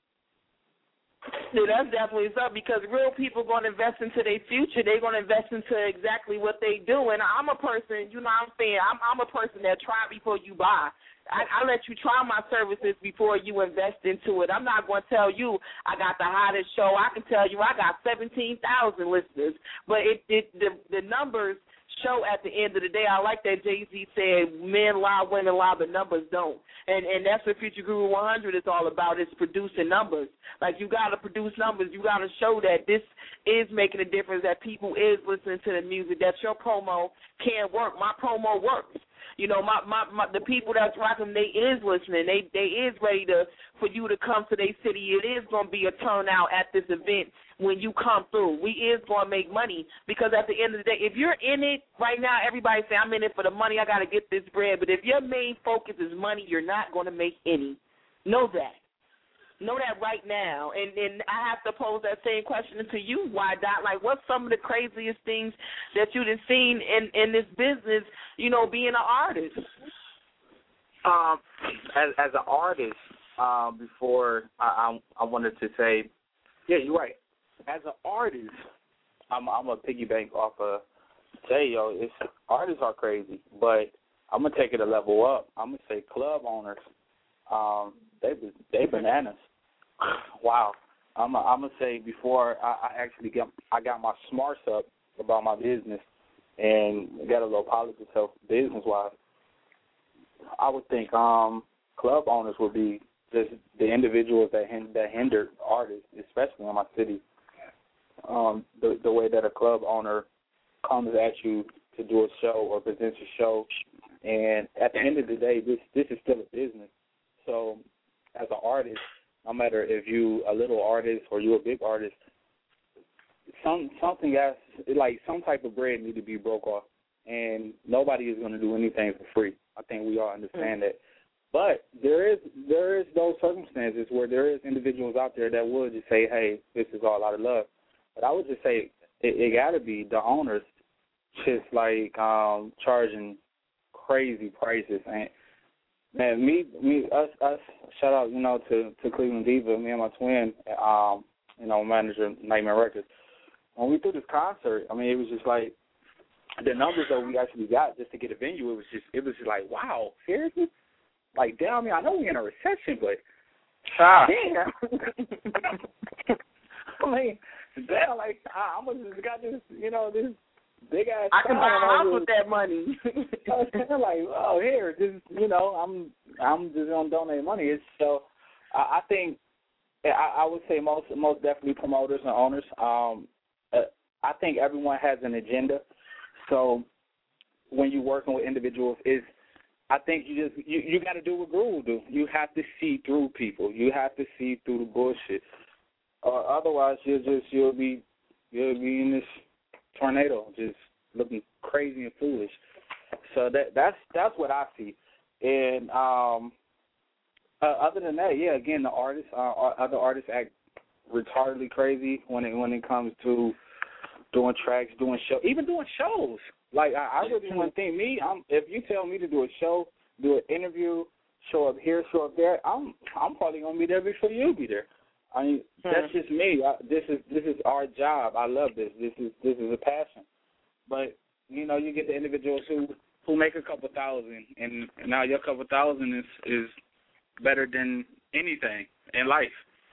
Yeah, that's definitely up, because real people going to invest into their future. They're going to invest into exactly what they do. And I'm a person, you know what I'm saying, I'm, I'm a person that try before you buy. I, I let you try my services before you invest into it. I'm not going to tell you I got the hottest show. I can tell you I got seventeen thousand listeners. But it, it the, the numbers show at the end of the day. I like that Jay-Z said, men lie, women lie, but numbers don't. And and that's what Future Guru one hundred is all about, is producing numbers. Like, you got to produce numbers. You got to show that this is making a difference, that people is listening to the music, that your promo can work. My promo works. You know, my, my, my the people that's rocking, they is listening. They they is ready to for you to come to their city. It is going to be a turnout at this event when you come through. We is going to make money, because at the end of the day, if you're in it right now, everybody say, I'm in it for the money, I got to get this bread. But if your main focus is money, you're not going to make any. Know that. Know that right now. And and I have to pose that same question to you, Why Dot? Like, what's some of the craziest things that you've seen in, in this business, you know, being an artist? Um, as as an artist, um, before I, I I wanted to say, yeah, you're right. As an artist, I'm I'm a piggyback off of Jay, yo. It's artists are crazy, but I'm gonna take it a level up. I'm gonna say club owners, um, they they bananas. Wow. I'm a, I'm gonna say before I, I actually got I got my smarts up about my business and got a little policy self business wise. I would think um, club owners would be just the individuals that hin- that hinder artists, especially in my city. Um, the the way that a club owner comes at you to do a show or presents a show, and at the end of the day, this this is still a business. So, as an artist, no matter if you a little artist or you a big artist, some something else, like some type of bread need to be broke off, and nobody is going to do anything for free. I think we all understand that. But there is there is those circumstances where there is individuals out there that would just say, hey, this is all out of love. But I would just say it, it got to be the owners just like um, charging crazy prices. And Man, me, me, us, us. Shout out, you know, to to Cleveland Diva, me and my twin, um, you know, manager Nightmare Records. When we threw this concert, I mean, it was just like the numbers that we actually got just to get a venue. It was just, it was just like, wow, seriously? Like, damn, I mean, I know we're in a recession, but ah. damn. I mean, damn, like, I almost just got this, you know, this big ass. I can buy a house with that money. I'm like, oh, here, this, you know, I'm, I'm just gonna donate money. It's so, I, I think, I, I would say most, most definitely promoters and owners. Um, uh, I think everyone has an agenda. So when you're working with individuals, is I think you just you, you got to do what Groove do. You have to see through people. You have to see through the bullshit. Uh, otherwise, you'll just you'll be you'll be in this tornado, just looking crazy and foolish. So that that's that's what I see. And um, uh, other than that, yeah, again, the artists, uh, other artists act retardedly crazy when it when it comes to doing tracks, doing show, even doing shows. Like I, I really want to think me. I'm, if you tell me to do a show, do an interview, show up here, show up there, I'm I'm probably gonna be there before you be there. I mean, that's just me. I, this is this is our job. I love this. This is this is a passion. But you know, you get the individuals who, who make a couple thousand, and now your couple thousand is is better than anything in life.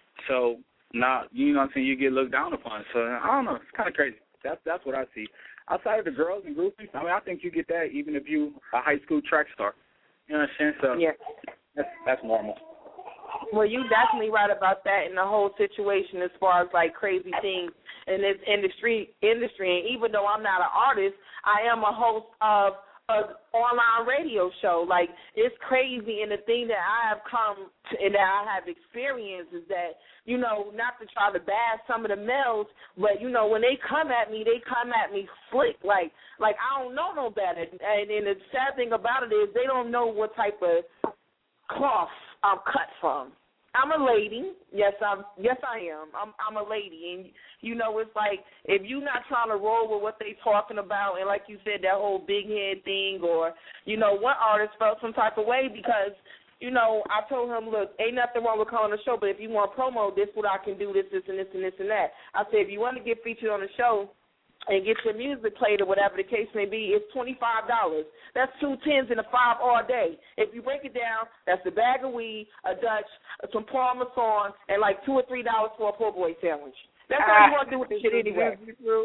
So now you know what I'm saying. You get looked down upon. So I don't know. It's kind of crazy. That's that's what I see. Outside of the girls and groupies, I mean, I think you get that even if you a high school track star. You know what I'm saying? So yeah, that's that's normal. Well, you definitely right about that in the whole situation as far as like crazy things in this industry. Industry, and even though I'm not an artist, I am a host of an online radio show. Like, it's crazy, and the thing that I have come to, and that I have experienced is that, you know, not to try to bash some of the males, but, you know, when they come at me, they come at me slick. Like, like I don't know no better. And, and the sad thing about it is they don't know what type of cloth I'm cut from. I'm a lady. Yes, I'm. Yes, I am. I'm. I'm a lady, and you know, it's like if you're not trying to roll with what they talking about, and like you said, that whole big head thing, or you know, one artist felt some type of way because, you know, I told him, look, ain't nothing wrong with calling the show, but if you want promo, this what I can do, this, this, and this, and this, and that. I said, if you want to get featured on the show and get your music played or whatever the case may be, it's twenty-five dollars. That's two tens and a five all day. If you break it down, that's a bag of weed, a Dutch, some Parmesan, and like two or three dollars for a poor boy sandwich. That's all you want to do with the shit anyway.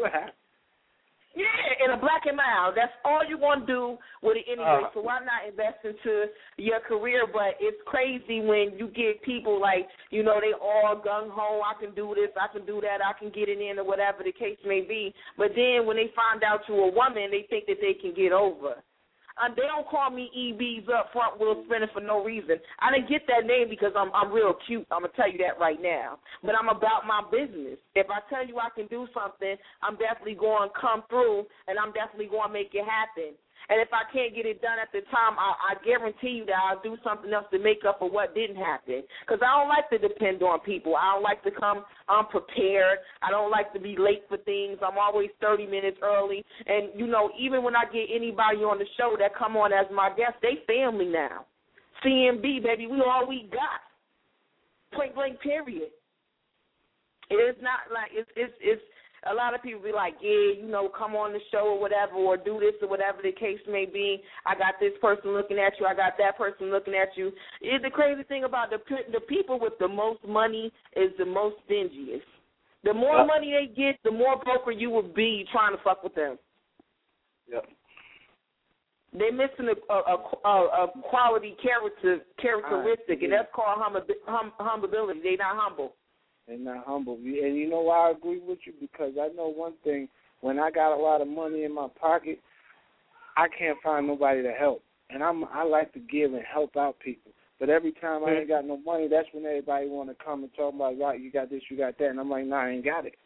Yeah, in a black and mild. That's all you want to do with it anyway. Uh, so why not invest into your career? But it's crazy when you get people like, you know, they all gung-ho, I can do this, I can do that, I can get it in or whatever the case may be. But then when they find out you're a woman, they think that they can get over. Um, they don't call me E B's up front Will Spinner for no reason. I didn't get that name because I'm I'm real cute. I'm going to tell you that right now. But I'm about my business. If I tell you I can do something, I'm definitely going to come through, and I'm definitely going to make it happen. And if I can't get it done at the time, I, I guarantee you that I'll do something else to make up for what didn't happen. Because I don't like to depend on people. I don't like to come unprepared. I don't like to be late for things. I'm always thirty minutes early. And, you know, even when I get anybody on the show that come on as my guest, they family now. C M B, baby, we all we got. Point blank, period. It is not like it's it's it's. A lot of people be like, yeah, you know, come on the show or whatever, or do this or whatever the case may be. I got this person looking at you. I got that person looking at you. It's the crazy thing about the the people with the most money is the most stingiest. The more yep. money they get, the more broker you will be trying to fuck with them. Yep. They're missing a, a, a, a quality character characteristic, right. and that's called hum, hum, humility. They're not humble. And not humble. And you know why I agree with you? Because I know one thing. When I got a lot of money in my pocket, I can't find nobody to help. And I'm I like to give and help out people. But every time I ain't got no money, that's when everybody want to come and talk about, right, you got this, you got that. And I'm like, nah, I ain't got it.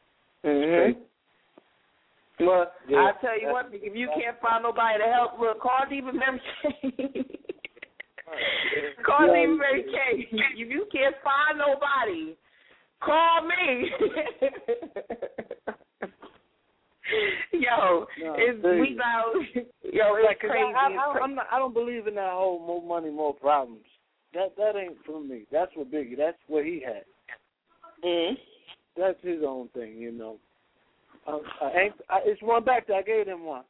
Mm-hmm. Well, yeah, I'll tell you one thing. If you can't find nobody to help, look, call Diva Mary Kay. Call yeah, Diva Mary Kay. If you can't find nobody, call me. Yo, no, it's, we about Yo, it's like, crazy. I, I, it's I, crazy. I'm not, I don't believe in that whole more money, more problems. That that ain't for me. That's what Biggie. That's what he had. Mm. That's his own thing, you know. Uh, I ain't, I, it's one back there. I gave him one.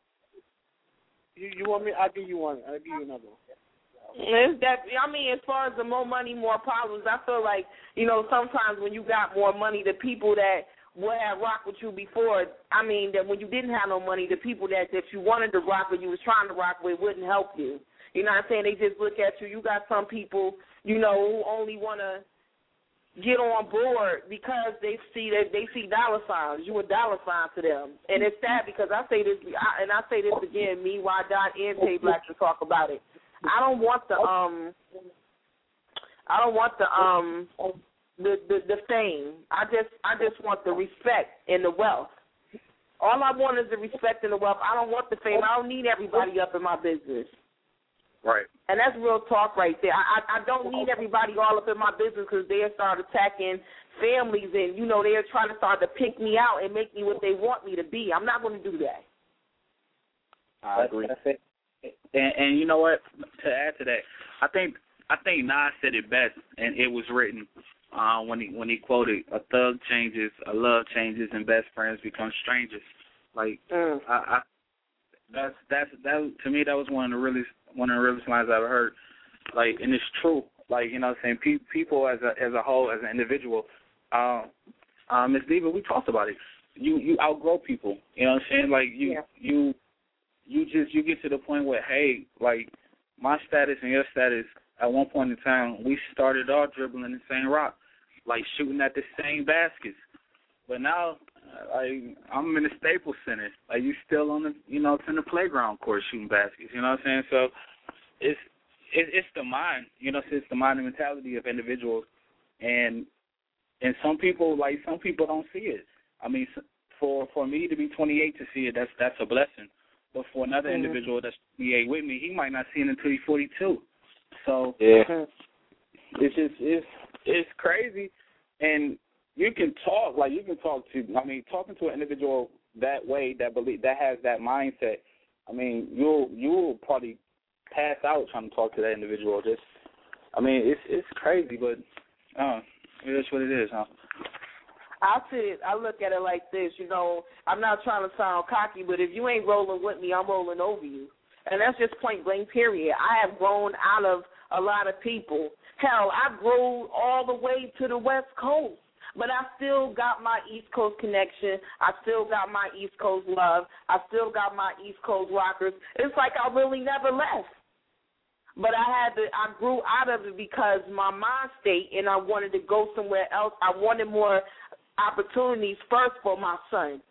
You you want me? I'll give you one. I'll give you another one. It's that, I mean, as far as the more money, more problems, I feel like, you know, sometimes when you got more money, the people that would have rocked with you before, I mean, that when you didn't have no money, the people that, that you wanted to rock with, you was trying to rock with, wouldn't help you. You know what I'm saying? They just look at you. You got some people, you know, who only want to get on board because they see that they see dollar signs. You a dollar sign to them. And it's sad because I say this, I, and I say this again, me, Y Dot, and Tay Black to talk about it. I don't want the um, I don't want the um, the, the the fame. I just I just want the respect and the wealth. All I want is the respect and the wealth. I don't want the fame. I don't need everybody up in my business. Right. And that's real talk right there. I I, I don't need everybody all up in my business because they'll start attacking families and, you know, they're trying to start to pick me out and make me what they want me to be. I'm not going to do that. I agree. That's it. And, and you know what? To add to that, I think I think Nas said it best, and it was written uh, when he when he quoted, "A thug changes, a love changes, and best friends become strangers." Like mm. I, I, that's that's that to me that was one of the really one of the realest lines I ever heard. Like, and it's true. Like, you know what I'm saying? Pe- people as a as a whole, as an individual, uh, uh, Miss Diva, we talked about it. You you outgrow people. You know what I'm saying? Like you yeah. you. You just you get to the point where, hey, like my status and your status at one point in time, we started off dribbling the same rock, like shooting at the same baskets. But now, like I'm in the Staples Center, like you still on the you know it's in the playground court shooting baskets. You know what I'm saying? So it's it, it's the mind, you know, it's the mind and mentality of individuals, and and some people like some people don't see it. I mean, for for me to be twenty-eight to see it, that's that's a blessing. But for another mm-hmm. individual that's twenty-eight with me, he might not see it until he's forty-two. So yeah, it's just it's it's crazy, and you can talk like you can talk to. I mean, talking to an individual that way that believe that has that mindset. I mean, you'll you'll probably pass out trying to talk to that individual. Just, I mean, it's it's crazy, but uh, it is what it is, huh? I see it. I look at it like this, you know, I'm not trying to sound cocky, but if you ain't rolling with me, I'm rolling over you. And that's just point blank, period. I have grown out of a lot of people. Hell, I grew all the way to the West Coast, but I still got my East Coast connection. I still got my East Coast love. I still got my East Coast rockers. It's like I really never left. But I had to, I grew out of it because my mind state, and I wanted to go somewhere else. I wanted more opportunities first for my son.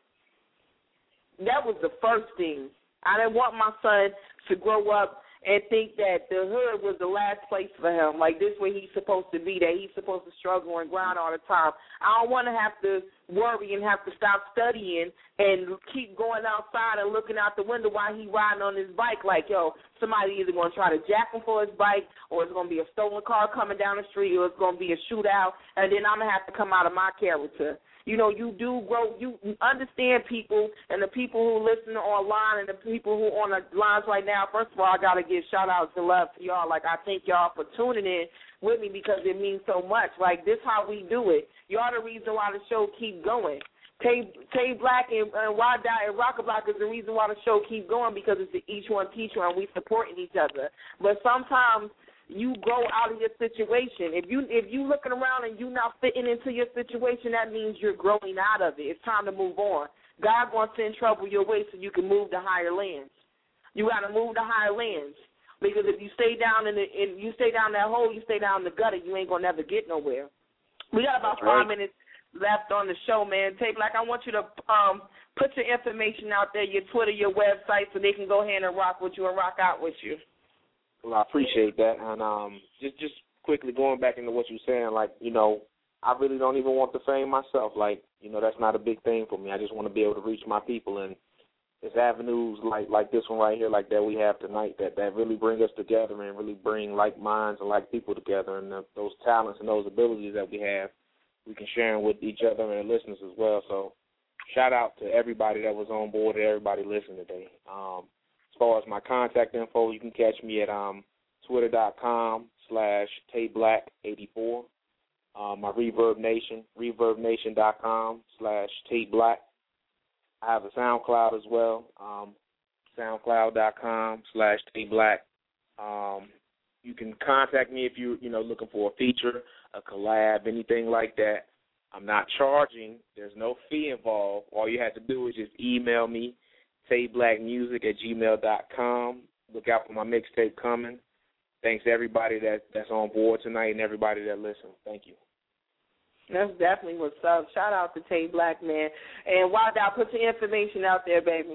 That was the first thing. I didn't want my son to grow up and think that the hood was the last place for him. Like, this where he's supposed to be, that he's supposed to struggle and grind all the time. I don't want to have to worry and have to stop studying and keep going outside and looking out the window while he riding on his bike like, yo, somebody either going to try to jack him for his bike, or it's going to be a stolen car coming down the street, or it's going to be a shootout, and then I'm going to have to come out of my character. You know, you do grow, you understand people, and the people who listen online and the people who on the lines right now. First of all, I got to give shout-outs and love to y'all. Like, I thank y'all for tuning in with me because it means so much. Like, this how we do it. Y'all the reason why the show keep going. Tay, Tay Black and, and Y Dot and Rocker Block is the reason why the show keep going, because it's the each one teach one, and we supporting each other. But sometimes you go out of your situation. If you if you looking around and you not fitting into your situation, that means you're growing out of it. It's time to move on. God wants to send trouble your way so you can move to higher lands. You got to move to higher lands, because if you stay down in the if you stay down that hole, you stay down in the gutter, you ain't gonna never get nowhere. We got about five right. minutes left on the show, man. Tay Black, I want you to um, put your information out there, your Twitter, your website, so they can go ahead and rock with you and rock out with you. Well, I appreciate that. And um, just just quickly going back into what you were saying, like, you know, I really don't even want the fame myself. Like, you know, that's not a big thing for me. I just want to be able to reach my people. And it's avenues like, like this one right here, like that we have tonight, that, that really bring us together and really bring like minds and like people together. And the, those talents and those abilities that we have, we can share them with each other and the listeners as well. So shout out to everybody that was on board and everybody listening today. Um, as far as my contact info, you can catch me at um, twitter.com slash TayBlack84. Um, my Reverb Nation, ReverbNation.com slash TayBlack. I have a SoundCloud as well, um, SoundCloud.com slash TayBlack. Um, you can contact me if you're, you know, looking for a feature, a collab, anything like that. I'm not charging. There's no fee involved. All you have to do is just email me, tayblackmusic at gmail dot com. Look out for my mixtape coming. Thanks to everybody that, that's on board tonight and everybody that listens. Thank you. That's definitely what's up. Shout out to Tay Black, man. And Wild Out, put your information out there, baby.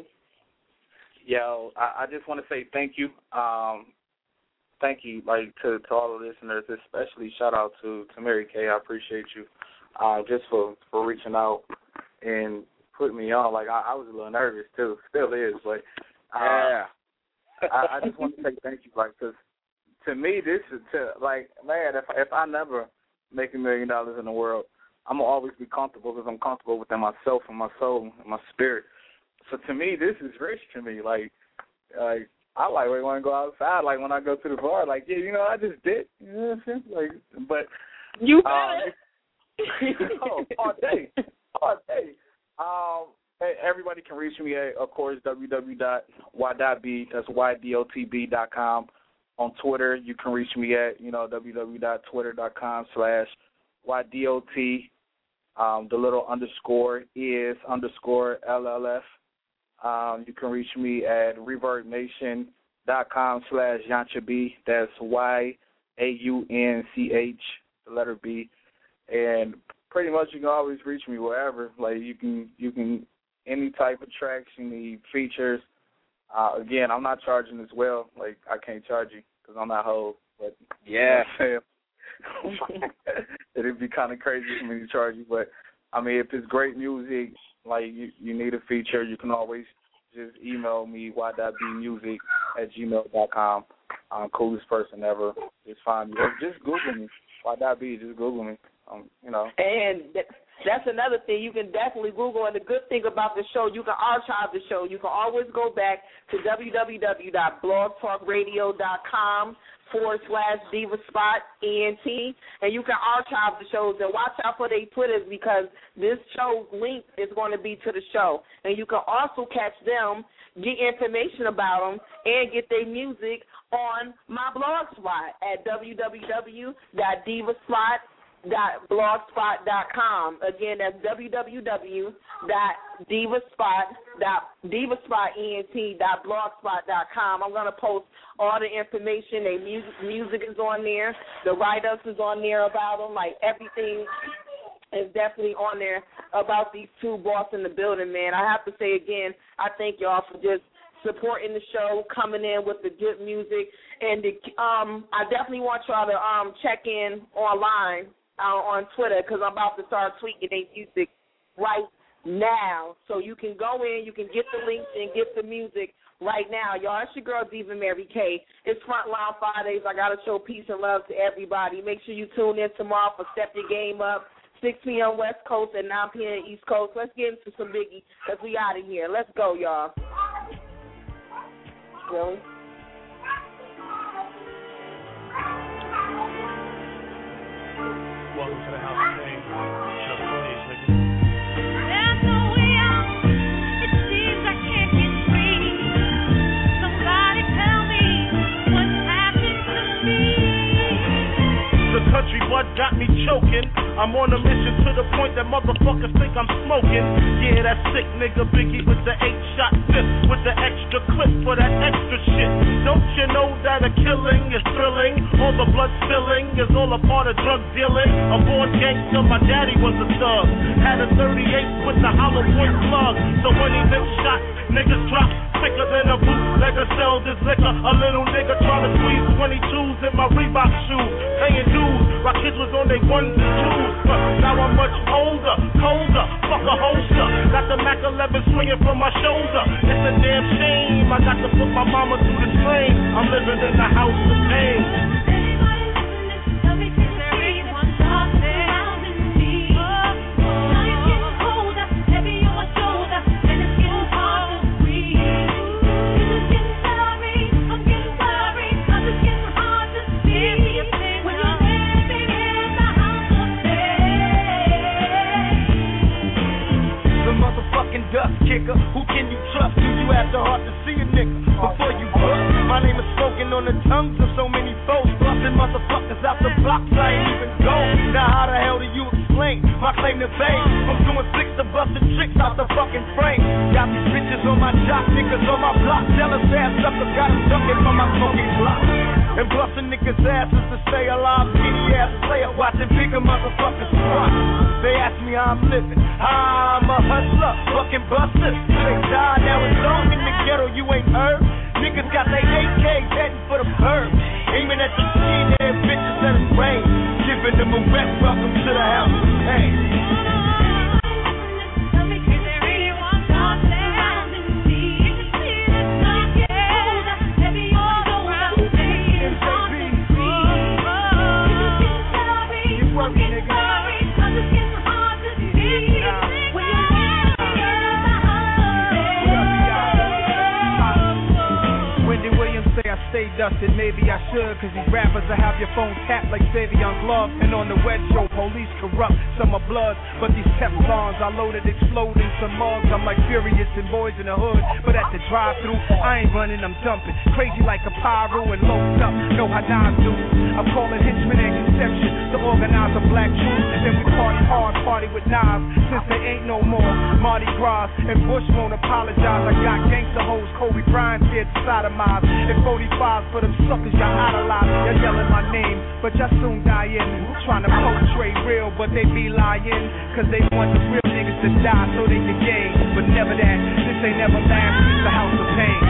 Yo, I, I just want to say thank you. Um, thank you, like, to, to all the listeners, especially shout out to, to Mary Kay. I appreciate you uh, just for, for reaching out and putting me on. Like, I, I was a little nervous, too. Still is, but uh, yeah. I, I just want to say thank you, like, because to me, this is, to, like, man, if, if I never make a million dollars in the world, I'm going to always be comfortable because I'm comfortable within myself and my soul and my spirit. So to me, this is rich to me. Like, like I like when I want to go outside. Like when I go to the bar, like, yeah, you know, I just did. You know what I'm saying? Like, but you better. Um, oh, all day, all day. Um, everybody can reach me at, of course, w w w dot y dot b. That's y d o t b dot com. On Twitter, you can reach me at, you know, w w w dot twitter dot com slash y d o t. Um, the little underscore is underscore L L F. Um, you can reach me at reverbnation.com slash Yancha B. That's Y A U N C H, the letter B. And pretty much you can always reach me wherever. Like you can, you can, any type of tracks you need, features. Uh, again, I'm not charging as well. Like I can't charge you because I'm not whole. But yeah, you know what I'm saying? It'd be kind of crazy for me to charge you. But I mean, if it's great music, like you, you need a feature, you can always just email me y dot b music at gmail dot com. I'm coolest person ever. Just find me. Or just Google me. y dot b. Just Google me. Um, you know. And that's another thing. You can definitely Google. And the good thing about the show, you can archive the show. You can always go back to w w w dot blog talk radio dot com forward slash Diva Spot E N T, and you can archive the shows and watch out for their Twitters because this show's link is going to be to the show. And you can also catch them, get information about them, and get their music on my blog spot at w w w dot diva spot dot blogspot dot com. Again, that's w w w dot diva spot dot blogspot dot com. I'm going to post all the information. Their music, music is on there. The write-ups is on there about them. Like, everything is definitely on there about these two boss in the building, man. I have to say again, I thank y'all for just supporting the show, coming in with the good music. And the, um, I definitely want y'all to um, check in online Uh, on Twitter because I'm about to start tweaking their music right now. So you can go in, you can get the links and get the music right now. Y'all, it's your girl Diva Mary Kay. It's Frontline Fridays. I got to show peace and love to everybody. Make sure you tune in tomorrow for Step Your Game Up, six p.m. West Coast and nine p.m. East Coast. Let's get into some Biggie because we out of here. Let's go, y'all. Really? Welcome to the house of pain. Just please, nigga. There's no way out. It seems I can't get free. Somebody tell me what's happened to me. The country bud got me choking. I'm on a mission to the point that motherfuckers think I'm smoking. Yeah, that sick nigga Biggie with the eight-shot fifth with the extra clip for that extra shit. Don't you know that a killing is thrilling? All the blood spilling is all a part of drug dealing. A born gangster, my daddy was a thug. Had a thirty-eight with the hollow point plug. So when he been shot, niggas drop quicker than a bootlegger sells his liquor. A little nigga trying to squeeze twenty-twos in my Reebok shoes. Paying dues while kids was on their ones and twos. But now I'm much older, colder, fuck a holster. Got the Mac eleven swinging from my shoulder. It's a damn shame I got to put my mama through the strain. I'm living in the house of pain. Heavy on my shoulder, and it's getting hard to breathe. It's getting ain't my claim to fame. I'm doing six to busting tricks out the fucking frame. Got these bitches on my jock, niggas on my block. Jealous ass suckers got them ducking from my smoking block. And busting niggas' asses to stay alive. Skinny ass player watching bigger motherfuckers rock. They ask me how I'm living. I'm a hustler, fucking buster. They die, now it's long in the ghetto, you ain't heard. Niggas got their A Ks heading for the bird. Aiming at the skinhead bitches that is rain. Giving them a wet welcome to the house. Hey. Stay dusted, maybe I should, cause these rappers will have your phone tapped like Savion's Love. And on the wet show, police corrupt, some are bloods, but these Teflons are loaded, exploding some mugs. I'm like Furious and Boys in the Hood, but at the drive-thru, I ain't running, I'm dumping. Crazy like a pyro and loaded up, know how Nas do. I'm calling henchmen and conception to organize a black truth. And then we party hard, party with Nas, since there ain't no more Mardi Gras. And Bush won't apologize, I got gangster hoes, Kobe Bryant scared to sodomize. And forty-five for them suckers y'all idolize. Y'all yelling my name, but y'all soon die in. Trying to portray real, but they be lying. Cause they want the real niggas to die so they can gain. But never that, this ain't never last, it's the house of pain.